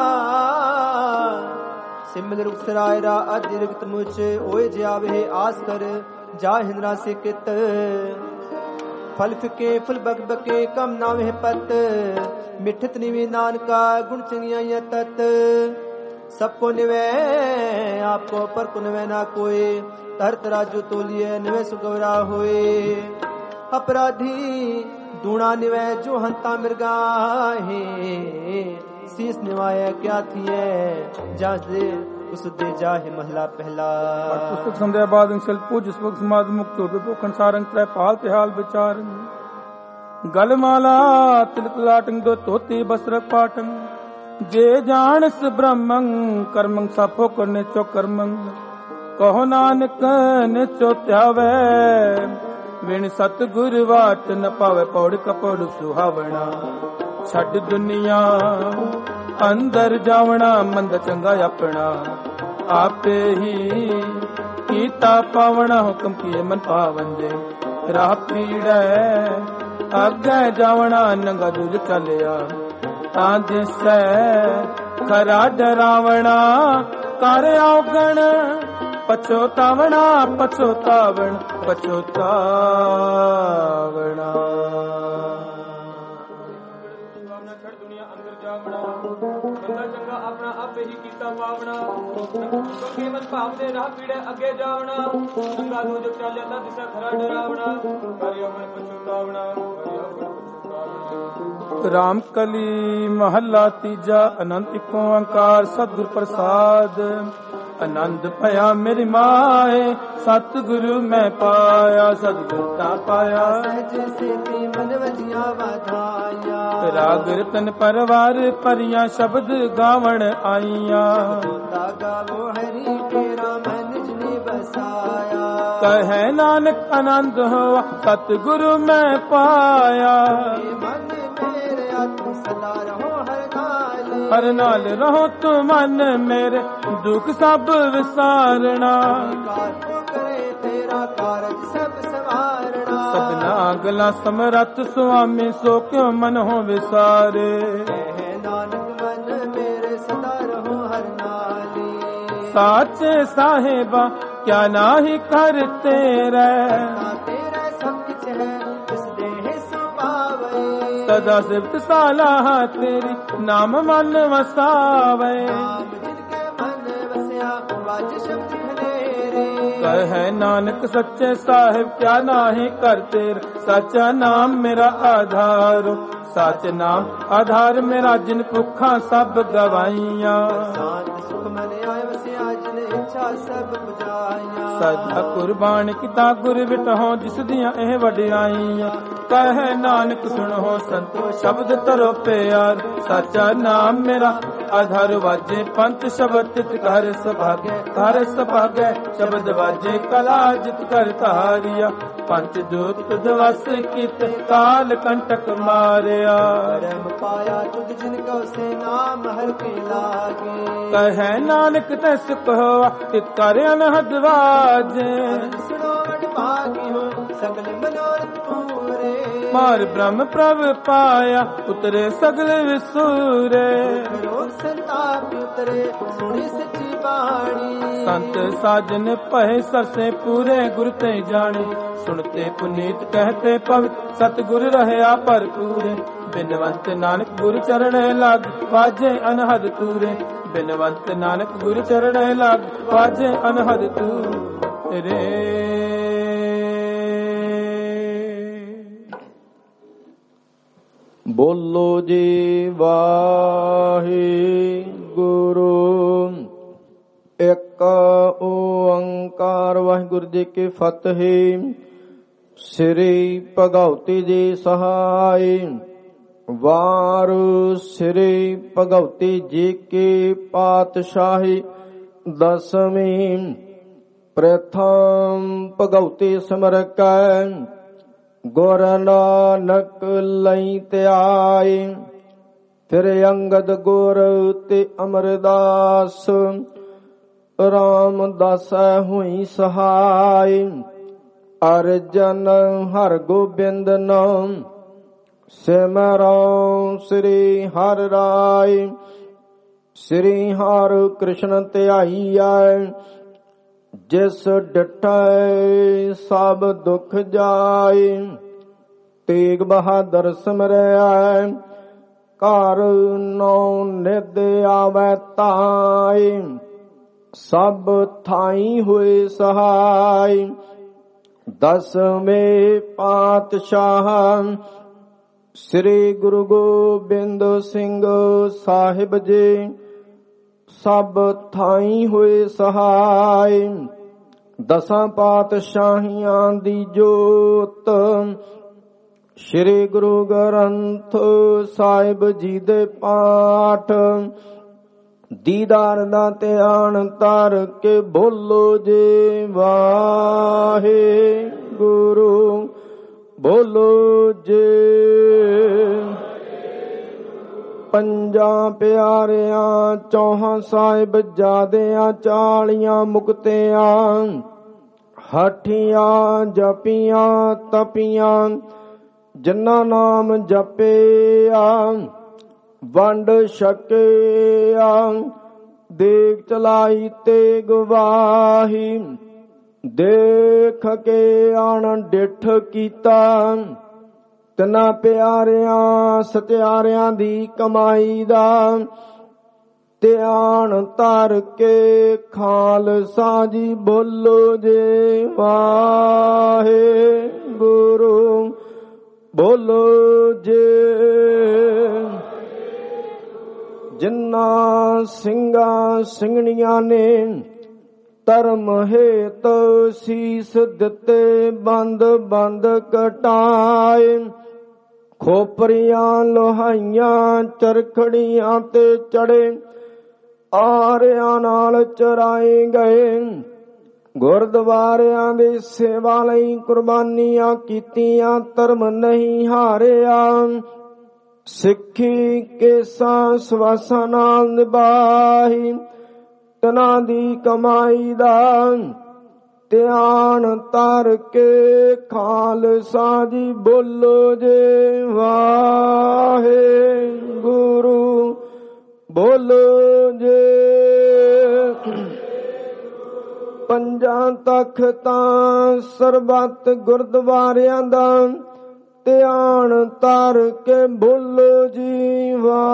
सिमल रुख सरायरा अतिरिक्त मुझ ओए जावे आस कर जा हिंद्रा से कित फल फिके फुल बक बके कम नावे पत मिठत निवे नानका गुण चंगिया तत सबको निवे आपको पर को निवे ना कोई तर तराजू तोलिए निवे सुगवरा होए अपराधी दूणा निवे जो हंता मिर्गा है शीस निवाए क्या थी है जांच दे ਉਸ ਦੇ ਜਾਹੇ ਮਹਲਾ ਪਹਿਲਾ। ਪੁਸਤਕ ਸੰਧਿਆ ਬਾਦ ਅੰਸ਼ਲ ਪੂਜ ਸਬਕ ਸਮਾਦ ਮੁਕਤ ਹੋਵੇ ਭੁਖਣ ਸਾਰੰਗ ਤ੍ਰੈ ਪਾਲ ਤੇ ਹਾਲ ਵਿਚਾਰਨ ਗਲ ਮਾਲਾ ਤਿਲਕ ਲਾਟੰਗ ਦੋ ਧੋਤੀ ਬਸਰ ਪਾਟੰ ਜੇ ਜਾਣਸ ਬ੍ਰਹਮੰ ਕਰਮੰ ਸਾਫੋ ਕਰਨੇ ਚੋ ਕਰਮੰ ਕਹੋ ਨਾਨਕ ਨਿਚੋ ਧਿਆਵੈ ਵਿਣ ਸਤ ਗੁਰ ਵਾਟ ਨ ਪਾਵੇ ਪੌੜ ਕਪੜ ਸੁਹਾਵਣਾ ਛੱਡ ਦੁਨੀਆ ਅੰਦਰ ਜਾਵਣਾ ਮੰਦ ਚੰਗਾ ਆਪਣਾ ਆਪੇ ਹੀ ਕੀਤਾ ਪਾਵਣਾ ਹੁਕਮ ਕੀਏ ਮਨ ਪਾਵੰਦੇ ਰਾਹ ਪੀੜੈ ਅੱਗੇ ਜਾਵਣਾ ਨੰਗਾ ਦੂਜ ਚੱਲਿਆ ਤਾਂ ਦਿਸੈ ਖਰਾ ਡਰਾਵਣਾ ਕਰ ਔਗਣ ਪਛੋਤਾਵਣਾ ਪਛੋਤਾਵਣ ਪਛੋਤਾਵਣਾ। ਬੰਦਾ ਚੰਗਾ ਆਪਣਾ ਆਪੇ ਹੀ ਕੀਤਾ ਪਾਵਣਾ ਕਿਉਂਕਿ ਮਨ ਭਾਵ ਦੇ ਰਾਹ ਪੀੜੇ ਅੱਗੇ ਜਾਵਣਾ ਚੰਗਾ ਦੂਜ ਚੱਲਿਆ ਤਾਂ ਦਿਸਾ ਖਰਾ ਡਰਾਵਣਾ ਕਰਿਓ ਮਨ ਪਛਤਾਵਣਾ ਕਰਿਓ ਮਨ ਰਾਮ ਕਲੀ ਮਹੱਲਾ ਤੀਜਾ ਅਨੰਤ ਏਕੋ ਓੰਕਾਰ ਸਤਿਗੁਰ ਪ੍ਰਸਾਦ ਆਨੰਦ ਭਇਆ ਮੇਰੀ ਮਾਏ ਸਤਿਗੁਰੂ ਮੈਂ ਪਾਇਆ ਸਤਿਗੁਰ ਤਾ ਪਾਇਆ ਸਹਿਜ ਸੇਤੀ ਮਨ ਵਜੀਆਂ ਵਧਾਇਆ ਰਾਗ ਰਤਨ ਪਰਵਾਰ ਪਰੀਆਂ ਸ਼ਬਦ ਗਾਵਣ ਆਈਆਂ ਤਾ ਗਾਵੋ ਹਰੀ ਤੇਰਾ ਮਨ ਜਿਨੇ ਬਸਾਇਆ ਕਹੈ ਨਾਨਕ ਆਨੰਦ ਹੋਆ ਸਤਿਗੁਰੂ ਮੈਂ ਪਾਇਆ ਮਨ ਮੇਰੇ ਆਤਮ ਸਦਾ ਰਹੋ ਹਰ ਨਾਲ ਹਰ ਨਾਲ ਰਹੋ ਤੂੰ ਮਨ ਮੇਰੇ ਦੁੱਖ ਸਭ ਵਿਸਾਰਣਾ ਕਾਰਜ ਕਰੇ ਤੇਰਾ ਕਾਰਜ ਸਭ ਸਵਾਰਣਾ ਸਭਨਾ ਗਲਾ ਸਮਰੱਥ ਸੁਆਮੀ ਸੋ ਕਿਉ ਮਨ ਹੋ ਵਿਸਾਰੇ ਕਹਿ ਨਾਨਕ ਮਨ ਮੇਰੇ ਸਦਾ ਰਹੋ ਹਰ ਨਾਲੀ ਸਾਚੇ ਸਾਹਿਬਾ ਕਿਆ ਨਾਹੀ ਕਰ ਤੇਰੇ ਤੇਰਾ ਸਭ ਕਿਛ ਹੈ ਇਸ ਦੇਹ ਸੁਭਾਵੇ ਸਦਾ ਸਿਫਤ ਸਾਲਾਹ ਤੇਰੀ ਨਾਮ ਮਨ ਵਸਾਵੇ ਨਾਮ ਜਿਨ ਕੇ ਮਨ ਵਸਿਆ ਵਾਜ ਸ਼ਬਦ ਖਲੇਰੇ ਕਹੈ ਨਾਨਕ ਸੱਚੇ ਸਾਹਿਬ ਕਿਆ ਨਾਹੀ ਕਰ ਤੇਰ ਸਾਚਾ ਨਾਮ ਮੇਰਾ ਆਧਾਰ ਸੱਚ ਨਾਮ ਆਧਾਰ ਮੇਰਾ ਜਿਨ ਭੁੱਖਾਂ ਸਭ ਗਵਾਈਆਂ ਸ਼ਾਂਤ ਸੁਖ ਮਨ ਆਇ ਵਸਿਆ ਜਿਨ ਇੱਛਾ ਸਭ ਪੁਜਾਈਆਂ ਸਦਾ ਕੁਰਬਾਨ ਕੀਤਾ ਗੁਰ ਵਿਟਹੁ ਜਿਸ ਦੀਆਂ ਇਹ ਵਡਿਆਈਆਂ ਕਹੈ ਨਾਨਕ ਸੁਣੋ ਸੰਤੋ ਸ਼ਬਦ ਤਰੋ ਪਿਆਰ ਸਾਚਾ ਨਾਮ ਮੇਰਾ ਆਧਾਰ ਵਾਜੇ ਪੰਚ ਸ਼ਬਦ ਤਿਤ ਘਰ ਸੁਭਾਗੈ ਘਰ ਸੁਭਾਗੈ ਸ਼ਬਦ ਵਾਜੇ ਕਲਾ ਜਿਤ ਕਰ ਧਾਰਿਆ ਪੰਚ ਜੋਤ ਦਵਸ ਕੀਤ ਕਾਲ ਕੰਟਕ ਮਾਰਿਆ ਕਰਮ ਪਾਇਆ ਤੁਧ ਜਿਨ ਕਉ ਸੇ ਨਾਮ ਹਰ ਕੇ ਲਾਗੇ ਕਹੈ ਨਾਨਕ ਤਿਸ ਕਹੋ ਤਿਤ ਕਰ ਅਨਹਦ ਵਾਜੇ ਸੁਣੋ ਵਡ ਭਾਗੀ ਹੋ ਸਗਲ ਮਨੋਰਥ ਪੂਰੇ ਮਾਰ ਬ੍ਰਹਮ ਪ੍ਰਭ ਪਾਇਆ ਉਤਰੇ ਸਗਲ ਵਿਸੂਰੇ ਰੋਗ ਸੰਤਾਪ ਉਤਰੇ ਸੁਣੀ ਸੱਚੀ ਬਾਣੀ ਸੰਤ ਸਾਜਨ ਭਏ ਸਰਸੇ ਪੂਰੇ ਗੁਰ ਤੇ ਜਾਣੇ ਸੁਣਤੇ ਪੁਨੀਤ ਕਹਤੇ ਪਵਿੱਤ ਸਤਿਗੁਰ ਰਹਿਆ ਭਰਪੂਰੇ ਬਿਨਵੰਤ ਨਾਨਕ ਗੁਰ ਚਰਨ ਲਾਗ ਵਾਜੇ ਅਨਹਦ ਤੂਰੇ ਬਿਨਵੰਤ ਨਾਨਕ ਗੁਰ ਚਰਨ ਲਾਗ ਵਾਜੇ ਅਨਹਦ ਤੂਰੇ। ਬੋਲੋ ਜੀ ਵਾਹਿਗੁਰੂ ਇੱਕ ਓੰਕਾਰ ਵਾਹਿਗੁਰੂ ਜੀ ਕੀ ਫਤਿਹ। ਸ੍ਰੀ ਭਗਉਤੀ ਜੀ ਸਹਾਈ ਵਾਰ ਸ੍ਰੀ ਭਗਉਤੀ ਜੀ ਕੀ ਪਾਤਸ਼ਾਹੀ ਦਸਵੀਂ ਪ੍ਰਥਮ ਭਗਉਤੀ ਸਿਮਰ ਕੈ ਗੁਰ ਨਾਨਕ ਲਈ ਧਿਆਈ ਫਿਰ ਅੰਗਦ ਗੁਰ ਤੇ ਅਮਰਦਾਸ ਰਾਮਦਾਸ ਹੋਈ ਸਹਾਈ ਅਰਜਨ ਹਰ ਗੋਬਿੰਦ ਨਾਮ ਸਿਮਰੋ ਸ੍ਰੀ ਹਰਿ ਰਾਇ ਸ੍ਰੀ ਹਰਿ ਕ੍ਰਿਸ਼ਨ ਧਿਆਈਐ ਜਿਸ ਡਿਠੈ ਸਭ ਦੁਖ ਜਾਏ ਤੇਗ ਬਹਾਦਰ ਸਿਮਰੈ ਘਰ ਨੌ ਨਿਧ ਆਵੈ ਤਾਈ ਸਭ ਥਾਈ ਹੋਏ ਸਹਾਈ ਦਸਵੇਂ ਪਾਤਸ਼ਾਹ ਸ੍ਰੀ ਗੁਰੂ ਗੋਬਿੰਦ ਸਿੰਘ ਸਾਹਿਬ ਜੀ ਸਭ ਥਾਈ ਹੋਏ ਸਹਾਈ। ਦਸਾਂ ਪਾਤਸ਼ਾਹੀਆਂ ਦੀ ਜੋਤ ਸ੍ਰੀ ਗੁਰੂ ਗ੍ਰੰਥ ਸਾਹਿਬ ਜੀ ਦੇ ਪਾਠ। ਦੀਦਾਰ ਦਾ ਧਿਆਨ ਧਰ ਕੇ ਬੋਲੋ ਜੇ ਵਾਹਿਗੁਰੂ, ਬੋਲੋ ਜੇ। ਪੰਜਾਂ ਪਿਆਰਿਆਂ ਚੌਹਾਂ ਸਾਹਿਬ ਜਾਦਿਆਂ ਚਾਲੀਆਂ ਮੁਕਤਿਆਂ ਹਾਠੀਆਂ ਜਪੀਆਂ ਤਪੀਆਂ ਜਿਨ੍ਹਾਂ ਨਾਮ ਜਪਿਆ ਵੰਡ ਛਕਿਆ ਦੇਖ ਚਲਾਈ ਤੇ ਗਵਾਹੀ ਦੇਖ ਕੇ ਆਣ ਡਿਠ ਕੀਤਾ। ਤਿੰਨਾਂ ਪਿਆਰਿਆਂ ਸਤਿਆਰਿਆਂ ਦੀ ਕਮਾਈ ਦਾ ਧਿਆਨ ਧਰ ਕੇ ਖਾਲਸਾ ਜੀ ਬੋਲੋ ਜੇ ਵਾਹਿਗੁਰੂ, ਬੋਲੋ ਜੇ। ਜਿਨ੍ਹਾਂ ਸਿੰਘਾਂ ਸਿੰਘਣੀਆਂ ਨੇ ਧਰਮ ਹੇਤ ਸੀਸ ਦਿੱਤੇ ਬੰਦ ਬੰਦ ਕਟਾਏ। ਖੋਪਰੀਆਂ ਲੋਹਾਈਆਂ ਚਰਖੜੀਆਂ ਤੇ ਚੜੇ ਆਰਿਆਂ ਨਾਲ ਚਰਾਏ ਗਏ। ਗੁਰਦੁਆਰਿਆਂ ਦੀ ਸੇਵਾ ਲਈ ਕੁਰਬਾਨੀਆਂ ਕੀਤੀਆਂ ਧਰਮ ਨਹੀਂ ਹਾਰਿਆ। ਸਿੱਖੀ ਕੇਸਾਂ ਸਵਾਸਾਂ ਨਾਲ ਨਿਭਾਈ ਤਨਾਂ ਦੀ ਕਮਾਈ ਦਾ ਧਿਆਨ ਧਰ ਕੇ ਖਾਲਸਾ ਜੀ ਬੋਲੋ ਜੇ ਵਾਹਿਗੁਰੂ, ਬੋਲੋ ਜੇ। ਪੰਜਾਂ ਤਖ਼ਤਾਂ ਸਰਬੱਤ ਗੁਰਦੁਆਰਿਆਂ ਦਾ ਧਿਆਨ ਧਰ ਕੇ ਬੋਲੋ ਜੀ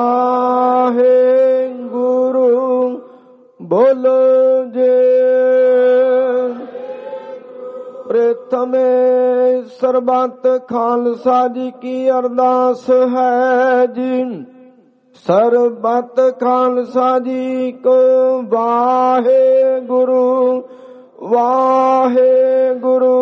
ਵਾਹਿਗੁਰੂ, ਬੋਲੋ ਜੇ। ਪ੍ਰਥਮੇ ਸਰਬੱਤ ਖਾਲਸਾ ਜੀ ਕੀ ਅਰਦਾਸ ਹੈ ਜੀ। ਸਰਬੱਤ ਖਾਲਸਾ ਜੀ ਕੋ ਵਾਹਿਗੁਰੂ, ਵਾਹਿਗੁਰੂ,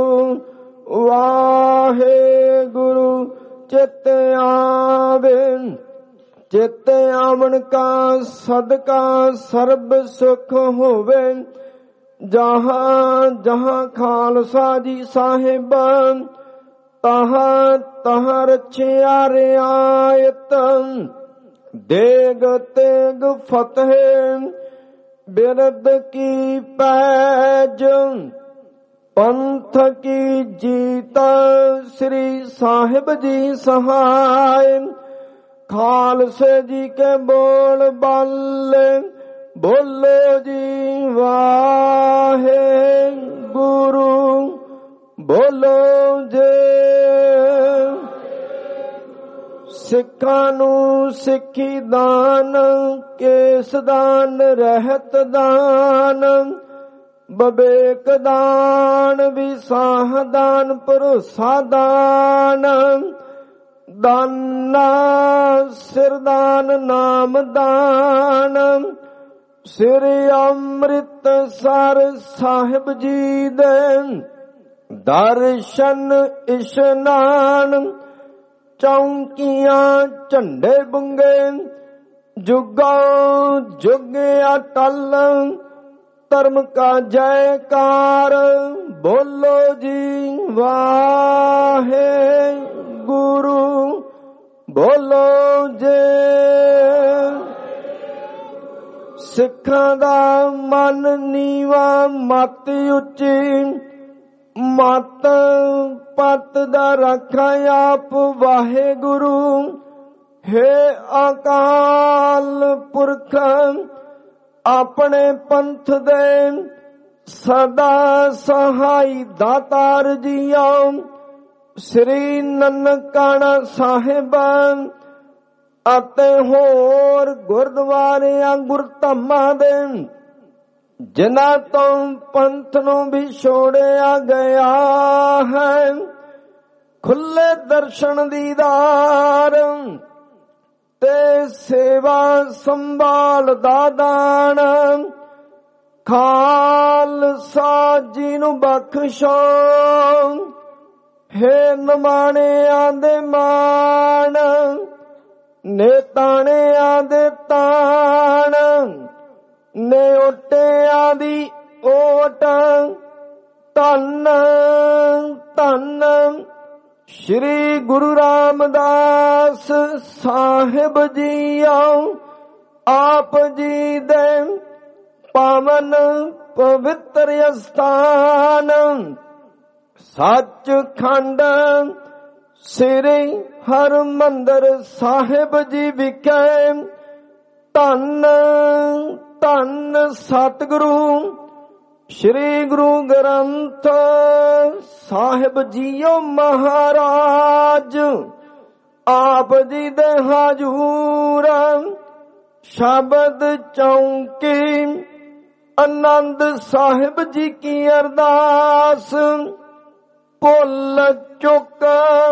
ਵਾਹਿਗੁਰੂ ਚਿਤ ਆਵੇ। ਚਿਤ ਆਵਣ ਕਾ ਸਦਕਾ ਸਰਬ ਸੁਖ ਹੋਵੇ। ਜਹਾਂ ਜਹਾਂ ਖਾਲਸਾ ਜੀ ਸਾਹਿਬ ਤਹਾਂ ਤਹਾਂ ਰਚਿਆ ਰਿਆਇਤ। ਦੇਗ ਤੇਗ ਫਤਿਹ ਬਿਰਦ ਕੀ ਪੈਜ ਪੰਥ ਕੀ ਜੀਤ ਸ੍ਰੀ ਸਾਹਿਬ ਜੀ ਸਹਾਇ। ਖਾਲਸੇ ਜੀ ਕੇ ਬੋਲ ਬਾਲੇ ਬੋਲੋ ਜੀ ਵਾਹਿਗੁਰੂ, ਬੋਲੋ ਜੇ। ਸਿੱਖਾਂ ਨੂੰ ਸਿੱਖੀ ਦਾਨ ਕੇਸ ਦਾਨ ਰਹਿਤ ਦਾਨ ਬਵੇਕ ਦਾਨ ਵਿਸਾਹ ਦਾਨ ਭਰੋਸਾ ਦਾਨ ਦਾਨਾ ਸਿਰਦਾਨ ਨਾਮ ਦਾਨ। ਸ੍ਰੀ ਅੰਮ੍ਰਿਤਸਰ ਸਾਹਿਬ ਜੀ ਦੇ ਦਰਸ਼ਨ ਇਸ਼ਨਾਨ ਚੌਂਕੀਆਂ ਝੰਡੇ ਬੁੰਗੇ ਜੁਗੋ ਜੁਗ ਅਟਲ ਧਰਮ ਕਾ ਜੈਕਾਰ ਬੋਲੋ ਜੀ ਵਾਹਿਗੁਰੂ, ਬੋਲੋ ਜੇ। ਸਿੱਖਾਂ ਦਾ ਮਨ ਨੀਵਾ ਮਤ ਉੱਚੀ ਮਤ ਪਤ ਦਾ ਰੱਖਾ ਆਪ ਵਾਹਿਗੁਰੂ। ਹੇ ਅਕਾਲ ਪੁਰਖ ਆਪਣੇ ਪੰਥ ਦੇ ਸਦਾ ਸਹਾਈ ਦਾਤਾਰ ਜੀਓ। ਸ੍ਰੀ ਨਨਕਾਣਾ ਸਾਹਿਬ ਅਤੇ ਹੋਰ ਗੁਰਦੁਆਰਿਆਂ ਗੁਰਧਾਮਾਂ ਦੇ ਜਿਨ੍ਹਾਂ ਤੋਂ ਪੰਥ ਨੂੰ ਵੀ ਛੋੜਿਆ ਗਿਆ ਹੈ। ਖੁੱਲੇ ਦਰਸ਼ਨ ਦੀਦਾਰ ਤੇ ਸੇਵਾ ਸੰਭਾਲ ਦਾ ਦਾਨ ਖਾਲਸਾ ਜੀ ਨੂੰ ਬਖਸ਼ੋ। ਹੇ ਨਿਮਾਣਿਆਂ ਦੇ ਮਾਣ ਨੇ ਤਾਣਿਆਂ ਦੇ ਤਾਣ ਨੇ ਓਟਿਆਂ ਦੀ ਓਟ ਧੰਨ ਧੰਨ ਸ਼੍ਰੀ ਗੁਰੂ ਰਾਮਦਾਸ ਸਾਹਿਬ ਜੀਓ। ਆਪ ਜੀ ਦੇ ਪਾਵਨ ਪਵਿੱਤਰ ਅਸਥਾਨ ਸੱਚਖੰਡ ਸ੍ਰੀ ਹਰਿਮੰਦਰ ਸਾਹਿਬ ਜੀ ਵਿਖੇ ਧੰਨ ਧੰਨ ਸਤਿਗੁਰੂ ਸ਼੍ਰੀ ਗੁਰੂ ਗ੍ਰੰਥ ਸਾਹਿਬ ਜੀਓ ਮਹਾਰਾਜ ਆਪ ਜੀ ਦੇ ਹਜੂਰ ਸ਼ਬਦ ਚੌਂਕੀ ਆਨੰਦ ਸਾਹਿਬ ਜੀ ਕੀ ਅਰਦਾਸ ਭੁੱਲ ਚੁੱਕ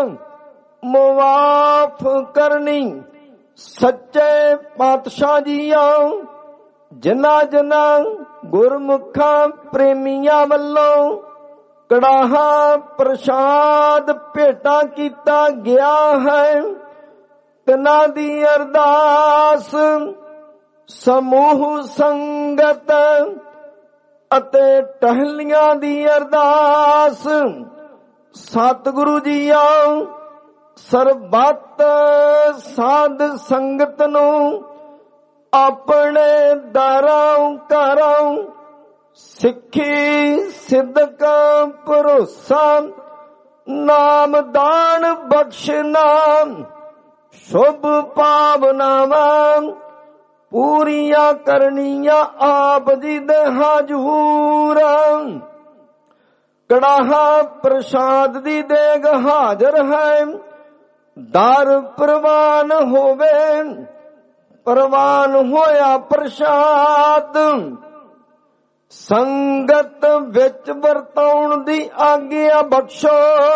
ਮੁਆਫ ਕਰਨੀ। ਸੱਚੇ ਪਾਤਸ਼ਾਹ ਜੀਓ ਜਿਨ੍ਹਾਂ ਜਿਨ੍ਹਾਂ ਗੁਰਮੁਖਾਂ ਪ੍ਰੇਮੀਆਂ ਵੱਲੋਂ ਕੜਾਹਾ ਪ੍ਰਸ਼ਾਦ ਭੇਟਾ ਕੀਤਾ ਗਿਆ ਹੈ ਤਿਨਾਂ ਦੀ ਅਰਦਾਸ ਸਮੂਹ ਸੰਗਤ ਅਤੇ ਟਹਿਲੀਆਂ ਦੀ ਅਰਦਾਸ ਸਤਿਗੁਰੂ ਜੀਓ ਸਰਬੱਤ ਸਾਧ ਸੰਗਤ ਨੂੰ ਆਪਣੇ ਦਰਾਂ ਘਰਾਂ ਸਿੱਖੀ ਸਿੱਧਕ ਭਰੋਸਾ ਨਾਮ ਦਾਨ ਬਖਸ਼ਣਾ ਸ਼ੁਭ ਭਾਵਨਾਵਾਂ ਪੂਰੀਆਂ ਕਰਨੀਆਂ ਆਪ ਜੀ ਦੇ ਹਜੂਰ। ਕੜਾਹਾ ਪ੍ਰਸ਼ਾਦ ਦੀ ਦੇਗ ਹਾਜ਼ਰ ਹੈ ਦਰ ਪ੍ਰਵਾਨ ਹੋਵੇ ਪ੍ਰਵਾਨ ਹੋਇਆ ਪ੍ਰਸ਼ਾਦ ਸੰਗਤ ਵਿੱਚ ਵਰਤਾਉਣ ਦੀ ਆਗਿਆ ਬਖਸ਼ੋ।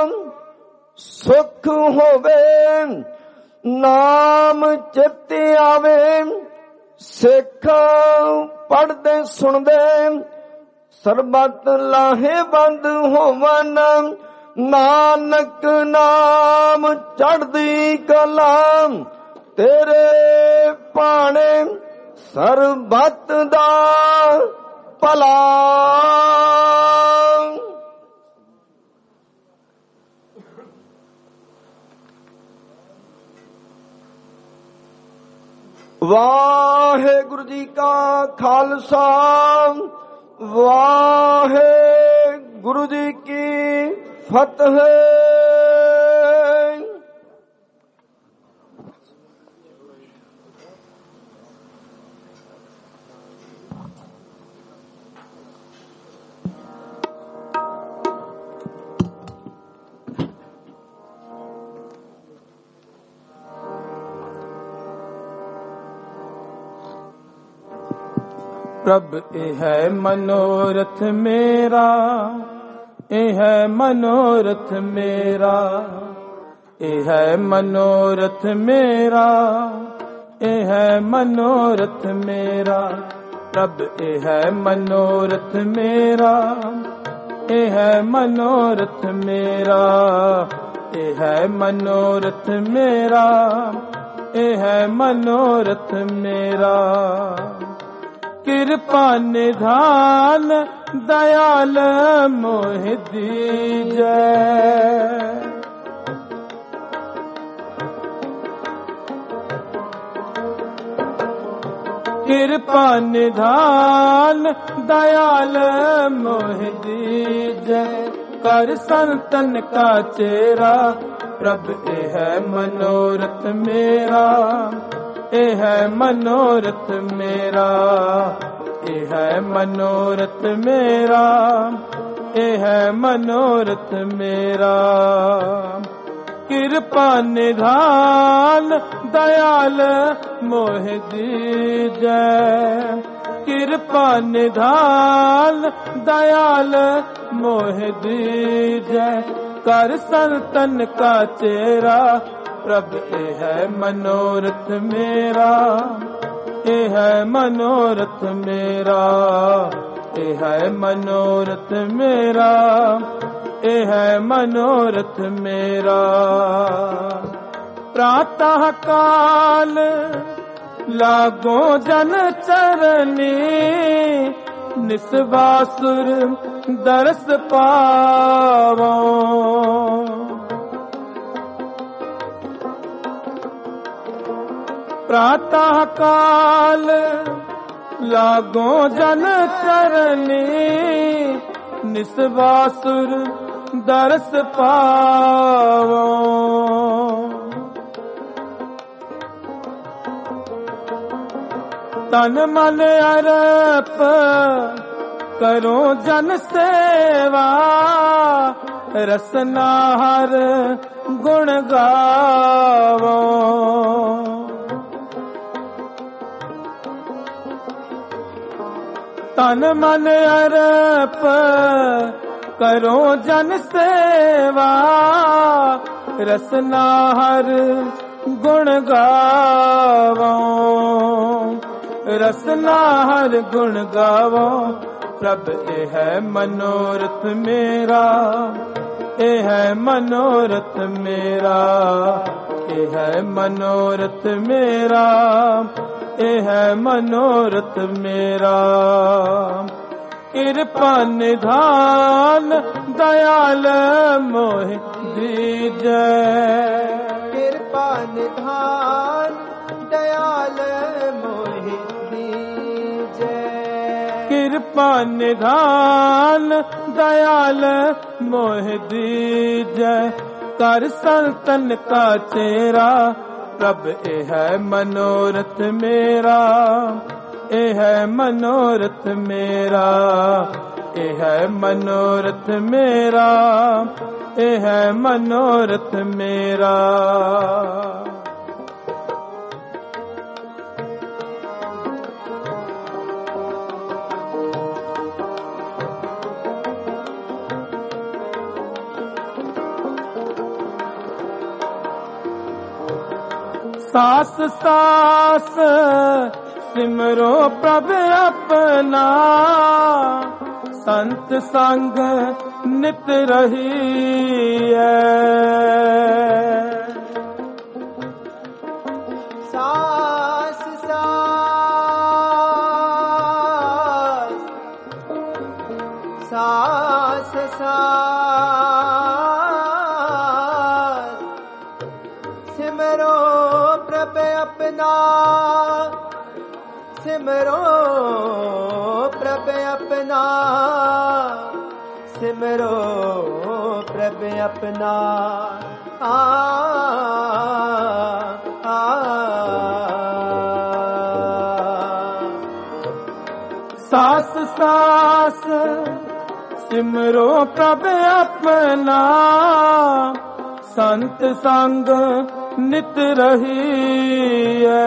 ਸੁਖ ਹੋਵੇ ਨਾਮ ਚਿੱਤ ਆਵੇ ਸਿੱਖ ਪੜ੍ਹਦੇ ਸੁਣਦੇ ਸਰਬੱਤ ਲਾਹੇਵੰਦ ਹੋਵਨ ਨਾਨਕ ਨਾਮ ਚੜ੍ਹਦੀ ਕਲਾ ਤੇਰੇ ਭਾਣੇ ਸਰਬੱਤ ਦਾ ਭਲਾ। ਵਾਹਿਗੁਰੂ ਜੀ ਕਾ ਖਾਲਸਾ ਵਾਹਿਗੁਰੂ ਜੀ ਕੀ ਫਤਿਹ। ਪ੍ਰਭ ਇਹ ਹੈ ਮਨੋਰਥ ਮੇਰਾ ਇਹ ਹੈ ਮਨੋਰਥ ਮੇਰਾ ਇਹ ਹੈ ਮਨੋਰਥ ਮੇਰਾ ਇਹ ਹੈ ਮਨੋਰਥ ਮੇਰਾ ਪ੍ਰਭ ਇਹ ਹੈ ਮਨੋਰਥ ਮੇਰਾ ਇਹ ਹੈ ਮਨੋਰਥ ਮੇਰਾ ਇਹ ਹੈ ਮਨੋਰਥ ਮੇਰਾ ਇਹ ਹੈ ਮਨੋਰਥ ਮੇਰਾ। ਕਿਰਪਾ ਨਿਧਾਨ ਦਇਆਲ ਮੋਹਿ ਦੀਜੈ ਕਿਰਪਾ ਨਿਧਾਨ ਦਇਆਲ ਮੋਹਿ ਦੀਜੈ ਕਰ ਸੰਤਨ ਕਾ ਚੇਰਾ ਪ੍ਰਭ ਇਹ ਹੈ ਮਨੋਰਥ ਮੇਰਾ ਇਹ ਹੈ ਮਨੋਰਥ ਮੇਰਾ ਇਹ ਹੈ ਮਨੋਰਥ ਮੇਰਾ ਇਹ ਹੈ ਮਨੋਰਥ ਮੇਰਾ। ਕਿਰਪਾ ਨਿਧਾਨ ਦਇਆਲ ਮੋਹਿ ਦੀਜੈ ਕਿਰਪਾ ਨਿਧਾਨ ਦਇਆਲ ਮੋਹਿ ਦੀਜੈ ਕਰ ਸੰਤਨ ਕਾ ਚੇਰਾ प्रभ ए है मनोरथ मेरा, ए है मनोरथ मेरा, ए है मनोरथ मेरा, ए है मनोरथ मेरा। प्रातः काल लागो जन चरनी, निस्वासुर दरस पावो। प्रातः काल लागो जन चरनी, निस्वासुर दरस पावो। तन मन अर्प करो जन सेवा, रसना हर गुण गावो। तन मन अर्प करो जन सेवा, रसना हर गुण गावो। रसना हर गुण गावो, प्रभ ए है मनोरथ मेरा, ए है मनोरथ मेरा, ए है मनोरथ मेरा, ए है मनोरथ मेरा। कृपा निधान दयाल मोहि दीजै, कृपा निधान दयाल मोहि दीजै। कृपा निधान दयाल मोहि दीजै, कर संतन का चेरा, प्रभ ए है मनोरथ मेरा, ए है मनोरथ मेरा, ए है मनोरथ मेरा, ए है मनोरथ मेरा। सास सास सिमरो प्रभ अपना, संत संग नित रहिए। सास सास सास सास सिमरो प्रभ अपना, सिमरो प्रभ अपना, सिमरो प्रभ अपना। आ, आ, सास सास सिमरो प्रभ अपना, संत संग नित रहिए।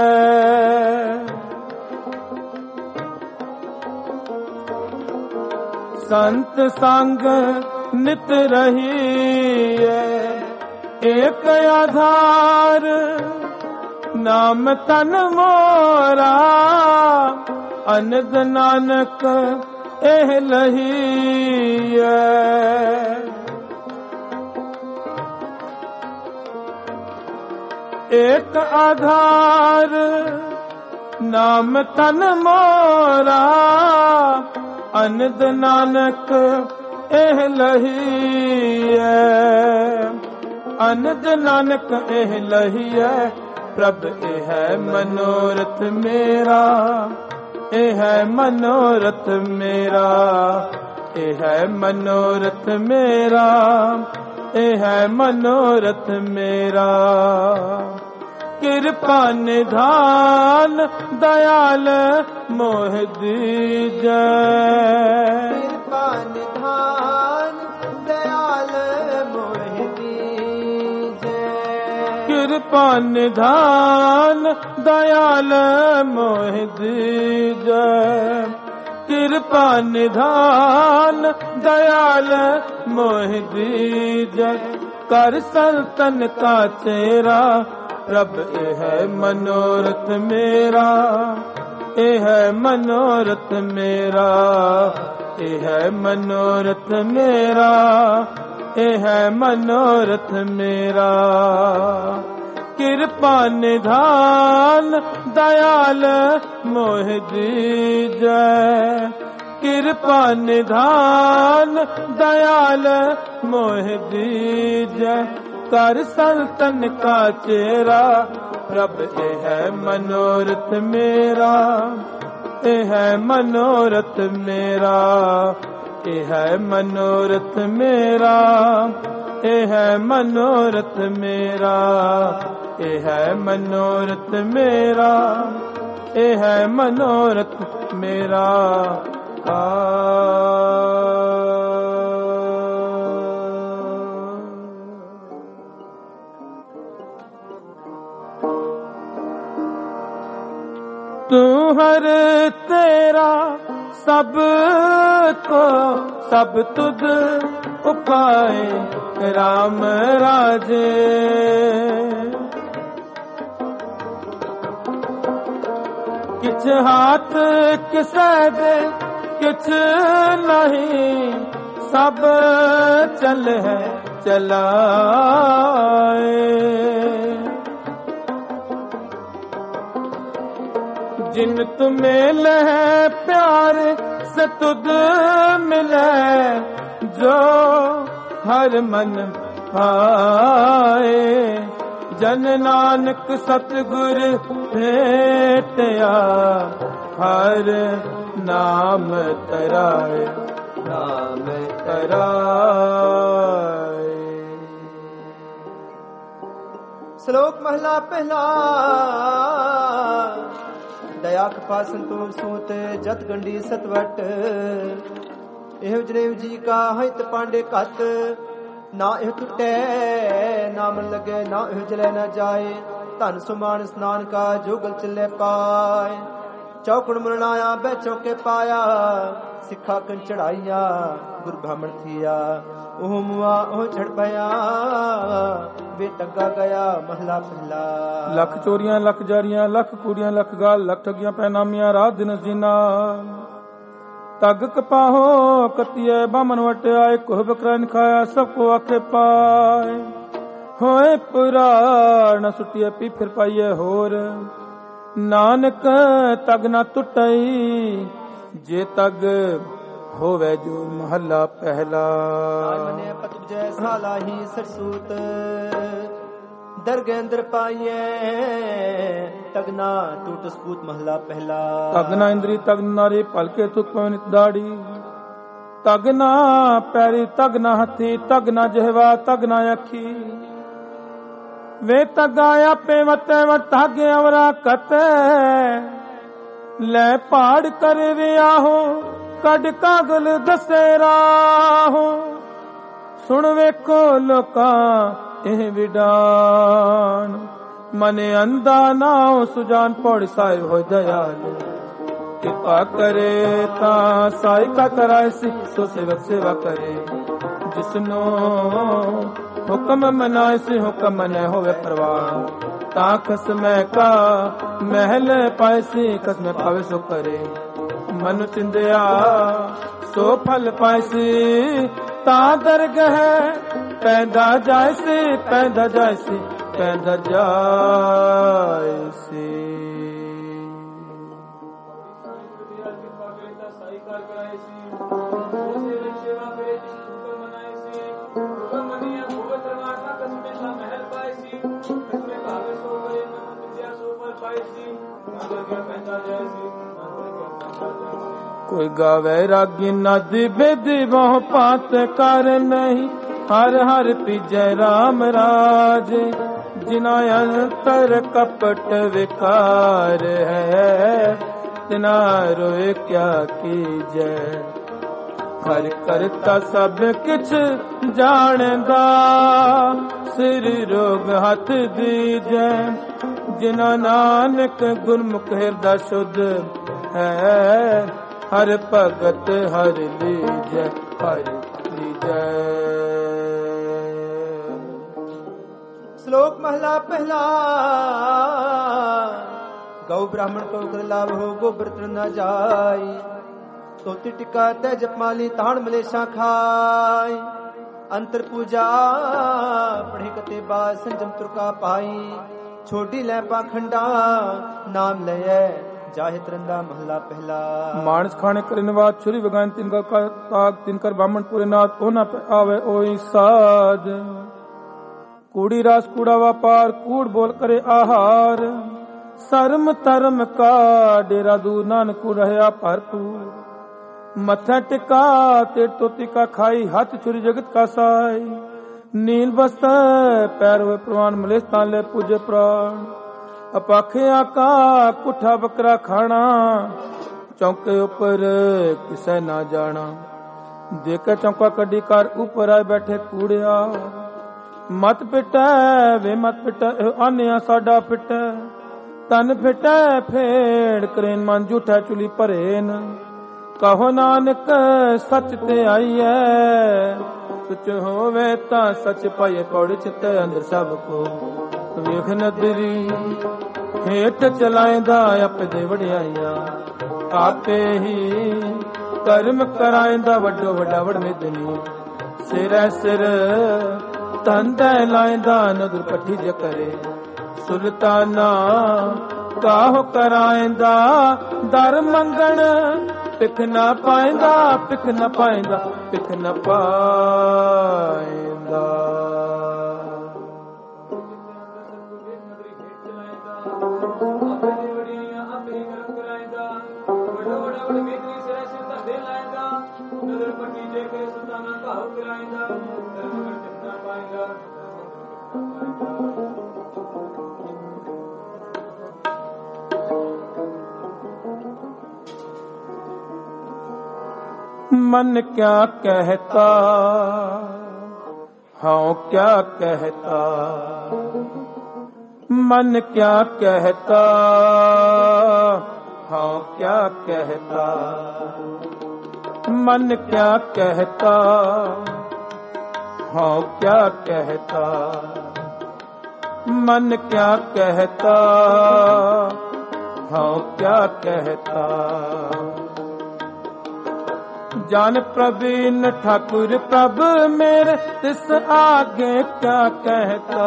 संत संग नित रहिए। एक आधार नाम तन मोरा, अनद नानक एह लहिए। एक आधार नाम तन मोरा, अनद नानक एह लहिए। अनद नानक एह लहिए, प्रभ ए है मनोरथ मेरा, ए है मनोरथ मेरा, ए है मनोरथ मेरा, ए है मनोरथ मेरा। कृपा निधान दयाल मोह दीजै, कृपा निधान दयाल मोह दीजै। कृपा निधान दयाल मोह दीजै। कृपा निधान दयाल मोह दीजै। कर संतन का चेहरा प्रभ ए है मनोरथ मेरा, ए है मनोरथ मेरा, ए है मनोरथ मेरा, ए है मनोरथ मेरा। कृपा निधान दयाल मोह दीजै, कृपा निधान दयाल मोह दीजै। कर संतन का चेहरा प्रभ ए है मनोरथ मेरा, ए है मनोरथ मेरा, ए है मनोरथ मेरा, ए है मनोरथ मेरा, ए है मनोरथ मेरा, ए है मनोरथ मेरा। आ तू हर तेरा सब को सब तुद उपाय राम राजे। किछ हाथ किसे दे किछ नहीं, सब चल है चलाए। जिन तुम्हें लह प्यार से तुद मिले, जो हर मन पाए। जन नानक सतगुर भेटया, हर नाम तराए, नाम तराए। श्लोक महला पहला। दया कृपा संतोष सूत जत गंडी सतवट। एह जनेव जी का हित पांडे कत, ना एह टुटे ना मन लगे, ना एह जले न जाए। धन सुमान स्नान का जोगल चले पाए। चौकड़ मरनाया बै चौके पाया, सिखा कन चढ़ाइया गुर ब्राह्मण थिया। ओह मुआ ओह छड़ पया, वे टंगा गया महला पहला। लख चोरियां लख जारियां लख कूड़ियां लख गाल, लख ठगियां पैनामियां रात दिन जीना। तग कपाहो कतिये बामन वट आए, कोह बकरन खाया सबको आखे पाए। होए पुराण सुटिए पी फिर पाइए होर, नानक तग ना टुटई, जे तग होवे जो महला पहला। मने पतुब जैसा लाही सरसूत, दरगे अंदर पाइए तगना टूट सपूत महला पहला। तगना इंद्री तगन नारी पलके तुक पवनित दाड़ी। तगना पैरी तगना हथी, तगना जहवा तगना अखी। वे तगाया पे वते वट धागे अवरा कते, ले पहाड़ कर रिया हो कड कागल दसेरा हो। सुन वेखो लोका एह विडान, मने अंधा नाओ सुजान पौड़ साहिब हो दयाल। कृपा करे ता साई का कराए सी, सो सेवक सेवा करे। जिसनो हुक्म मनाए सी, हुक्म मने होवे परवान। ता खसमे का महल पाए सी, खसमे पावे सो करे। मन चिंदया सो फल पाए सी, ता दरगह पैदा जाए सी, पैदा जाए सी, पैदा जाए सी। कोई गावे रागी नदी बेदी बहु पात कर नहीं, हर हर पीजे राम राज। जिना अंतर कपट विकार है, तिना रोए क्या कीजे। हर करता सब किछ जानदा, सिर रोग हाथ दीजे। जिना नानक गुरमुख हृदय शुद्ध है, हर भगत हर लीजै हर लीजै। श्लोक महला पहला। गौ ब्राह्मण को कर लाभ हो गोबर न जाय, तोती टिका तय जपमाली ताण मलेशा खाय। अंतर पूजा पढ़े कते बाद संजम तुरका पाई, छोटी लै पाखंडा नाम लय जाहे तरंदा महला पहला। मानस खाने करे निवास छुरी बगान तिनका का ताग तिनकर ब्राह्मण पूरे नाथ ओना पे आवे ओई साज। कूड़ी रास कूड़ा व्यापार कूड़ बोल करे आहार, शर्म धर्म का डेरा दूर नानक रहया भरपूर। मथा टिका ते तोती का खाई, हाथ छुरी जगत का साई। नील बस्तर पैर हुए प्रवान मलेश ताले पूजे प्राण। अपाखिया का कुठा बकरा खाना, चौके ऊपर किसे ना जाना। देकर चौका कड्डी कर ऊपर आए बैठे कूड़िया। मत पिटै वे मत पिटै आनिया साडा पिटै। तन फिटै फेड़ करेन मन झूठा चुली भरेन। कहो नानक सच ते आई है, सच होवे तां सच पाए पौड़ चिते अंदर सब को। वेख नदरी हेठ चलाएंदा अपने वड़ियाइया, आपे ही कर्म कराएंदा वड्डो वड्डा वड़ मिदनी। सिर सिर तंदे लाएंदा नदर पट्टी ज करे, सुल्ताना काहो कराएंदा दर मंगण। पिख न पाएंदा पिख न पाएंदा पिख न पाएंदा। मन क्या कहता हाँ क्या कहता, मन क्या कहता हाँ क्या कहता। मन क्या कहता हाँ क्या कहता। मन क्या कहता हाँ क्या कहता। जान प्रवीण ठाकुर प्रभ मेरे तिस आगे क्या कहता।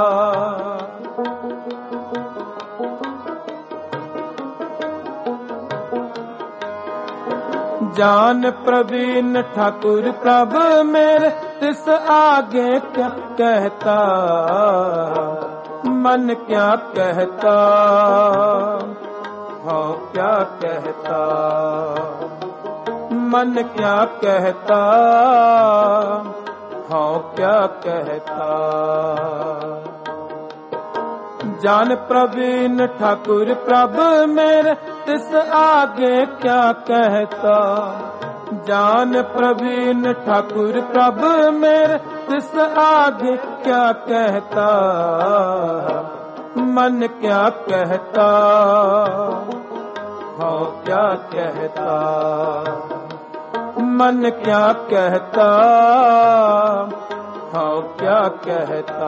जान प्रवीण ठाकुर प्रभ मेरे तिस आगे क्या कहता। मन क्या कहता हाँ क्या कहता। मन क्या कहता हाँ क्या कहता। जान प्रवीण ठाकुर प्रभ मेरे तिस आगे क्या कहता। जान प्रवीण ठाकुर प्रभ मेरे तिस आगे क्या कहता। मन क्या कहता हाँ क्या कहता। मन क्या कहता हाँ क्या कहता।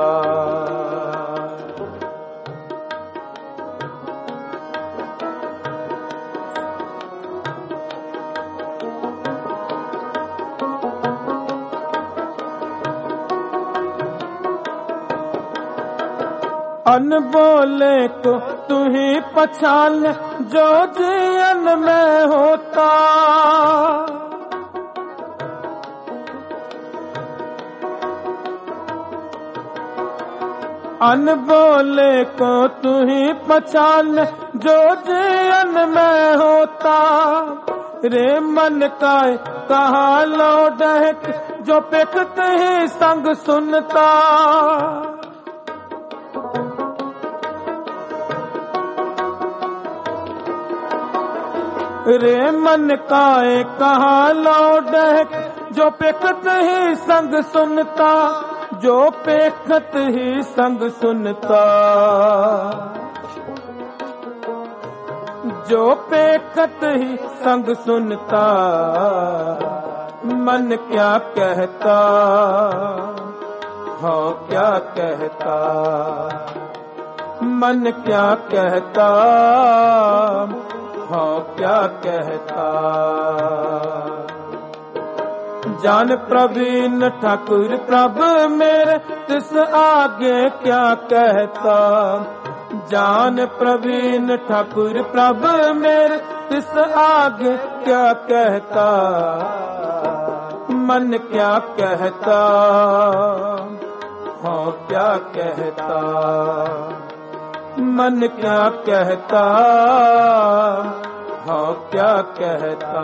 अनबोले को तू ही पहचान जो जीवन में होता। अनबोले को तू ही पहचान जो जीवन में होता। रे मन का कहा लौट जो पिकत ही संग सुनता। रे मन काए कहा लौट जो पेखत ही संग सुनता। जो पेखत ही संग सुनता। जो पेखत ही संग सुनता। मन क्या कहता हाँ क्या कहता, मन क्या कहता, हाँ क्या कहता। जान प्रवीण ठाकुर प्रभ मेरे तिस आगे क्या कहता। जान प्रवीण ठाकुर प्रभ मेरे तिस आगे क्या कहता। मन क्या कहता, हाँ क्या कहता। मन क्या कहता, हाँ क्या कहता।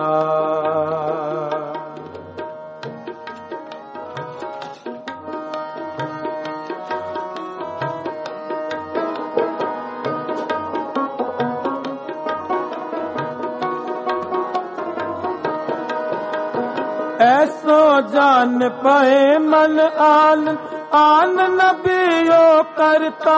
ऐसो जान पाए मन आन आन नबियो करता।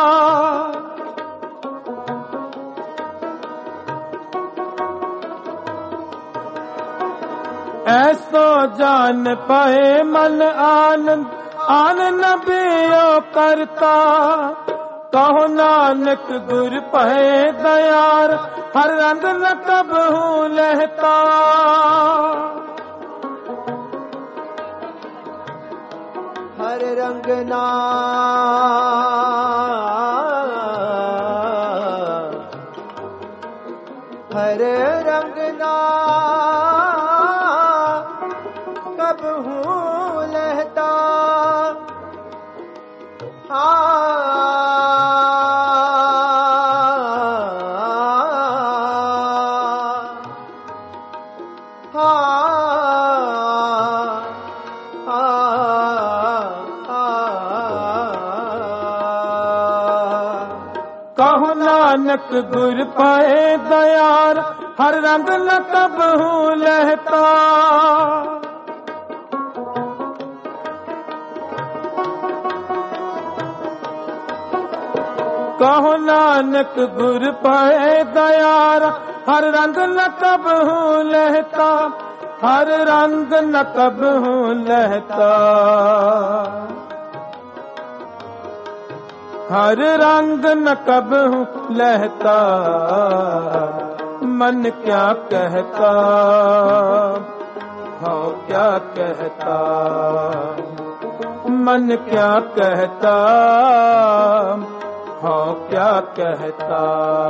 ऐसो जान पाए मन आन आन नबियो करता। कहो नानक गुर पहे दयार हर रंग न कबहू लहता। हर रंगना हर रंगना कब हूँ लहता। कहो नानक गुर पाए दयार हर रंग न कबहू लहता। कहो नानक गुर पाए दयार हर रंग न कबहू लहता। हर रंग न कबहू लहता। हर रंग न कबहू लहता। मन क्या कहता, हाँ क्या कहता। मन क्या कहता, हाँ क्या कहता।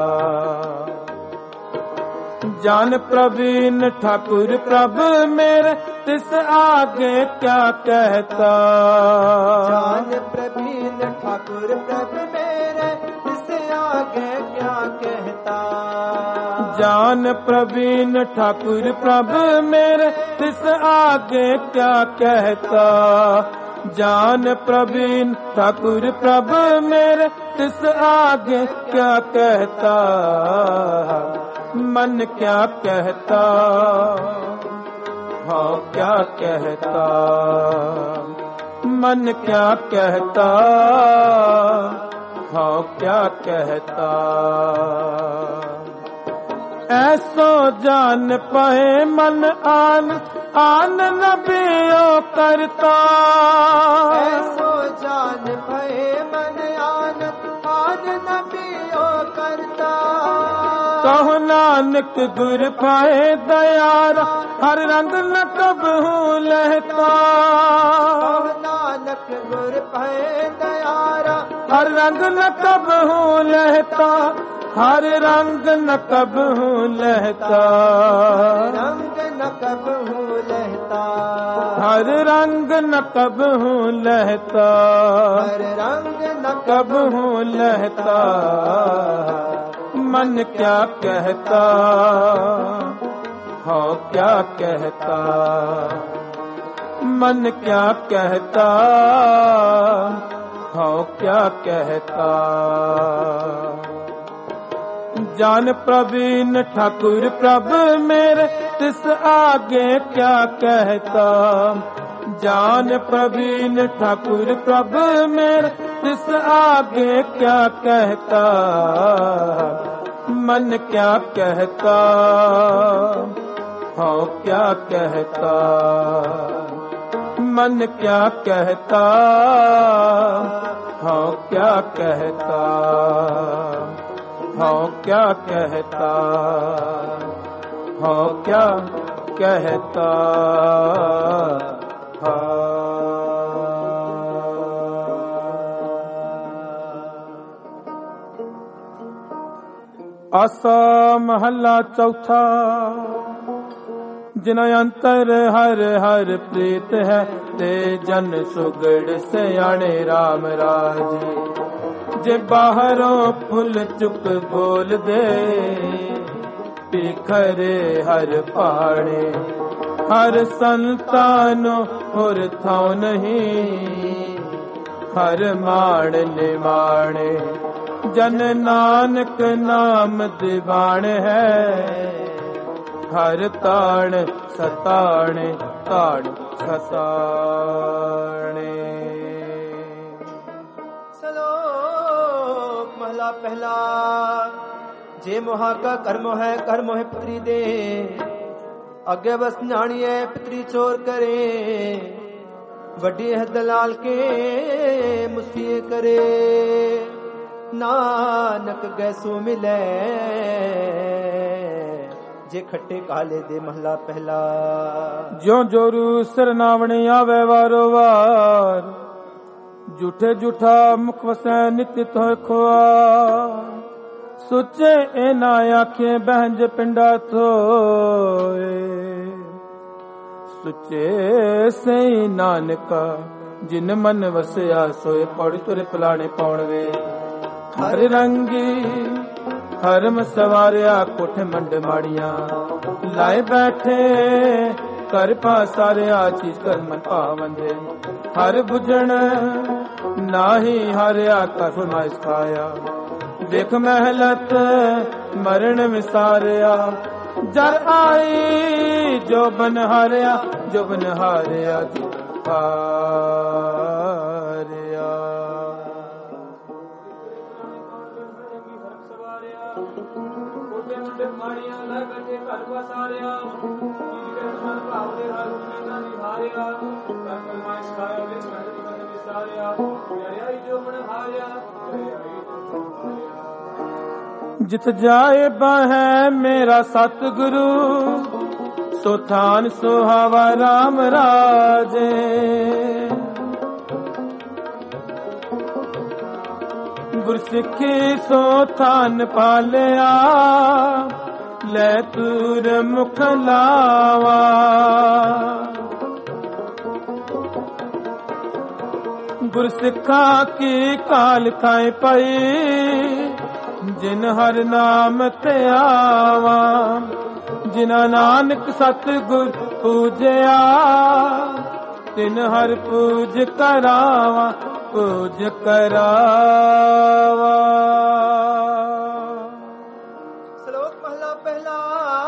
जान प्रवीण ठाकुर प्रभ मेरे तिस आगे क्या कहता। जान प्रवीण ठाकुर प्रभ मेरे तिस आगे क्या कहता। जान प्रवीण ठाकुर प्रभ मेरे तिस आगे क्या कहता। जान प्रवीण ठाकुर प्रभ मेरे तिस आगे क्या कहता। मन क्या कहता, हाँ क्या कहता। मन क्या कहता, हाँ क्या कहता। ऐसो जान पाए मन आन आन नबियो करता। ऐसो जान पाए मन आन आन नबियो करता। कहो नानक गुर पाए दयार हर रंग न कबहू लहता। कहो नानक गुर पाए दयार हर रंग न कबहू लहता। हर रंग न कबहू लहता। रंग न कबहू लहता। हर रंग न कबहू लहता। हर रंग न कबहू लहता। मन क्या कहता, हाँ क्या कहता। मन क्या कहता, हाँ क्या कहता। जान प्रवीण ठाकुर प्रभ मेरे तिस आगे क्या कहता। जान प्रवीण ठाकुर प्रभ मेरे तिस आगे क्या कहता। मन क्या कहता, हाँ क्या कहता। मन क्या कहता, हाँ क्या कहता, हाँ क्या कहता, हाँ क्या कहता, हाँ। आसा महला चौथा। जिन अंतर हर हर प्रीत है, ते जन सुगड़ सयाणे राम राज। जे बाहरों फुल चुक बोल दे, पिखरे हर पहाड़े। हर संतानो होर थाओ नहीं, हर माण निमाणे। जन नानक नाम दीवान है, हर ताण सताणे ताण सताणे। सलोक महला पहला। जे मोहा का कर्म है कर्म है पितरी दे, अगे बस न्याणिए पितरी चोर करे। वड्डी है दलाल के मुस्किए करे, नानक गैसो मिले। जे खट्टे काले दे महला पहला। ज्यों जोरू सरनावणे आवे वारो वार, झूठे झूठा मुख वसै नित्य तो खोआ। सुचे ए ना आखे बहंज पिंडा थोए, सुचे से नानका जिन मन वसया सोए। पौड़ी तुरे पलाने पौण वे हर रंगी, हरम सवारिया कोठे मंड माड़िया। लाए बैठे कर पासारिया, चीज कर मन पावंदे। हर बुझण नाही हारिया, कर फरमाइश खाया। देख महलत मरण विसारिया, जर आई जो बन हारिया, जो बन हारिया जो हारिया। जित जाए बहे मेरा सतगुरु, सो थान सुहावा राम राजे। गुरसिक्खी सो थान पालिया, ले तूर मुख लावा। गुरसिक्खा की काल खाए पई, जिन हर नाम ते आवा। जिना नानक सतगुर पूजया, तिन हर पूज करावा, पूज करावा। श्लोक महला पहला।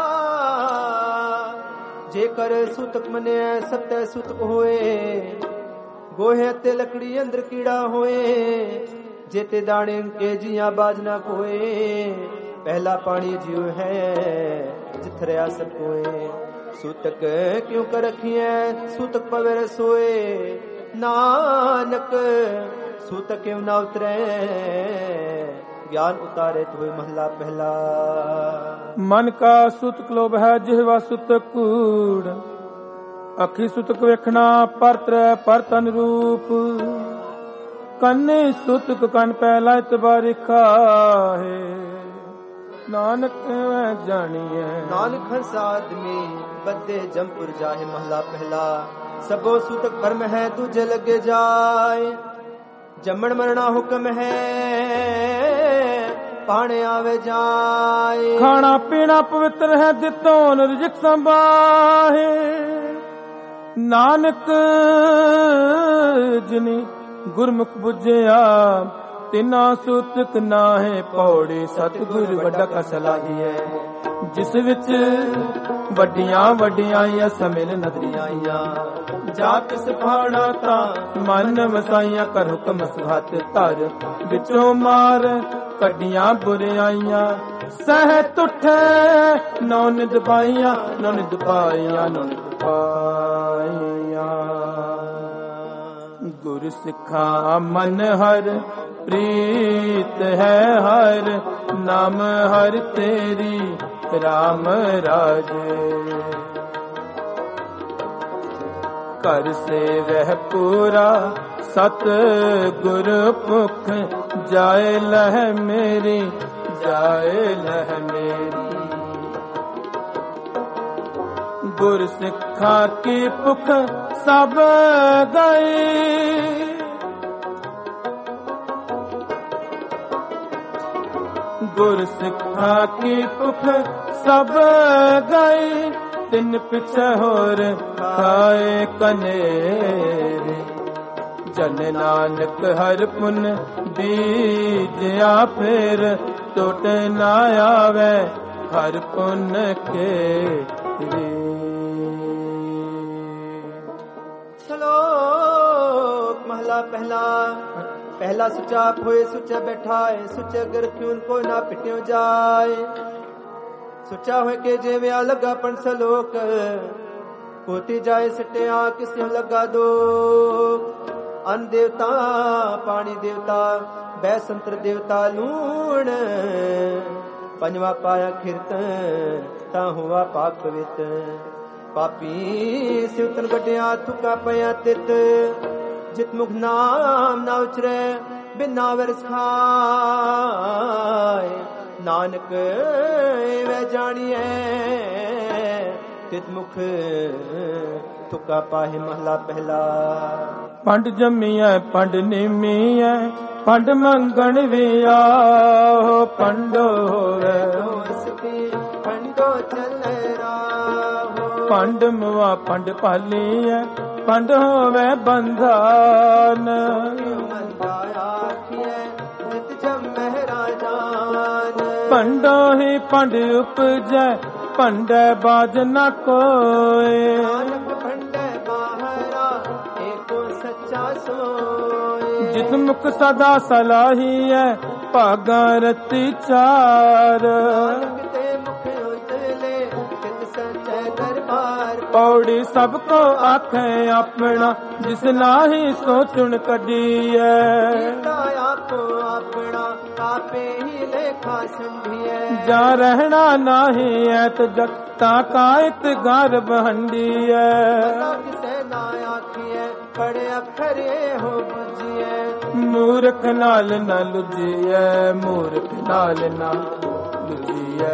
जेकर सुतक मने सत्य सुतक होए, गोहे ते लकड़ी अंदर कीड़ा होए। जेते दाने के जिया बाजना कोए, पहला पानी जियो है जिथरया सब कोए। सूतक क्यों कर रखिए सूतक पवेर सोए, नानक सूतक क्यों ना उतरे, ज्ञान उतारे तो महला पहला। मन का सूतक लोभ है जिहवा सूतक कूड़। अखी सूतक वेखना परत्र परतन रूप। कन्ने सूतक कन पहला इतबारी खाहे, नानक वह जानिए। नानक हंस आदमी बदे जमपुर जाए महला पहला। सबो सूतक कर्म है तुझे लगे जाए, जमण मरना हुक्म है पाने आवे जाए। खाना पीना पवित्र है दितो रिजिक संभाहे, नानक जिनी गुरमुख बुझया तिना सूतक नाहे पौड़ी। सतगुर वड्डा का सलाही है जिस विच वड्डियां वड्डियां समिल नदरियां। जात सिफाड़ा ता मन वसाइयां कर हुक्म सुहात तर। विचों मार कड्डियां बुराइयां सह तुठे नौ निद पाइयां नौ निद पाइयां नौ निद पाइयां। गुरु सिखा मन हर प्रीत है हर नाम हर तेरी राम राज कर से वह पूरा सत गुरु पुख जाए लह मेरी जाए लह मेरी गुर सिखा की पुख सब गई गुर सिखा की पुख सब गई तिन पिछ होर खाए कनेरे जन नानक हर पुन बीजया फिर टुट ना आवे हर पुन के रे। श्लोक महला पहला पहला सुचा होए सुचा बैठाए सुचे अगर क्यों को ना पिट्यो जाए सुचा होए के जेव्या लगा पण सलोक होती जाए सटिया किसी लगा दो अन देवता पानी देवता बैसंत्र देवता लूण पंजवा पाया कीर्तन ता हुआ पाक पवित पापी सिवतन गड्डिया थुका पया तित जित मुख नाम ना उचरे बिना वरस खाए नानक वे जानिए तित मुख थुका पाहे महला पहला पंड जमी है पंड निमी है पंड मंगण भी आओ पंडो होवे पंडो चल राहो पंड मुआ पंड पाली है पंड होवे बंधन पंडो ही पंड उपजै पंड बाज न कोय जित मुख सदा सलाही है भागा रति चार पौड़ी सबको आखे अपना जिस नाही सो चुन कडी है जा रहना नाही है तो जगता का इतगार बहंडी है बड़े अखर हो बुझिए मूर्ख नाल न लुझिए मूर्ख नाल न लुझिए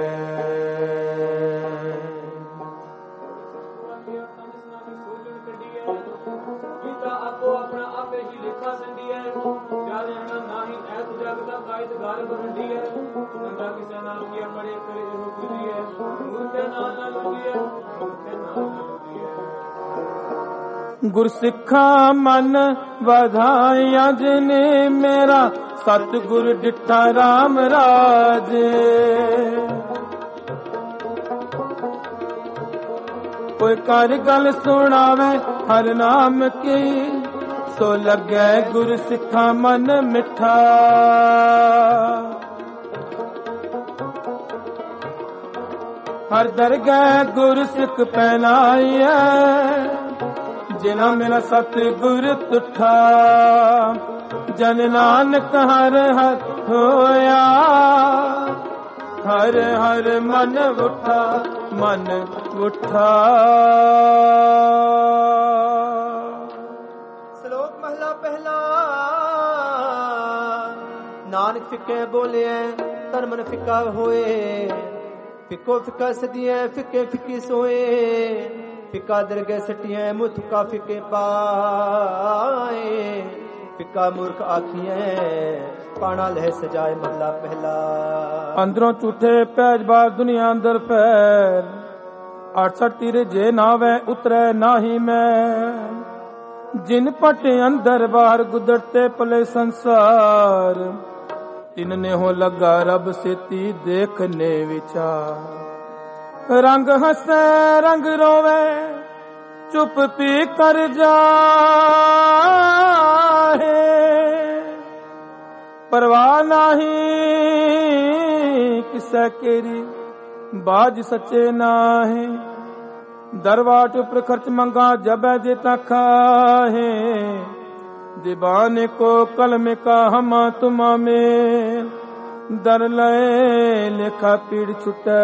गुरसिखा मन बधाइया जिने मेरा सतगुर डिठा राम राज कोई कर गल सुनावे हर नाम की सो लगे गुरसिखा मन मिठा हर दरगाह गुरसिख पहनाइया जिना मेरा सतगुर तुठा जन नानक हर हर होया हर हर मन उठा मन उठा। श्लोक महला पहला नानक फिके बोले तन मन फिका होए फिको फिका सदिए फिके फिकी सोए फिका दरगे सटिए मुथका फिके पाए फिका मूर्ख आखिए पाना लह सजाए महला पहला। अंदरों झूठे पैज बार दुनिया अंदर पैर अड़सठ तीर जे नावे उतरे नाही मैं जिन पटे अंदर बाहर गुदरते पले संसार तिनने हो लगा रब सेती देखने विचार रंग हंसे रंग रोवे चुप पी कर जाए परवाह नहीं किसे केरी बाज सच्चे नाहे दरवाट उपर खर्च मंगा जब जेता खाहे दीवाने को कलम का हमा तुमा में दर लए लेखा पीड़ छुटे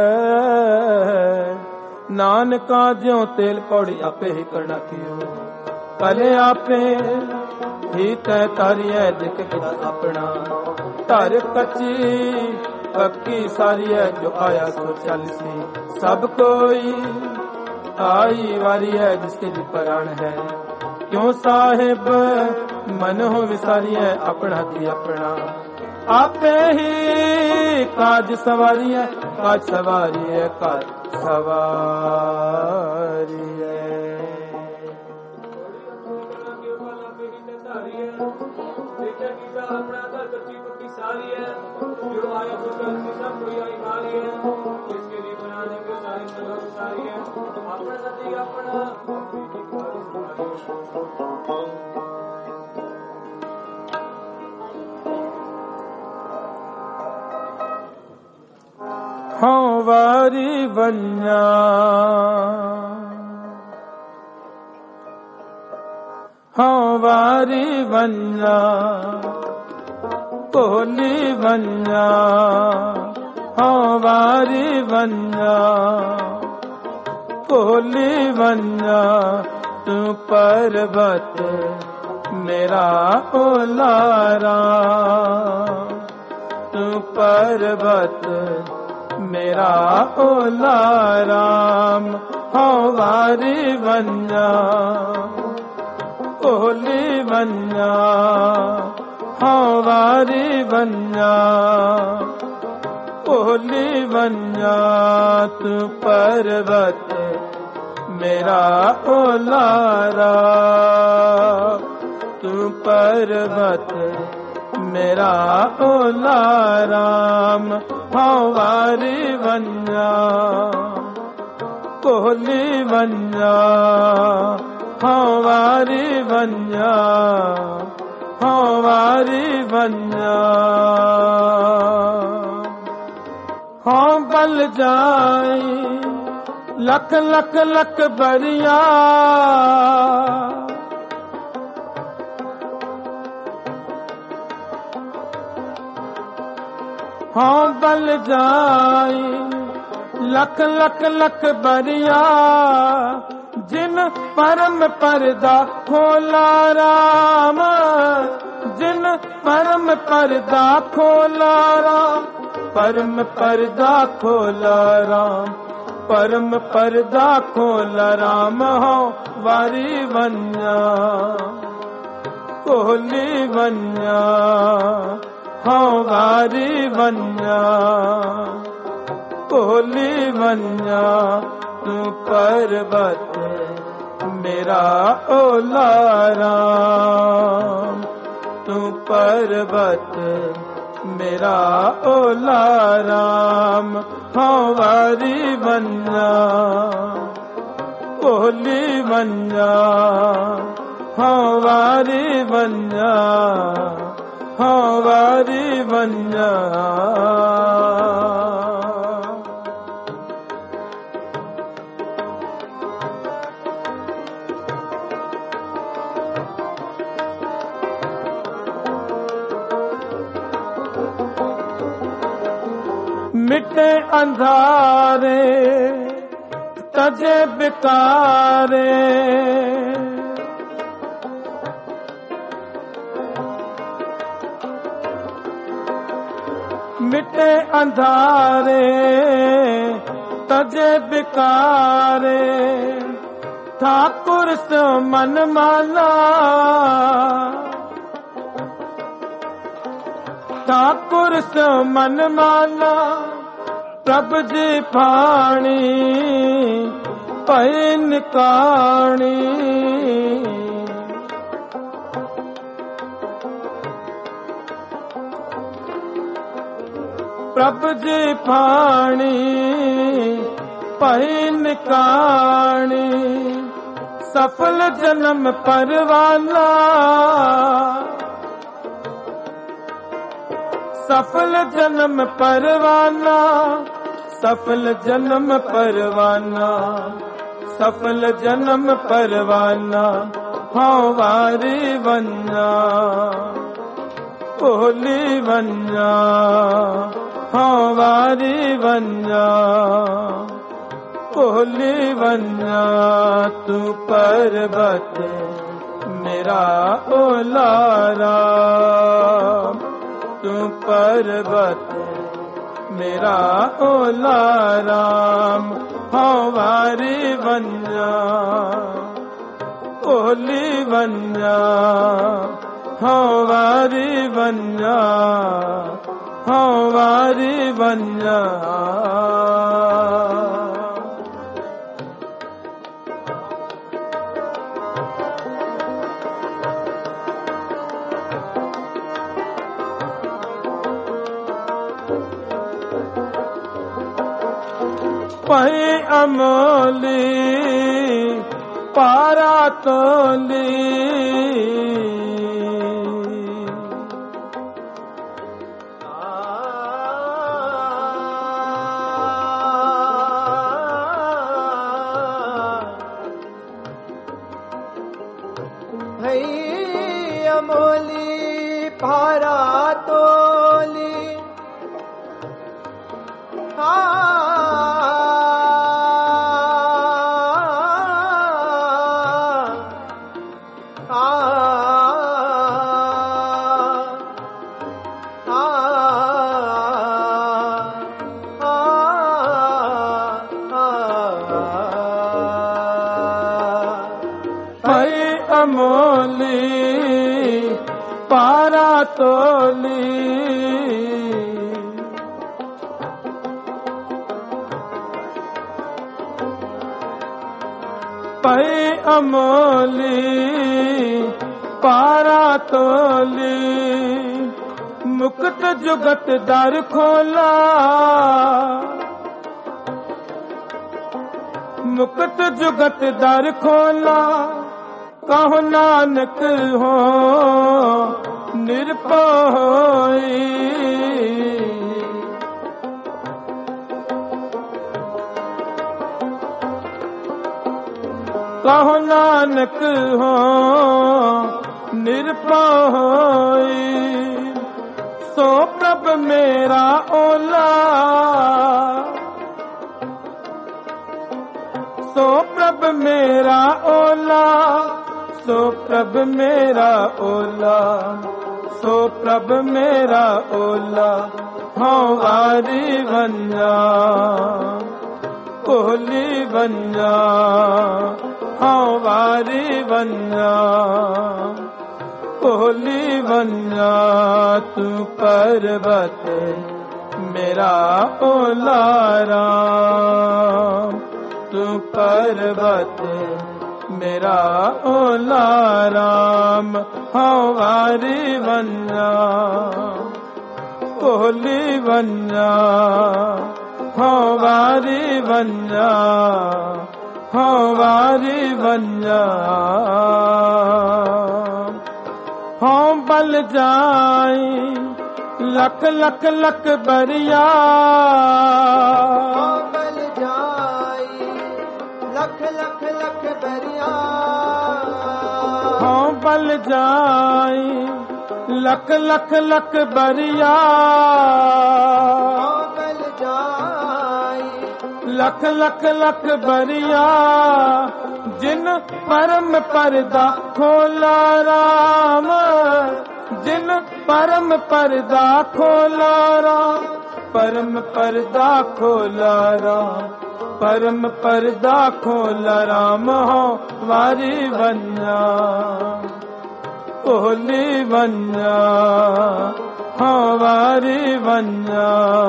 नानका ज्यों तेल कौड़ी आपे ही करना कियो कले आपे ही तय तारी है दिख गिला अपना तार कच्ची पक्की सारी है जो आया सो चल सी सब कोई आई वारी है जिसके जी प्राण है क्यों साहिब मन हो विसारी है अपना थी अपना आपे ही काज सवारी है काज सवारी है काज सवारी है हाँ वारी वन्या हाँ वारी वन्या कोली वन्या हाँ वारी वन्या कोली वन्या तू पर्वत मेरा ओलारा तू पर्वत मेरा ओलाराम हाँ वारी वन्या कोली वन्या हाँ वारी वन्या कोली वन्या तू पर्वत मेरा ओलारा तू पर्वत मेरा ओलाराम हाँ वारी वन्या कोली वन्या हाँ वारी वन्या हाँ वारी वन्या हाँ बल जाई लख लख लख बरिया हाँ बल जाई लख लख लख बरिया जिन परम परदा खोला राम जिन परम परदा खोला राम परम परदा खोला राम परम परदा खोला राम हो वारी वन्या कोली वन्या हाँ वारी वन्या कोली वन्या तू पर्वत मेरा ओलाराम तू पर्वत मेरा ओलाराम हाँ वारी वन्या कोली वन्या हाँ वारी वन्या हाँ वारी वन्या मिटे अंधारे तजे बिकारे मिटे अंधारे तजे बिकारे ठाकुर से मन माना ठाकुर से मन माना प्रभु जी पाणी पैन काणी प्रभु जी पाणी पैन काणी सफल जन्म परवाना सफल जन्म परवाना सफल जन्म परवाना सफल जन्म परवाना हाँ वारी वन्या ओली वन्या हाँ वारी वन्या ओली वन्या तू पर्वत मेरा ओलारा तू पर्वत मेरा ओलाराम हाँ वारी वन्या ओली वन्या हाँ वारी वन्या हाँ वारी वन्या पही अमोली पारा तोली भई अमोली पारा तोली पही अमोली पारा तोली मुक्त जुगत दर खोला मुक्त जुगत दर खोला कहो नानक हो निरपोई कहो नानक हो निरपोई सो प्रभ मेरा ओला सो प्रभ मेरा ओला सो प्रभ मेरा ओला सो प्रभ मेरा ओला हाँ वारी वन्या ओली वन्या हाँ वारी वन्या ओली वन्या तू पर्वत मेरा ओलारा तू पर्वत मेरा ओलाराम हाँ वारी वन्या ओली वन्या हाँ वारी वन्या हाँ वारी वन्या हाँ बल जाई लख लख लख बरिया हाँ बल जाई लख लख लख बरिया हाँ बल जाई लख लख लख बरिया हाँ बल जाई लख लख लख बरिया जिन परम पर्दा खोला राम जिन परम पर्दा खोला राम परम पर्दा खोला राम परम पर्दा खोला राम हो वारी वन्या ओली वन्या हो वारी वन्या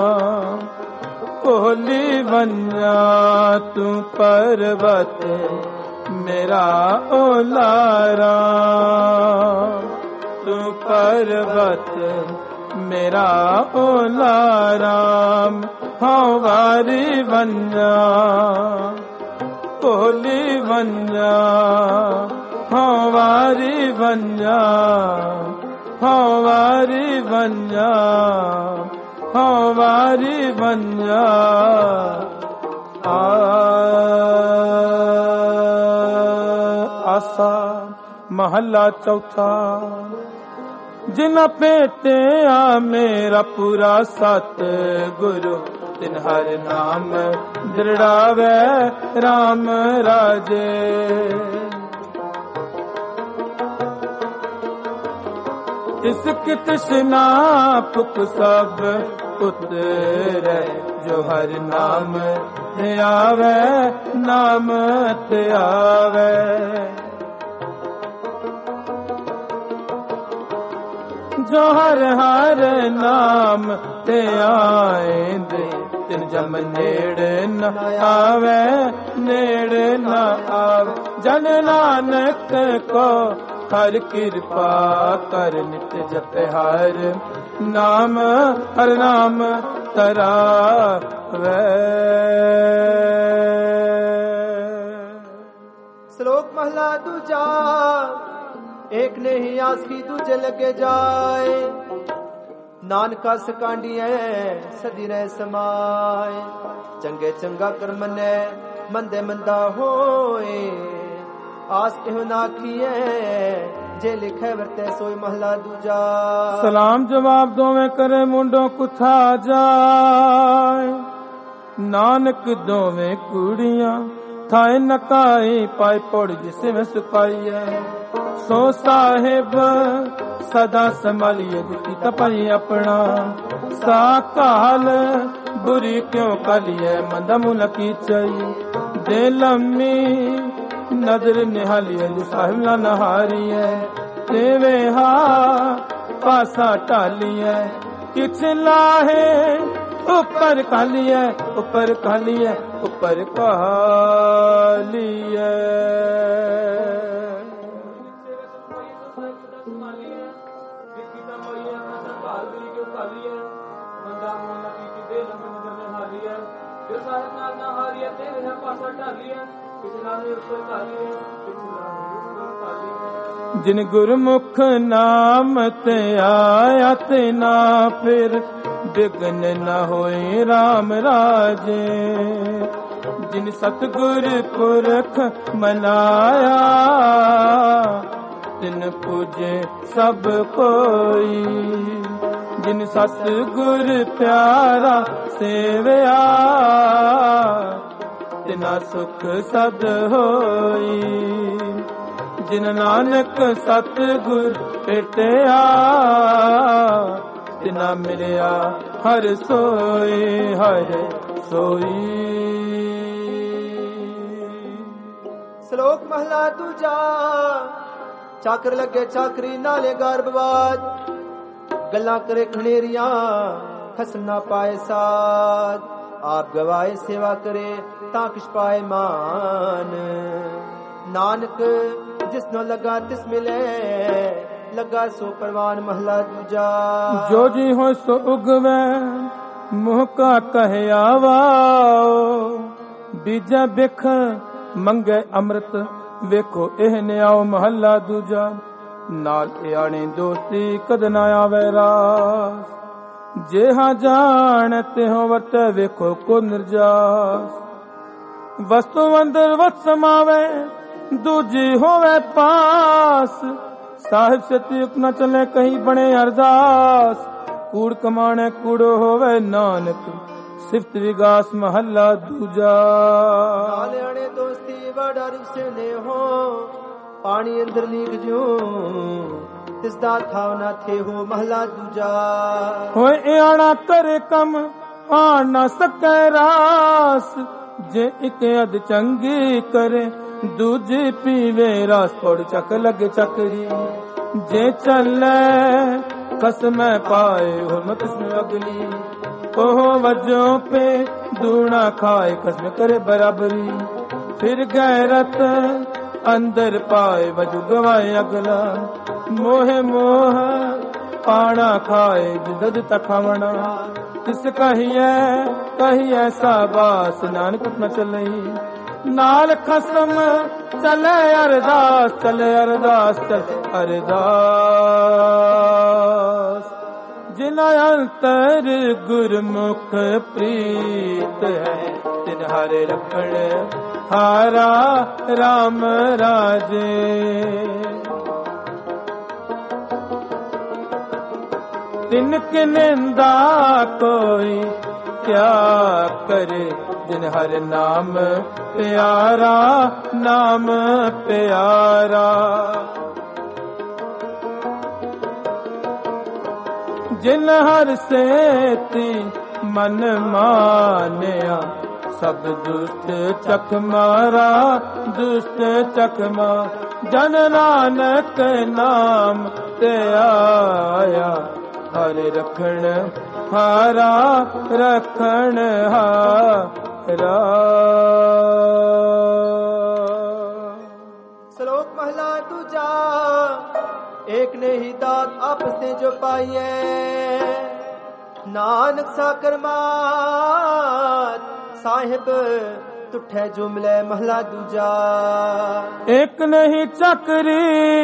ओली वन्या तू पर्वत मेरा ओलारा तू पर्वत मेरा ओलाराम हाँ वारी वन्या ओली वन्या हाँ वारी वन्या हाँ वारी वन्या हाँ वारी वन्या आसा महला चौथा। जिन पेटिया मेरा पूरा सत गुरु तिन हर नाम दृढ़ावे राम राजे। इसकी तृष्णा पुक सब उतरे जो हर नाम ते आवे नाम ते आवे। जो हर हर नाम ते आएंदे तिन जम नेड़ न आवे नेड़ न आवे। जन नानक को हर कृपा कर नित जप हर नाम हर नाम तरावे। श्लोक महला दूजा। एक ने ही आस की दूजे लगे जाए। नानका सकांडिए सदी रह समाए। चंगे चंगा कर मने मंदे मंदा होए। आस एहो नाखिए जे लिखे वरते सोई महला दूजा। सलाम जवाब दोवें करे मुंडो कुथा जाए। नानक दोवें कुड़ियां थाए नकाई पाई पौड़ जिसे में सुकाई है। सो साहिब सदा संभालिए जिसकी तपाई अपना। सा काल बुरी क्यों कालिए मंदा मुला की चाहिए। दे लम्मी नजर निहालिए जो साहिब ना नहारी है। देवे हा पासा टाली है किछ लाहे ऊपर खाली है ऊपर खाली है ऊपर खाली है। जिन गुरमुख नाम ते आया ते ना फिर बिघ्न न होए राम राजे। जिन सतगुर पुरख मनाया तिन पूजे सब कोई। जिन सतगुर प्यारा सेवया तिना सुख सद होई। जिन नानक सतगुर भेटिया तिना मिलिया हर सोई हर सोई। श्लोक महला दूजा। चाकर लगे चाकरी नाले गर्भवाद। गल्ला करे खनेरिया खस ना पाए साथ। आप गवाए सेवा करे ता किश पाए मान। नानक जिसनो लगा तिस मिले लगा सो परवान महला दूजा। जो जी हो सो उगवे मुँह का कहे आवाओ। बीजा बिख मंगे अमृत वेखो एहने आओ महला दूजा। नाल आने दोस्ती कद ना आवे रास। जे हाँ जानते हो वर्ते वेखो को निर्जास। वस्तु अंदर वत समावे दूजी होवे पास। साहिब से तीक न चले कहीं बने अरदास। कूड़ कमाने कूड़ो होवे नानक सिफ्त विगास महला दूजा। नाले दोस्ती बड़ा रूप से ने हो पानी अंदर लीक जो तिसदा थाव ना थे हो महला दूजा। होए आना करे कम आ न सके रास। जे एक अध चंगी करे दूजी पीवे रास। पौड़ चक लगे चकरी जे चले कसम पाए हुरमत इसमें अगली। ओहो वजों पे दूना खाए कसम करे बराबरी। फिर गैरत अंदर पाए वजू गवाए अगला। मोहे मोह पाना खाए जिद तखावना। किस कहिए कहिए साबास नानक न चलई। नाल खसम चले अरदास चले अरदास चले अरदास। जिना अंतर गुरमुख प्रीत है तिन हरे रखण हारा राम राजे। तिनकी निंदा कोई क्या करे, जिन हर नाम प्यारा, नाम प्यारा। जिन हर सेती मन मानिया, सब दुष्ट चख मारा, दुष्ट चख मार। जन नानक नाम ते आया, हर रखण हारा, रखण हारा। श्लोक महला दूजा। एक ने ही दात आपस ने जो पाइए, नानक साकर मात साहिब तुठे जो मिले महला दूजा। एक नहीं चकरी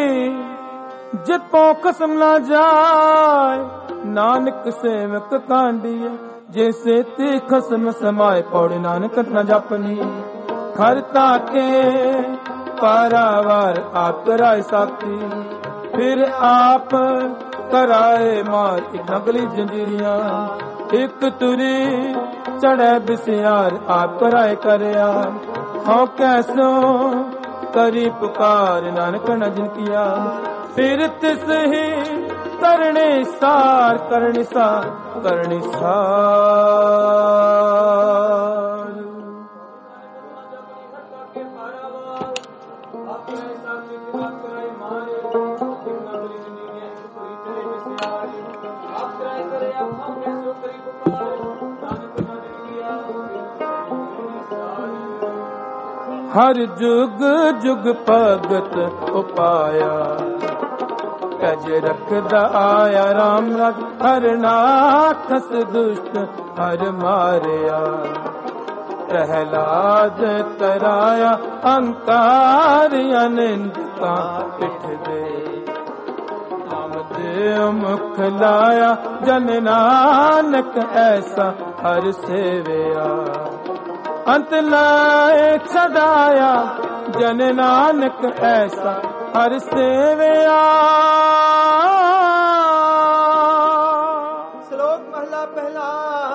जितो कसम ना जाए, नानक सेवक कांडिया, जैसे ती खसम समाए। पौड़े नानक न जपनी, खरता के पारावार आप कराए साथी, फिर आप कराए मार। एक नगली जंजीरियां एक तुरी चढ़े बिसियार, आप कराए करया हाँ कैसो करी पुकार। नानक न जिन किया, फिर तिस ही करने सार, करने सार, करने सार। हर जुग जुग भगत उपाया, कज रखदा आया राम राज। हर नाखस दुष्ट हर मारिया, प्रहलाद तराया। अंकार अनिंदका पिठ दे, नाम दे मुख लाया। जन नानक ऐसा हर सेवया, अंत लाए छदाया। जन नानक ऐसा हर सेवया। श्लोक महला पहला।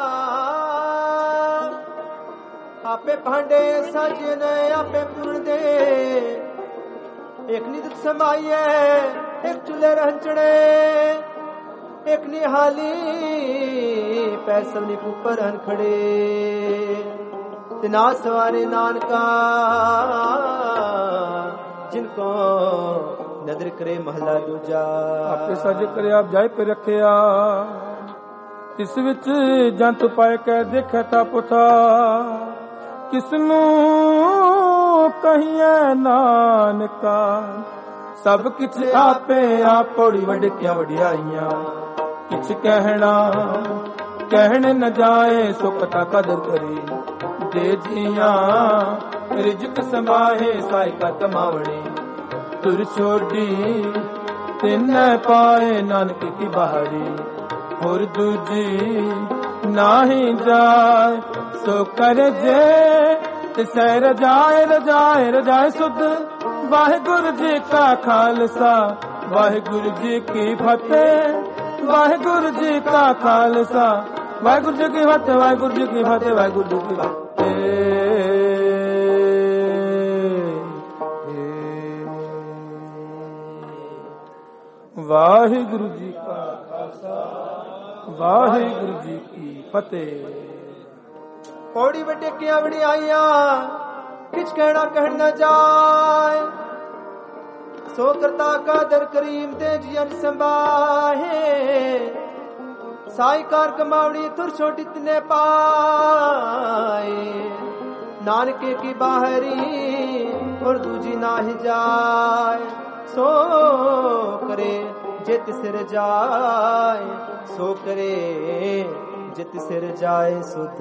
आपे भांडे साजन आपे पूर्ण दे, एक नित समाइए एक चूल्हे रहचड़े। एक निहाली पैसल निक ऊपर हन खड़े, तिना सवारे नानका जिनको नदर करे महला दूजा। आपे सज करे आप जाए पे रखिया, इस विच जंत पाए कै देखा था पुथा। किसनू कहिए नानका, सब किछ आपे आप। पौड़ी वडिया वडियाइयां किछ कहना, कहने न जाए सो पता कदर करी। दे जिया रिजक समाहे, साई का कमावणी तुर छोड़ी। तिन पाए नानक की बाहरी, होर दूजी नाही जाए। सो कर जे तिसै रजाए, रजाए रजाए सुध। वाहिगुरु जी का खालसा, वाहिगुरु जी की फतेह। वाहिगुरु जी का खालसा, वाहिगुरु जी की फतेह। वाहिगुरु जी की फतेह, वाहिगुरु जी की फतेह। वाहिगुरु जी का खालसा, वाहिगुरु जी की फतेह। पौड़ी बटे क्या बड़ी आइया, किछ कहना कह न जाए। सो करता का दर करीम ते जियन संभाहे। साई कार कमावड़ी तुर छोटी तने पाए। नानके की बाहरी और दूजी ना ही जाए। सो करे जित सिर जाए, सो करे जित सिर जाए सुध।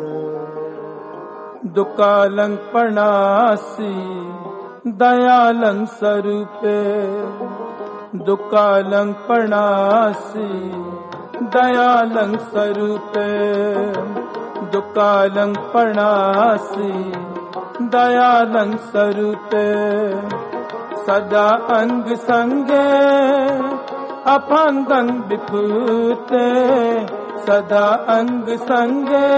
दुकालंग प्रणासी दयालंग स्वरूपे। दुकालंग प्रणासी दयालंग स्वरूपे। दुकालंग प्रणासी दयालंग स्वरूपे। सदा अंग संगे अफंदन विभूते सदा अंग संगे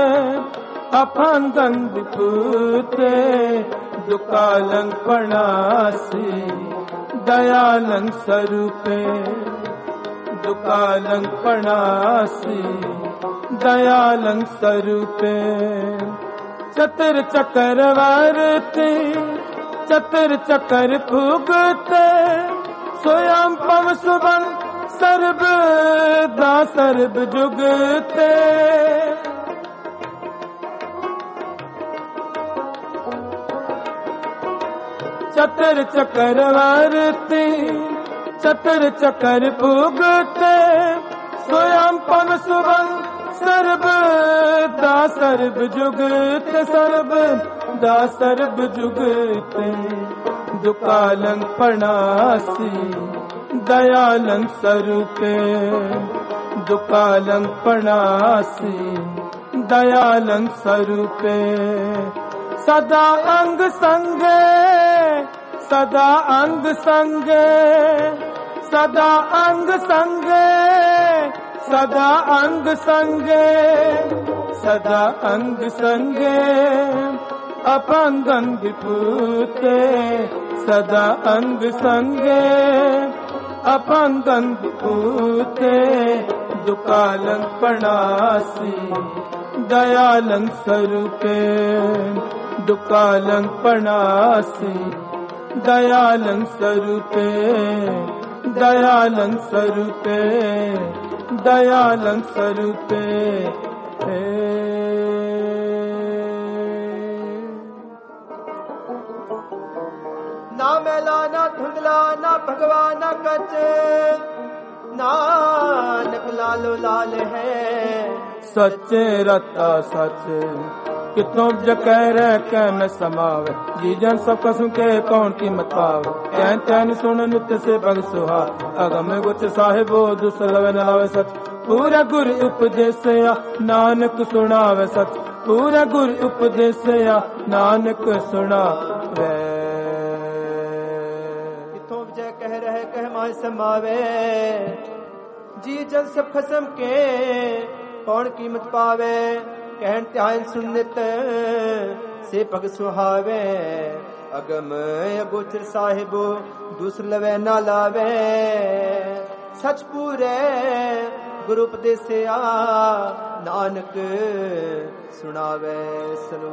अफंदन विभूते दुकालं पणासी दयालं स्वरूपे दुकालं पणासी दयालं स्वरूपे चतुर चक्रवर्ती चतुर चकर भुगते स्वयं पव सुबन सर्वदा सर्व जुगते चतुर चक्रवर्ती चतुर चकर भुगते स्वयं पव सुबन सर्वदा सर्व जुगते सर्वदा सर्व जुगते दुकालं पणासी दयालं स्वरूपे दुकालं पणासी दयालं स्वरूपे सदा अंग संगे सदा अंग संगे सदा अंग संगे सदा अंग संगे सदा अंग संगे अफंदन विभूते सदा अंग संगे अफंदन विभूते दुकालं पणासी दयालं स्वरूपे दुकालं पणासी दयालं स्वरूपे दयालं स्वरूपे दयालं स्वरूपे ना मैला ना धुंधला ना भगवान ना कच नानक लालो लाल है सच्चे रता सच कितों जकह रह के न समावे जी जन सब कसम के कौन कीमत पावे कैन चैन सुन नित्य से भग सुहा अगम गुच साहिबो दुसलवे न लावे सच पूरा गुर उपदेसया नानक सुनावे सच पूरा गुर उपदेसया नानक सुनावे कितों जय कह रहे कह माय समावे जी जन सब खसम के कौन कीमत पावे कहन ध्यान सुनित से पग सुहावे अगम अगोचर साहिबो दूसर लवे ना लावे सच पूरे गुरु उपदेसिया नानक सुनावे सलो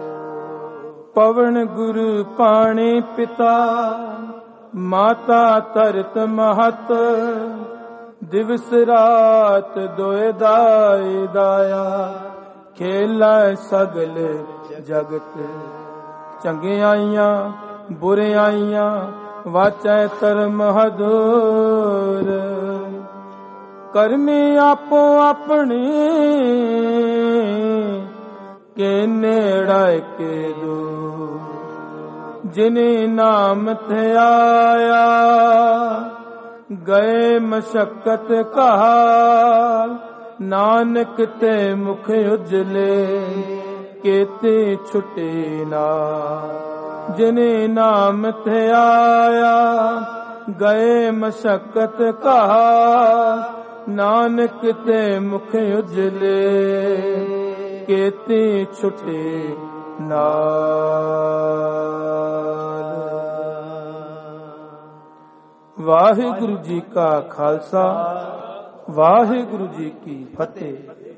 पवन गुरु पाणी पिता माता तरत महत दिवस रात दोए दाई दाया खेला सगल जगत चंगियाइयां बुरियाइयां वाचै धर्म हदूर करमी आपो अपनी के नेड़ा के दो जिने नाम थे आया गए मशक्कत कहा नानक ते मुख उजले केते छुटे ना जिने नाम थे आया गए मशक्कत कहा नानक ते मुख उजले केते छुटे ना। वाहिगुरु जी का खालसा वाहिगुरु जी की फतेह।